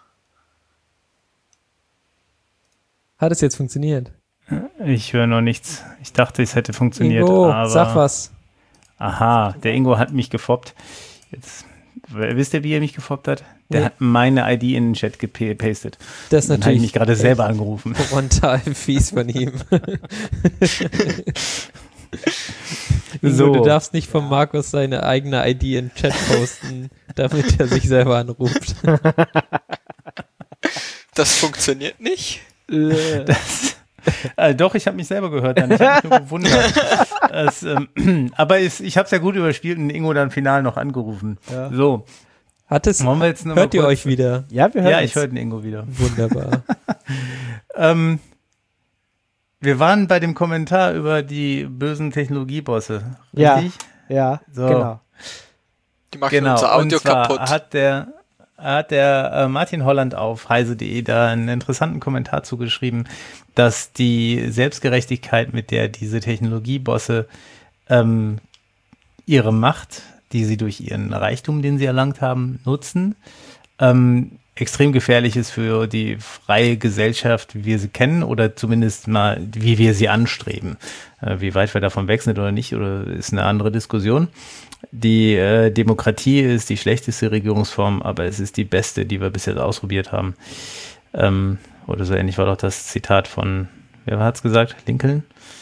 Hat es jetzt funktioniert? Ich höre noch nichts. Ich dachte, es hätte funktioniert. Ingo, aber sag was. Aha, der Ingo hat mich gefoppt. Jetzt, wisst ihr, wie er mich gefoppt hat? Der Nee. hat meine ID in den Chat gepastet. Das ist Dann habe ich natürlich mich gerade selber angerufen. frontal fies von ihm. Ingo, So. du darfst nicht von Markus seine eigene ID in den Chat posten, damit er sich selber anruft. Das funktioniert nicht. Doch, ich habe mich selber gehört. Dann. Ich habe mich nur gewundert. Aber ich habe es ja gut überspielt und Ingo dann final noch angerufen. Ja. So, Hat es, wollen wir jetzt noch mal hört ihr kurz- euch wieder? Ja, wir hören Ja, uns. ich höre den Ingo wieder. Wunderbar. Wir waren bei dem Kommentar über die bösen Technologiebosse. Ja. Richtig? Ja, So. genau. Die machen Genau. unser Audio und zwar kaputt. hat der Martin Holland auf heise.de da einen interessanten Kommentar zugeschrieben, dass die Selbstgerechtigkeit, mit der diese Technologiebosse ihre Macht, die sie durch ihren Reichtum, den sie erlangt haben, nutzen, extrem gefährlich ist für die freie Gesellschaft, wie wir sie kennen, oder zumindest mal, wie wir sie anstreben. Wie weit wir davon weg sind oder nicht, oder ist eine andere Diskussion. Die Demokratie ist die schlechteste Regierungsform, aber es ist die beste, die wir bis jetzt ausprobiert haben. Oder so ähnlich war doch das Zitat von, wer hat's gesagt? Lincoln?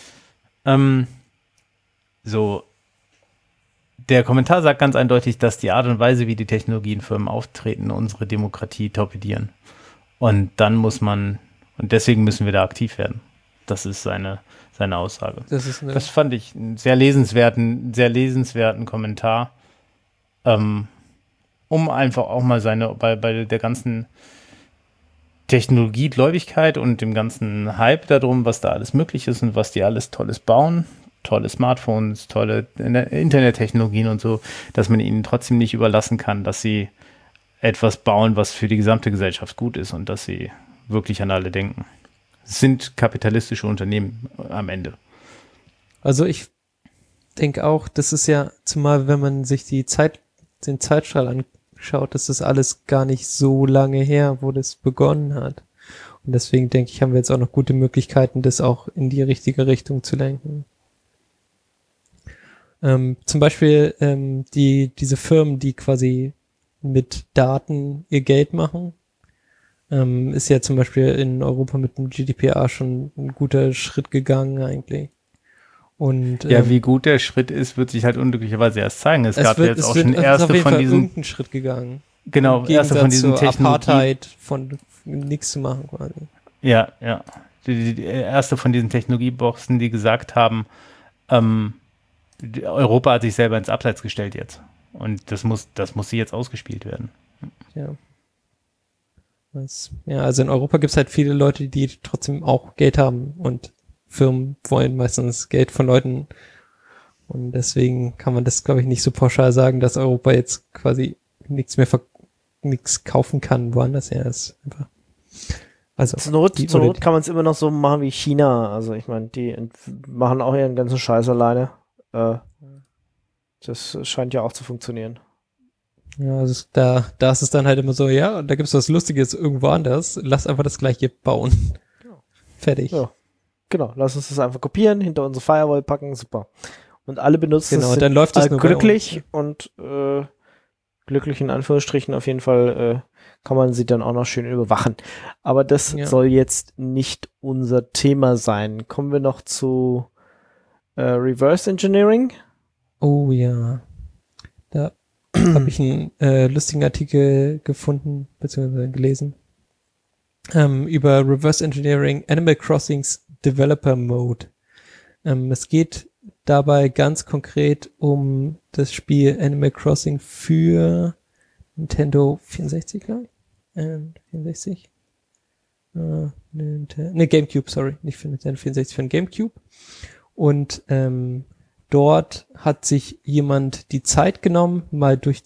Der Kommentar sagt ganz eindeutig, dass die Art und Weise, wie die Technologiefirmen auftreten, unsere Demokratie torpedieren. Und deswegen müssen wir da aktiv werden. Das ist seine Aussage. Das ist eine, Das fand ich einen sehr lesenswerten Kommentar, um einfach auch mal bei der ganzen Technologiegläubigkeit und dem ganzen Hype darum, was da alles möglich ist und was die alles Tolles bauen, tolle Smartphones, tolle Internettechnologien und so, dass man ihnen trotzdem nicht überlassen kann, dass sie etwas bauen, was für die gesamte Gesellschaft gut ist und dass sie wirklich an alle denken. Es sind kapitalistische Unternehmen am Ende. also ich denke auch, das ist ja, zumal wenn man sich den Zeitstrahl anschaut, das ist alles gar nicht so lange her, wo das begonnen hat. Und deswegen denke ich, haben wir jetzt auch noch gute Möglichkeiten, das auch in die richtige Richtung zu lenken. Zum Beispiel diese Firmen, die quasi mit Daten ihr Geld machen, ist ja zum Beispiel in Europa mit dem GDPR schon ein guter Schritt gegangen eigentlich. Und Ja, wie gut der Schritt ist, wird sich halt unglücklicherweise erst zeigen. Es gab jetzt auch schon es ist auf erste jeden von Fall diesen, irgendeinen Schritt gegangen. genau, Im erste von Gegensatz diesen zur Technologien. Apartheid von nichts zu machen quasi. Ja. Die erste von diesen Technologieboxen, die gesagt haben, Europa hat sich selber ins Abseits gestellt jetzt. Und das muss jetzt ausgespielt werden. Ja. Also in Europa gibt es halt viele Leute, die trotzdem auch Geld haben und Firmen wollen meistens Geld von Leuten und deswegen kann man das, glaube ich, nicht so pauschal sagen, dass Europa jetzt quasi nichts kaufen kann, woanders her ist. Einfach. Also Zur Not kann man es immer noch so machen wie China. Also ich meine, die machen auch ihren ganzen Scheiß alleine. Das scheint ja auch zu funktionieren. ja, also da ist es dann halt immer so, ja, da gibt es was Lustiges irgendwo anders, lass einfach das gleiche bauen. Fertig. Ja. Genau, lass uns das einfach kopieren, hinter unsere Firewall packen, super. Und alle benutzen Genau, es, dann läuft es alle nur bei glücklich und glücklich in Anführungsstrichen auf jeden Fall kann man sie dann auch noch schön überwachen. Aber das Ja. soll jetzt nicht unser Thema sein. Kommen wir noch zu Reverse Engineering. Oh ja. Da habe ich einen lustigen Artikel gefunden, beziehungsweise gelesen, über Reverse Engineering Animal Crossings Developer Mode. Es geht dabei ganz konkret um das Spiel Animal Crossing für Nintendo 64, glaube ich. 64? GameCube, sorry. Nicht für Nintendo 64, für den GameCube. Und dort hat sich jemand die Zeit genommen, mal durch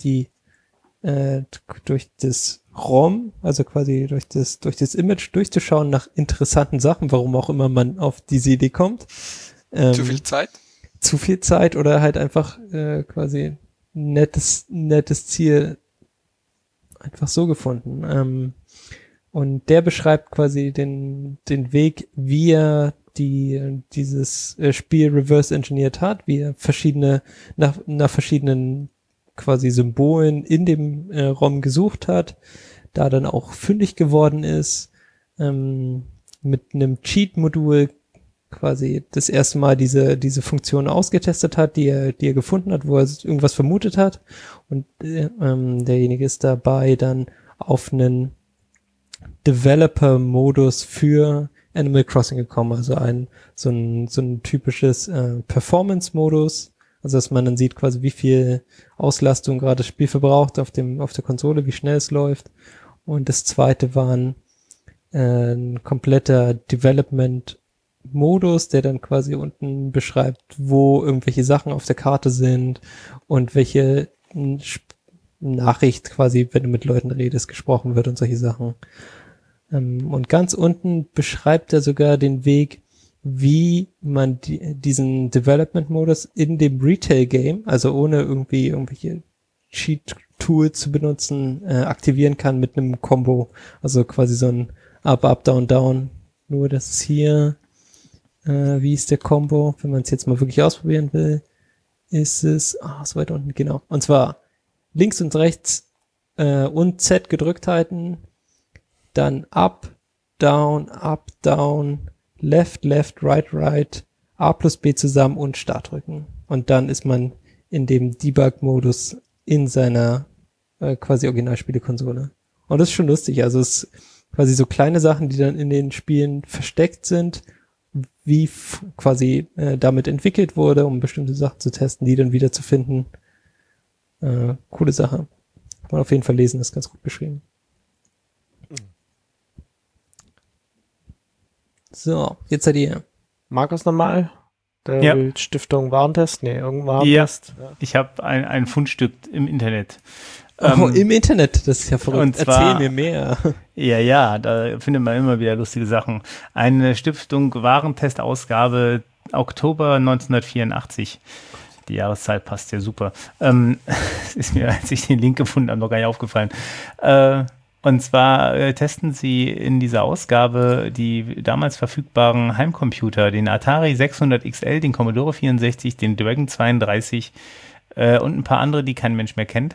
das ROM, also quasi durch das Image durchzuschauen nach interessanten Sachen, warum auch immer man auf diese Idee kommt. Zu viel Zeit? Zu viel Zeit oder halt einfach quasi nettes Ziel einfach so gefunden. Und der beschreibt quasi den Weg, wie er dieses Spiel reverse engineert hat, wie er nach verschiedenen quasi Symbolen in dem ROM gesucht hat, da dann auch fündig geworden ist, mit einem Cheat-Modul quasi das erste Mal diese Funktion ausgetestet hat, die er gefunden hat, wo er irgendwas vermutet hat, und derjenige ist dabei dann auf einen Developer-Modus für Animal Crossing gekommen, also so ein typisches Performance-Modus, also dass man dann sieht quasi, wie viel Auslastung gerade das Spiel verbraucht auf der Konsole, wie schnell es läuft. Und das zweite war ein kompletter Development-Modus, der dann quasi unten beschreibt, wo irgendwelche Sachen auf der Karte sind und welche Nachricht quasi, wenn du mit Leuten redest, gesprochen wird und solche Sachen. Und ganz unten beschreibt er sogar den Weg, wie man diesen Development-Modus in dem Retail-Game, also ohne irgendwie irgendwelche Cheat-Tools zu benutzen, aktivieren kann mit einem Combo. Also quasi so ein Up, Up, Down, Down. Nur das ist hier, wie ist der Combo? Wenn man es jetzt mal wirklich ausprobieren will, ist es, so weit unten, genau. Und zwar links und rechts und Z gedrückt halten, dann Up, Down, Left, Left, Right, Right, A plus B zusammen und Start drücken. Und dann ist man in dem Debug-Modus in seiner quasi Originalspielekonsole. Und das ist schon lustig. Also es ist quasi so kleine Sachen, die dann in den Spielen versteckt sind, wie quasi damit entwickelt wurde, um bestimmte Sachen zu testen, die dann wieder zu finden. Coole Sache. Kann man auf jeden Fall lesen, ist ganz gut beschrieben. So, jetzt seid ihr. Markus nochmal? Der Ja. will Stiftung Warentest? Nee, irgendein Warentest. Ja. Ich habe ein Fundstück im Internet. Im Internet, das ist ja verrückt. und zwar- Erzähl mir mehr. Ja, da findet man immer wieder lustige Sachen. Eine Stiftung Warentest-Ausgabe Oktober 1984. Die Jahreszahl passt ja super. Ist mir, als ich den Link gefunden habe, noch gar nicht aufgefallen. Und zwar testen sie in dieser Ausgabe die damals verfügbaren Heimcomputer, den Atari 600 XL, den Commodore 64, den Dragon 32 und ein paar andere, die kein Mensch mehr kennt.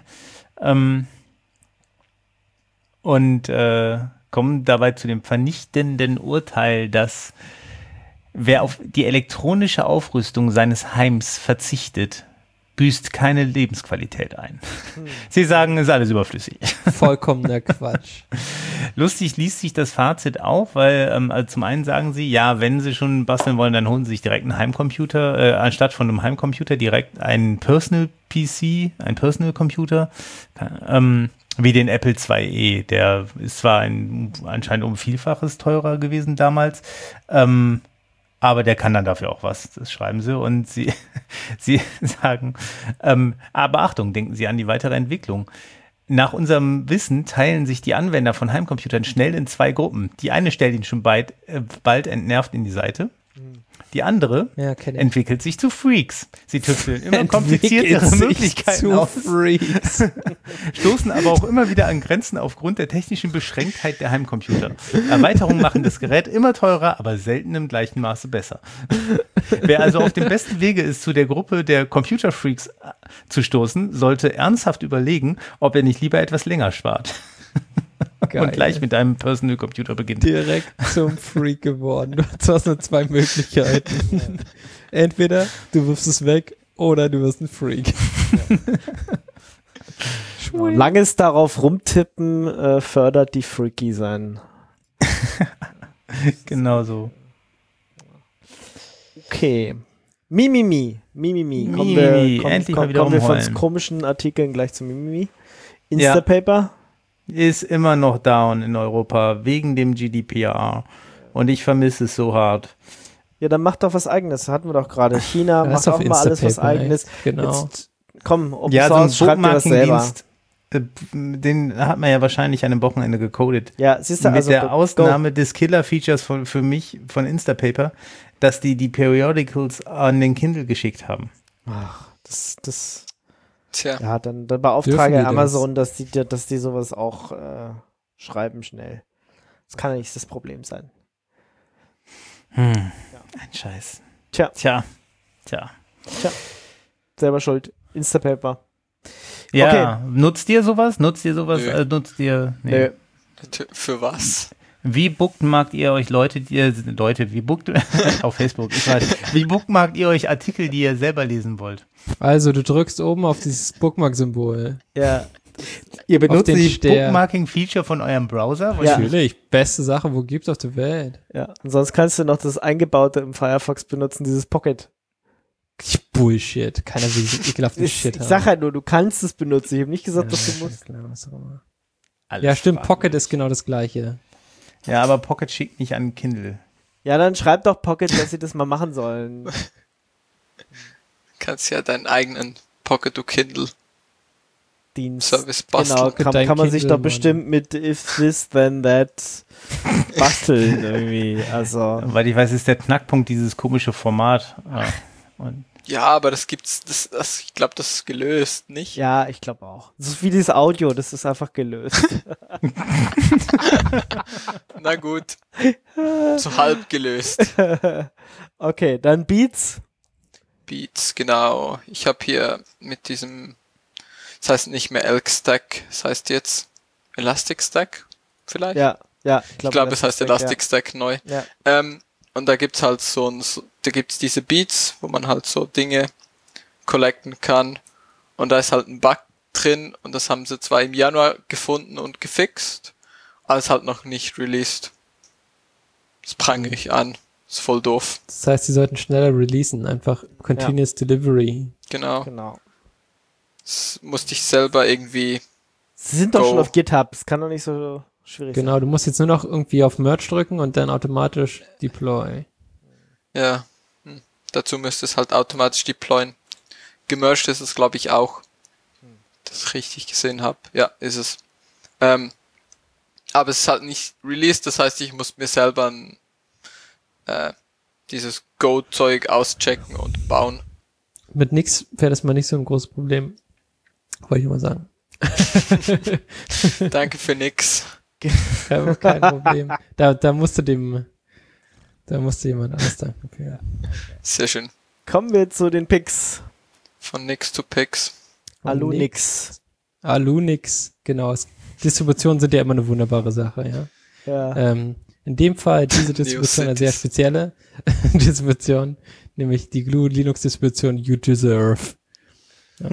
Und kommen dabei zu dem vernichtenden Urteil, dass wer auf die elektronische Aufrüstung seines Heims verzichtet, büßt keine Lebensqualität ein. Sie sagen, es ist alles überflüssig. Vollkommener Quatsch. Lustig liest sich das Fazit auf, weil also zum einen sagen sie, ja, wenn sie schon basteln wollen, dann holen sie sich direkt einen Heimcomputer, anstatt von einem Heimcomputer direkt einen Personal PC, einen Personal Computer, wie den Apple IIe. Der ist zwar anscheinend um Vielfaches teurer gewesen damals, aber der kann dann dafür auch was, das schreiben sie. Und sie sagen, aber Achtung, denken Sie an die weitere Entwicklung. Nach unserem Wissen teilen sich die Anwender von Heimcomputern schnell in zwei Gruppen. Die eine stellt ihn schon bald entnervt in die Seite. Die andere entwickelt sich zu Freaks. Sie tüfteln immer kompliziertere Möglichkeiten aus, stoßen aber auch immer wieder an Grenzen aufgrund der technischen Beschränktheit der Heimcomputer. Erweiterungen machen das Gerät immer teurer, aber selten im gleichen Maße besser. Wer also auf dem besten Wege ist, zu der Gruppe der Computerfreaks zu stoßen, sollte ernsthaft überlegen, ob er nicht lieber etwas länger spart. Geil. Und gleich mit einem Personal Computer beginnt. Direkt zum Freak geworden. Du hast nur zwei Möglichkeiten. Entweder du wirfst es weg oder du wirst ein Freak. Ja. Langes darauf rumtippen fördert die Freaky sein. Genau so. Okay. Mimimi. Endlich mal wieder kommen wir von rumheulen. komischen Artikeln gleich zu Mimimi. Instapaper. Ist immer noch down in Europa wegen dem GDPR und ich vermisse es so hart. Ja, dann mach doch was Eigenes. Hatten wir doch gerade. China Ja, macht ist auf auch mal alles was Instapaper, Eigenes. echt, genau. Jetzt, komm, Open Ja, so ein Source, schreib dir das selber. Bookmarking-Dienst, den hat man ja wahrscheinlich an einem Wochenende gecodet. Ja, siehst du, Mit also der go. Ausnahme des Killer-Features für mich von Instapaper, dass die Periodicals an den Kindle geschickt haben. Ach, das Tja, ja, dann Dürfen beauftrage die das? Amazon, dass die sowas auch schreiben schnell. Das kann ja nicht das Problem sein. Ein Scheiß. Tja, Tja. selber schuld. Instapaper. Ja, nutzt ihr sowas? Nö. Nee. Nö. für was? Wie bookmarkt ihr euch auf Facebook, ich weiß, wie bookmarkt ihr euch Artikel, die ihr selber lesen wollt? Also du drückst oben auf dieses Bookmark-Symbol. Ja, Ihr benutzt den die Stern. Bookmarking-Feature von eurem Browser? Ja. Natürlich, beste Sache, wo gibt's auf der Welt. ja. Und sonst kannst du noch das Eingebaute im Firefox benutzen, dieses Pocket. Bullshit. Keiner will diesen ekelhaften Ich Shit haben. sag halt nur, du kannst es benutzen. Ich habe nicht gesagt, dass du Ja, musst. genau, was auch immer. Alles Ja, stimmt, fraglich. Pocket ist genau das gleiche. Ja, aber Pocket schickt nicht an Kindle. Ja, dann schreib doch Pocket, dass sie das mal machen sollen. Kannst ja deinen eigenen Pocket to Kindle Dienst. Service Genau, basteln. Dein kann man sich Kindle, doch bestimmt mit if this, then that basteln irgendwie. Also, Weil ich weiß, ist der Knackpunkt dieses komische Format. Ja. Und Ja, aber das gibt's, ich glaube, das ist gelöst, nicht? ja, ich glaube auch. So wie dieses Audio, das ist einfach gelöst. Na gut. So halb gelöst. Okay, dann Beats. Beats, genau. Ich habe hier mit diesem, das heißt nicht mehr Elk Stack, das heißt jetzt Elastic Stack vielleicht? Ja, Ich glaube, es heißt Elastic Stack neu. Ja. Und da gibt's halt da gibt's diese Beats, wo man halt so Dinge collecten kann. Und da ist halt ein Bug drin und das haben sie zwar im Januar gefunden und gefixt, aber es ist halt noch nicht released. Das prangere ich an. Ist voll doof. Das heißt, sie sollten schneller releasen, einfach Continuous Delivery. Genau. Genau. Das musste ich selber irgendwie, Sie sind doch Go. schon auf GitHub. Es kann doch nicht so schwierig Genau, du musst jetzt nur noch irgendwie auf Merge drücken und dann automatisch deploy. ja, dazu müsste es halt automatisch deployen. Gemerged ist es, glaube ich, auch. Das ich richtig gesehen habe. Ja, ist es. Aber es ist halt nicht released, das heißt, ich muss mir selber dieses Go-Zeug auschecken und bauen. Mit nix wäre das mal nicht so ein großes Problem. Wollte ich mal sagen. Danke für nix. Kein Problem. Da musste jemand anders danken für. Sehr schön. Kommen wir zu den Picks. Von nix to Picks. Alunix. Alunix, genau. Distributionen sind ja immer eine wunderbare Sache, ja. Ja. In dem Fall diese Distribution eine sehr Neocities. spezielle Distribution, nämlich die GNU Linux Distribution You Deserve. Ja.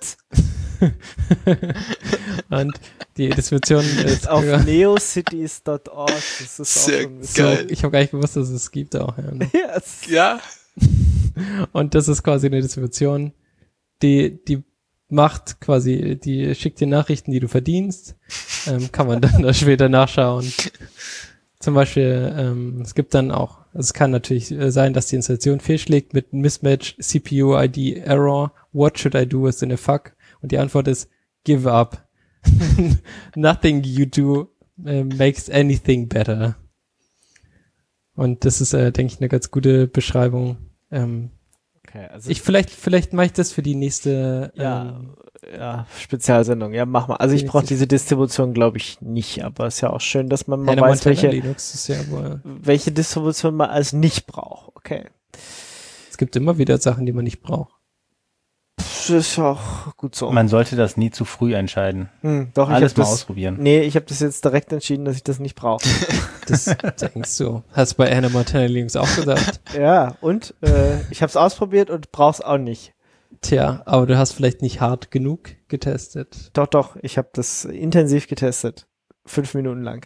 Und die Distribution ist Auf neocities.org. Das ist Sehr auch schon ein bisschen- geil. ich habe gar nicht gewusst, dass es gibt auch. Ja. Yes. Ja, Und das ist quasi eine Distribution, die macht quasi, die schickt dir Nachrichten, die du verdienst. Kann man dann da später nachschauen. Zum Beispiel, es gibt dann auch, es kann natürlich sein, dass die Installation fehlschlägt mit Mismatch, CPU, ID, Error, what should I do is in a fuck? Und die Antwort ist, give up. Nothing you do makes anything better. Und das ist, denke ich, eine ganz gute Beschreibung. Okay, also Vielleicht mache ich das für die nächste. ja, Spezialsendung. Ja, mach mal. Also ich brauche diese Distribution, glaube ich, nicht. Aber es ist ja auch schön, dass man mal Hannah weiß, Montana welche, Linux ist ja wohl. welche Distribution man als nicht braucht. Okay. Es gibt immer wieder Sachen, die man nicht braucht. Das ist ja auch gut so. Man sollte das nie zu früh entscheiden. Doch, Alles ich mal hab das, ausprobieren. Nee, ich habe das jetzt direkt entschieden, dass ich das nicht brauche. Das denkst du. Hast du bei Hannah Montana Linux auch gesagt? Ja, und ich habe es ausprobiert und brauch's auch nicht. Tja, aber du hast vielleicht nicht hart genug getestet. Doch, ich habe das intensiv getestet. 5 Minuten lang.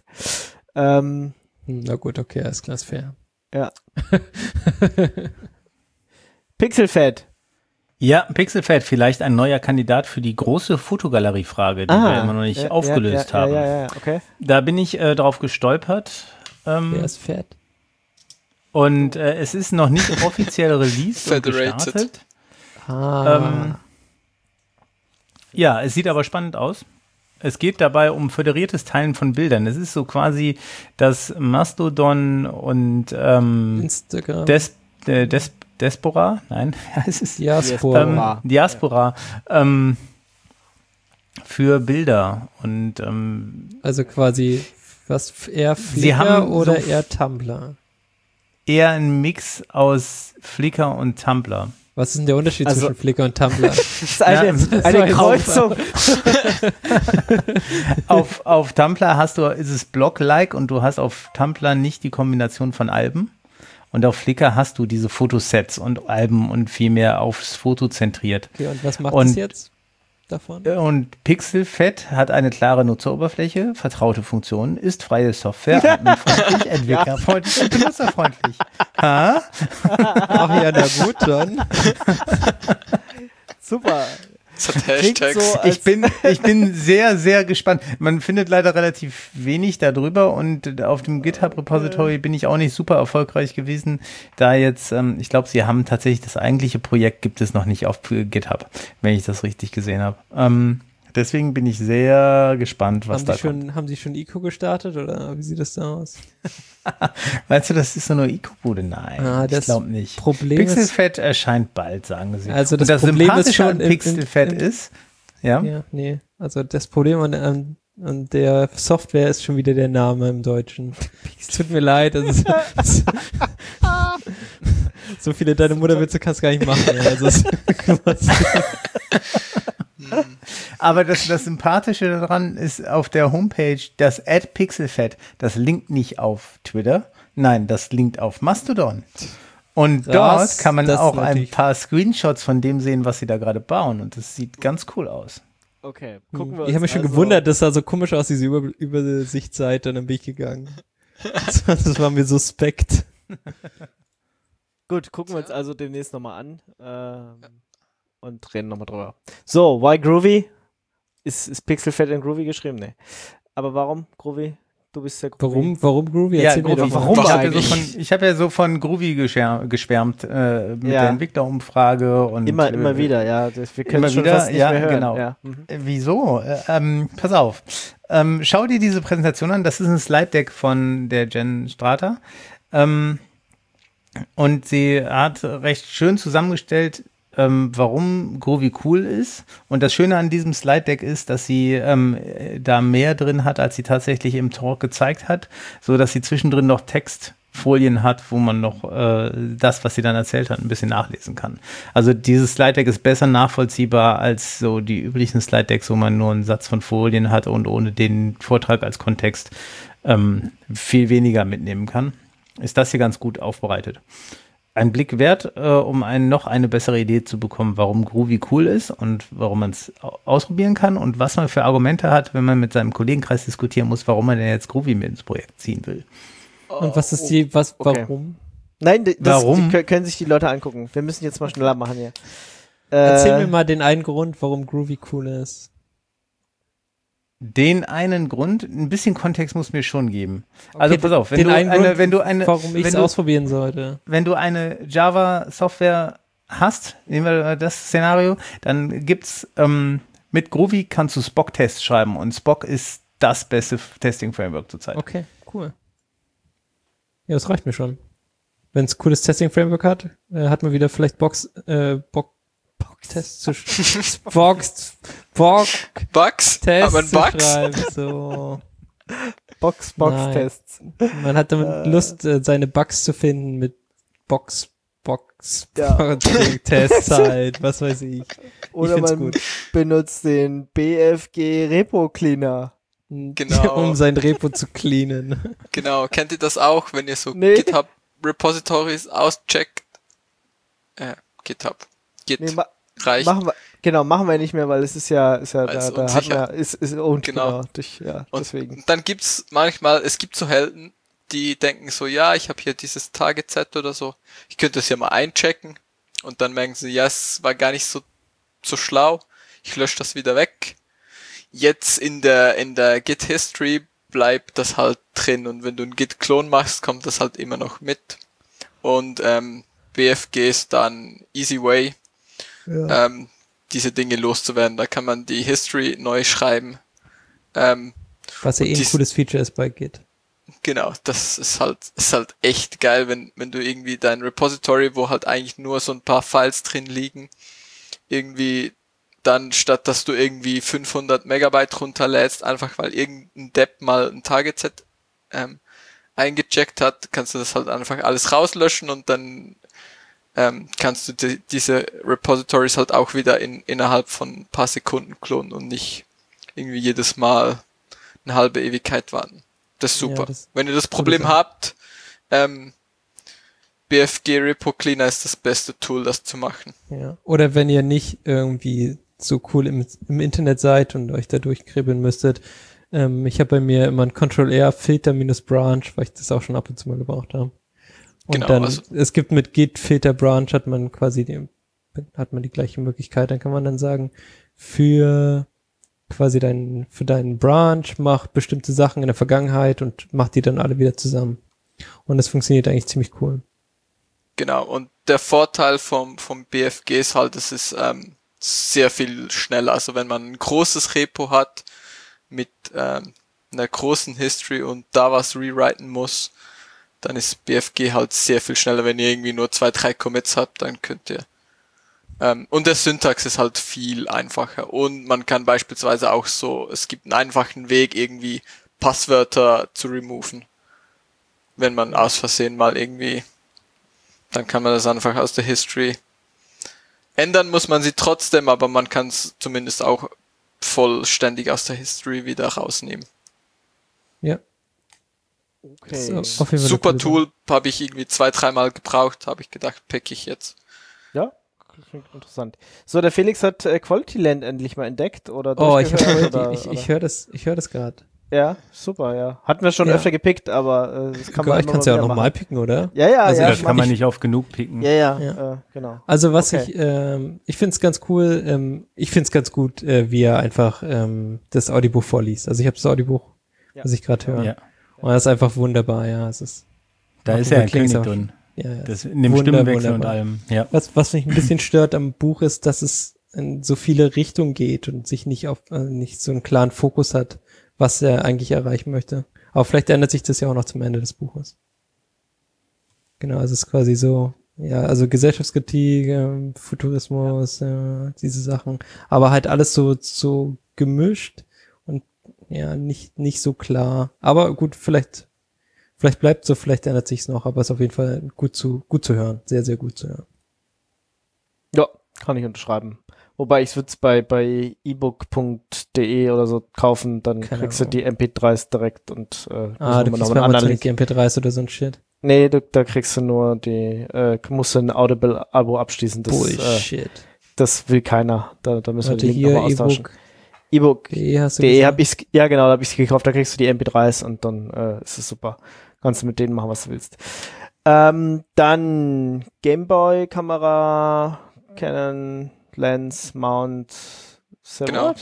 Na gut, okay, alles klar, ist fair. Ja. Pixelfed. Ja, Pixelfed, vielleicht ein neuer Kandidat für die große Fotogalerie-Frage, die wir immer noch nicht aufgelöst haben. Ja, okay. Da bin ich drauf gestolpert. Wer ist fett? Und es ist noch nicht offiziell released und Federated. gestartet. Ja, es sieht aber spannend aus. Es geht dabei um föderiertes Teilen von Bildern. Es ist so quasi das Mastodon und Instagram. Diaspora? Nein, wie heißt es? Diaspora. Diaspora. Für Bilder. Und Also quasi, was eher Sie Flickr haben oder so eher Tumblr? eher ein Mix aus Flickr und Tumblr. Was ist denn der Unterschied Also- zwischen Flickr und Tumblr? Das ist eine Kreuzung. Auf Tumblr ist es Blog-like und du hast auf Tumblr nicht die Kombination von Alben. Und auf Flickr hast du diese Fotosets und Alben und viel mehr aufs Foto zentriert. Okay, und was macht Und- das jetzt davon? Und Pixelfed hat eine klare Nutzeroberfläche, vertraute Funktionen, ist freie Software, adminfreundlich, entwicklerfreundlich und benutzerfreundlich. Ha? Ach ja, na gut, dann. Super. Das hat Klingt Hashtags. so, als Ich bin sehr, sehr gespannt. Man findet leider relativ wenig darüber und auf dem GitHub-Repository bin ich auch nicht super erfolgreich gewesen, da jetzt, ich glaube, sie haben tatsächlich das eigentliche Projekt gibt es noch nicht auf GitHub, wenn ich das richtig gesehen habe. Deswegen bin ich sehr gespannt, was da kommt. Haben Sie schon ICO gestartet oder wie sieht das da aus? Weißt du, das ist so eine ICO-Bude? Nein, ich das glaube nicht. Problem ist, Pixelfed erscheint bald, sagen sie. Also Und das Problem ist Sympathische schon an Pixelfed ist, ja, ja, nee, also das Problem an der Software ist schon wieder der Name im Deutschen. Es tut mir leid, so viele deine Mutterwitze kannst du gar nicht machen. Ja. Also aber das Sympathische daran ist auf der Homepage, das @pixelfed, das linkt nicht auf Twitter, nein, das linkt auf Mastodon. Und dort kann man das auch ein natürlich- paar Screenshots von dem sehen, was sie da gerade bauen. Und das sieht ganz cool aus. Okay, gucken wir ich habe mich schon gewundert, das sah so komisch aus, diese Übersichtsseite, und dann bin ich gegangen. Das war mir suspekt. Gut, gucken wir uns also demnächst nochmal an und reden nochmal drüber. So, why Groovy? Ist Pixelfed in Groovy geschrieben? Nee. Aber warum Groovy? Du bist ja Groovy. Warum Groovy? Ja, Erzähl mir Groovy. doch mal. Warum Ich habe ja so von Groovy geschwärmt mit Ja. der Entwicklerumfrage und Immer wieder, ja. Wir können immer es schon wieder, fast nicht ja, mehr hören. genau. Ja. Mhm. Wieso? Pass auf. Schau dir diese Präsentation an. Das ist ein Slide-Deck von der Jen Strata. Und sie hat recht schön zusammengestellt, warum Groovy cool ist. Und das Schöne an diesem Slide-Deck ist, dass sie da mehr drin hat, als sie tatsächlich im Talk gezeigt hat, so dass sie zwischendrin noch Textfolien hat, wo man noch das, was sie dann erzählt hat, ein bisschen nachlesen kann. Also dieses Slide-Deck ist besser nachvollziehbar als so die üblichen Slide-Decks, wo man nur einen Satz von Folien hat und ohne den Vortrag als Kontext viel weniger mitnehmen kann. Ist das hier ganz gut aufbereitet. Ein Blick wert, um noch eine bessere Idee zu bekommen, warum Groovy cool ist und warum man es ausprobieren kann und was man für Argumente hat, wenn man mit seinem Kollegenkreis diskutieren muss, warum man denn jetzt Groovy mit ins Projekt ziehen will. Und was ist okay. warum? Nein, Warum? Können sich die Leute angucken. Wir müssen jetzt mal schneller machen hier. Erzähl mir mal den einen Grund, warum Groovy cool ist. Den einen Grund, ein bisschen Kontext muss mir schon geben. Also Okay, pass auf, warum ich es wenn du- ausprobieren sollte. wenn du eine Java-Software hast, nehmen wir das Szenario, dann gibt's mit Groovy kannst du Spock-Tests schreiben und Spock ist das beste Testing-Framework zurzeit. Okay, cool. Ja, das reicht mir schon. Wenn es cooles Testing-Framework hat, hat man wieder vielleicht Box-Tests zu Bugs? Tests Aber ein zu Bugs? schreiben. So. Box-Tests. Man hat damit Lust, seine Bugs zu finden mit Ja. Tests halt, was weiß ich. Oder find's man gut. benutzt den BFG Repo Cleaner. Genau. Um sein Repo zu cleanen. Genau, kennt ihr das auch, wenn ihr so Nee. GitHub-Repositories auscheckt? GitHub. Git Nee, reicht. machen wir nicht mehr, weil es ist ja Weil es da hat unsicher. man, ist und Genau. Und deswegen. dann gibt's manchmal, es gibt so Helden, die denken so, ja, ich habe hier dieses Target-Set oder so, ich könnte das ja mal einchecken und dann merken sie, ja, es war gar nicht so schlau, ich lösche das wieder weg. Jetzt in der Git-History bleibt das halt drin und wenn du einen Git-Clone machst, kommt das halt immer noch mit. und BFG ist dann easy way, diese Dinge loszuwerden. Da kann man die History neu schreiben. Was ja ein cooles Feature ist bei Git. Genau, das ist halt echt geil, wenn du irgendwie dein Repository, wo halt eigentlich nur so ein paar Files drin liegen, irgendwie dann, statt dass du irgendwie 500 Megabyte runterlädst, einfach weil irgendein Depp mal ein Target-Set eingecheckt hat, kannst du das halt einfach alles rauslöschen und dann kannst du diese Repositories halt auch wieder innerhalb von ein paar Sekunden klonen und nicht irgendwie jedes Mal eine halbe Ewigkeit warten. Das ist super. Ja, wenn ihr das Problem habt, BFG Repo Cleaner ist das beste Tool, das zu machen. Ja. Oder wenn ihr nicht irgendwie so cool im Internet seid und euch da durchkribbeln müsstet. Ich habe bei mir immer ein Ctrl-R Filter -Branch, weil ich das auch schon ab und zu mal gebraucht habe. Und genau, dann, es gibt mit Git Filter Branch hat man quasi die gleiche Möglichkeit. Dann kann man dann sagen, für deinen Branch mach bestimmte Sachen in der Vergangenheit und mach die dann alle wieder zusammen. Und das funktioniert eigentlich ziemlich cool. Genau, und der Vorteil vom BFG ist halt, es ist sehr viel schneller. Also wenn man ein großes Repo hat mit einer großen History und da was rewriten muss, dann ist BFG halt sehr viel schneller. Wenn ihr irgendwie nur 2-3 Commits habt, dann könnt ihr und der Syntax ist halt viel einfacher. Und man kann beispielsweise auch es gibt einen einfachen Weg, irgendwie Passwörter zu removen. Wenn man aus Versehen mal irgendwie, dann kann man das einfach aus der History ändern, muss man sie trotzdem, aber man kann es zumindest auch vollständig aus der History wieder rausnehmen. Ja. Okay. So, super Tool, habe ich irgendwie 2-3 Mal gebraucht, habe ich gedacht, pick ich jetzt. Ja, klingt interessant. So, der Felix hat Quality Land endlich mal entdeckt oder ich höre das gerade. Ja, super, ja. Hatten wir schon öfter gepickt, aber das kann man kannst ja auch nochmal picken, oder? Ja. Also das kann man nicht oft genug picken. Ja. Genau. Also was ich finde es ganz cool, ich finde es ganz gut, wie er einfach das Audiobuch vorliest. Also ich habe das Audiobuch, was ich gerade höre. Ja. Und das ist einfach wunderbar, ja. Da ist ja ein König drin. Ja, das in dem Stimmenwechsel und allem. Ja. Was mich ein bisschen stört am Buch ist, dass es in so viele Richtungen geht und sich nicht so einen klaren Fokus hat, was er eigentlich erreichen möchte. Aber vielleicht ändert sich das ja auch noch zum Ende des Buches. Genau, also es ist quasi so, ja, also Gesellschaftskritik, Futurismus, diese Sachen, aber halt alles so gemischt und ja, nicht so klar. Aber gut, vielleicht bleibt so, vielleicht ändert sich's noch, aber es ist auf jeden Fall gut zu hören. Sehr, sehr gut zu hören. Ja, kann ich unterschreiben. Wobei ich würde es bei ebook.de oder so kaufen, dann kriegst du die MP3s direkt und du kriegst noch einen Link. MP3s oder so ein Shit. Nee, da kriegst du nur musst du ein Audible-Abo abschließen. Bullshit. Das will keiner. Da müssen wir den Link nochmal austauschen. Ebook.de habe ich da habe ich gekauft, da kriegst du die MP3s und dann ist es super. Kannst du mit denen machen, was du willst. Dann Gameboy-Kamera, Canon, Lens, Mount, genau.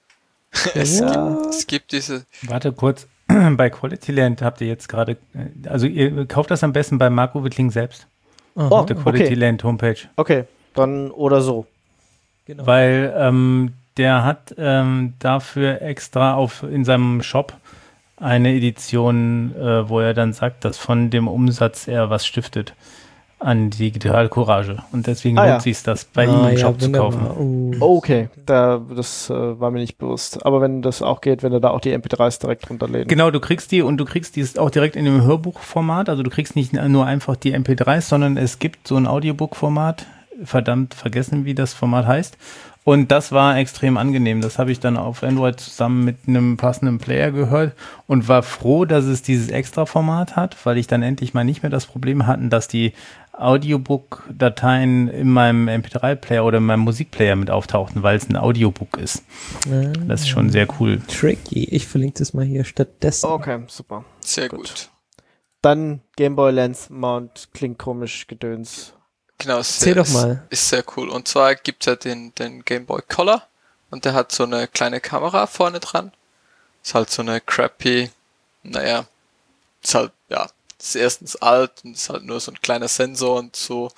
Es gibt diese. Warte kurz, bei Quality Land habt ihr jetzt gerade, also ihr kauft das am besten bei Marco Wittling selbst. Auf der Quality Land Homepage. Okay, dann oder so. Genau. Weil der hat dafür extra in seinem Shop eine Edition, wo er dann sagt, dass von dem Umsatz er was stiftet an Digital Courage. Und deswegen lohnt sich das bei ihm im Shop zu kaufen. Okay, das war mir nicht bewusst. Aber wenn das auch geht, wenn er da auch die MP3s direkt runterlädt. Genau, du kriegst die auch direkt in dem Hörbuchformat. Also du kriegst nicht nur einfach die MP3s, sondern es gibt so ein Audiobook-Format. Verdammt vergessen, wie das Format heißt. Und das war extrem angenehm. Das habe ich dann auf Android zusammen mit einem passenden Player gehört und war froh, dass es dieses Extra-Format hat, weil ich dann endlich mal nicht mehr das Problem hatte, dass die Audiobook-Dateien in meinem MP3-Player oder in meinem Musikplayer mit auftauchten, weil es ein Audiobook ist. Das ist schon sehr cool. Tricky. Ich verlinke das mal hier stattdessen. Okay, super. Sehr gut. Dann Gameboy Lens Mount, klingt komisch, Gedöns. Genau, erzähl doch mal. Ist sehr cool. Und zwar gibt's ja den Game Boy Color und der hat so eine kleine Kamera vorne dran. Ist halt so eine crappy, ist halt, Das ist erstens alt und ist halt nur so ein kleiner Sensor und so.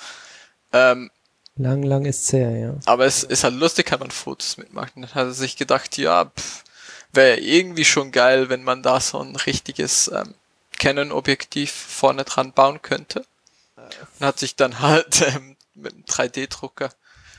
Lang ist's her, ja. Aber es ist halt lustig, kann man Fotos mitmachen. Dann hat er sich gedacht, ja, wäre irgendwie schon geil, wenn man da so ein richtiges Canon-Objektiv vorne dran bauen könnte. Und hat sich dann halt mit einem 3D-Drucker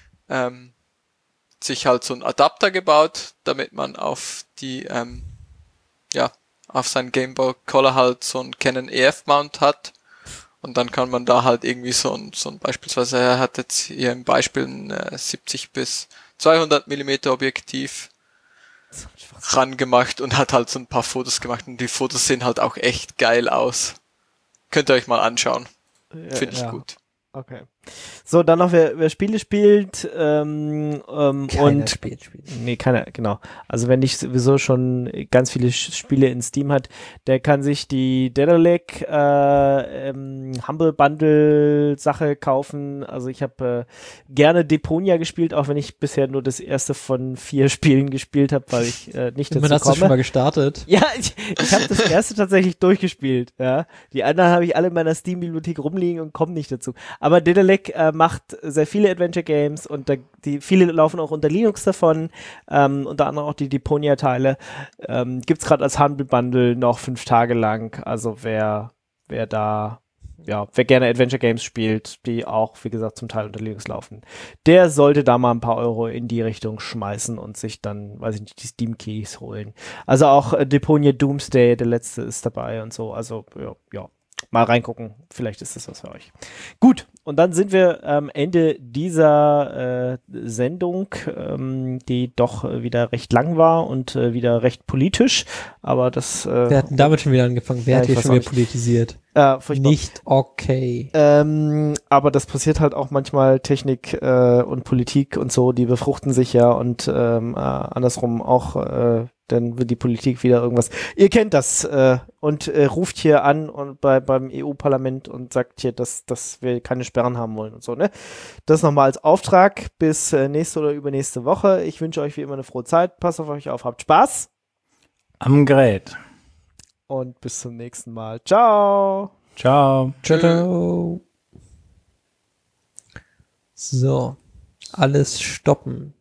sich halt so einen Adapter gebaut, damit man auf die auf seinen Game Boy Color halt so einen Canon EF-Mount hat. Und dann kann man da halt irgendwie so ein beispielsweise, er hat jetzt hier im Beispiel ein 70 bis 200 Millimeter Objektiv rangemacht und hat halt so ein paar Fotos gemacht. Und die Fotos sehen halt auch echt geil aus. Könnt ihr euch mal anschauen. Finde ich gut. Okay. So, dann noch, wer Spiele spielt Keiner spielt. Nee, keiner, genau. Also wenn nicht sowieso schon ganz viele Spiele in Steam hat, der kann sich die Dedalec Humble Bundle Sache kaufen. Also ich habe gerne Deponia gespielt, auch wenn ich bisher nur das erste von 4 Spielen gespielt habe, weil ich nicht dazu komme. Hast du schon mal gestartet? Ja, ich habe das erste tatsächlich durchgespielt. Ja, die anderen habe ich alle in meiner Steam-Bibliothek rumliegen und komme nicht dazu. Aber Dedalec macht sehr viele Adventure Games und viele laufen auch unter Linux davon, unter anderem auch die Deponia-Teile. Gibt's gerade als Humble Bundle noch 5 Tage lang. Also wer gerne Adventure Games spielt, die auch, wie gesagt, zum Teil unter Linux laufen, der sollte da mal ein paar Euro in die Richtung schmeißen und sich dann, weiß ich nicht, die Steam-Keys holen. Also auch Deponia Doomsday, der letzte, ist dabei und so. Also, ja. Mal reingucken, vielleicht ist das was für euch. Gut, und dann sind wir am Ende dieser Sendung, die doch wieder recht lang war und wieder recht politisch, aber das... Wir hatten damit schon wieder angefangen. Wer hat hier schon wieder politisiert? Nicht okay. Aber das passiert halt auch manchmal, Technik und Politik und so, die befruchten sich ja und andersrum auch... dann wird die Politik wieder irgendwas. Ihr kennt das und ruft hier an und beim EU-Parlament und sagt hier, dass wir keine Sperren haben wollen und so, ne? Das nochmal als Auftrag bis nächste oder übernächste Woche. Ich wünsche euch wie immer eine frohe Zeit. Passt auf euch auf, habt Spaß. Am Gerät. Und bis zum nächsten Mal. Ciao. Ciao. Ciao. So, alles stoppen.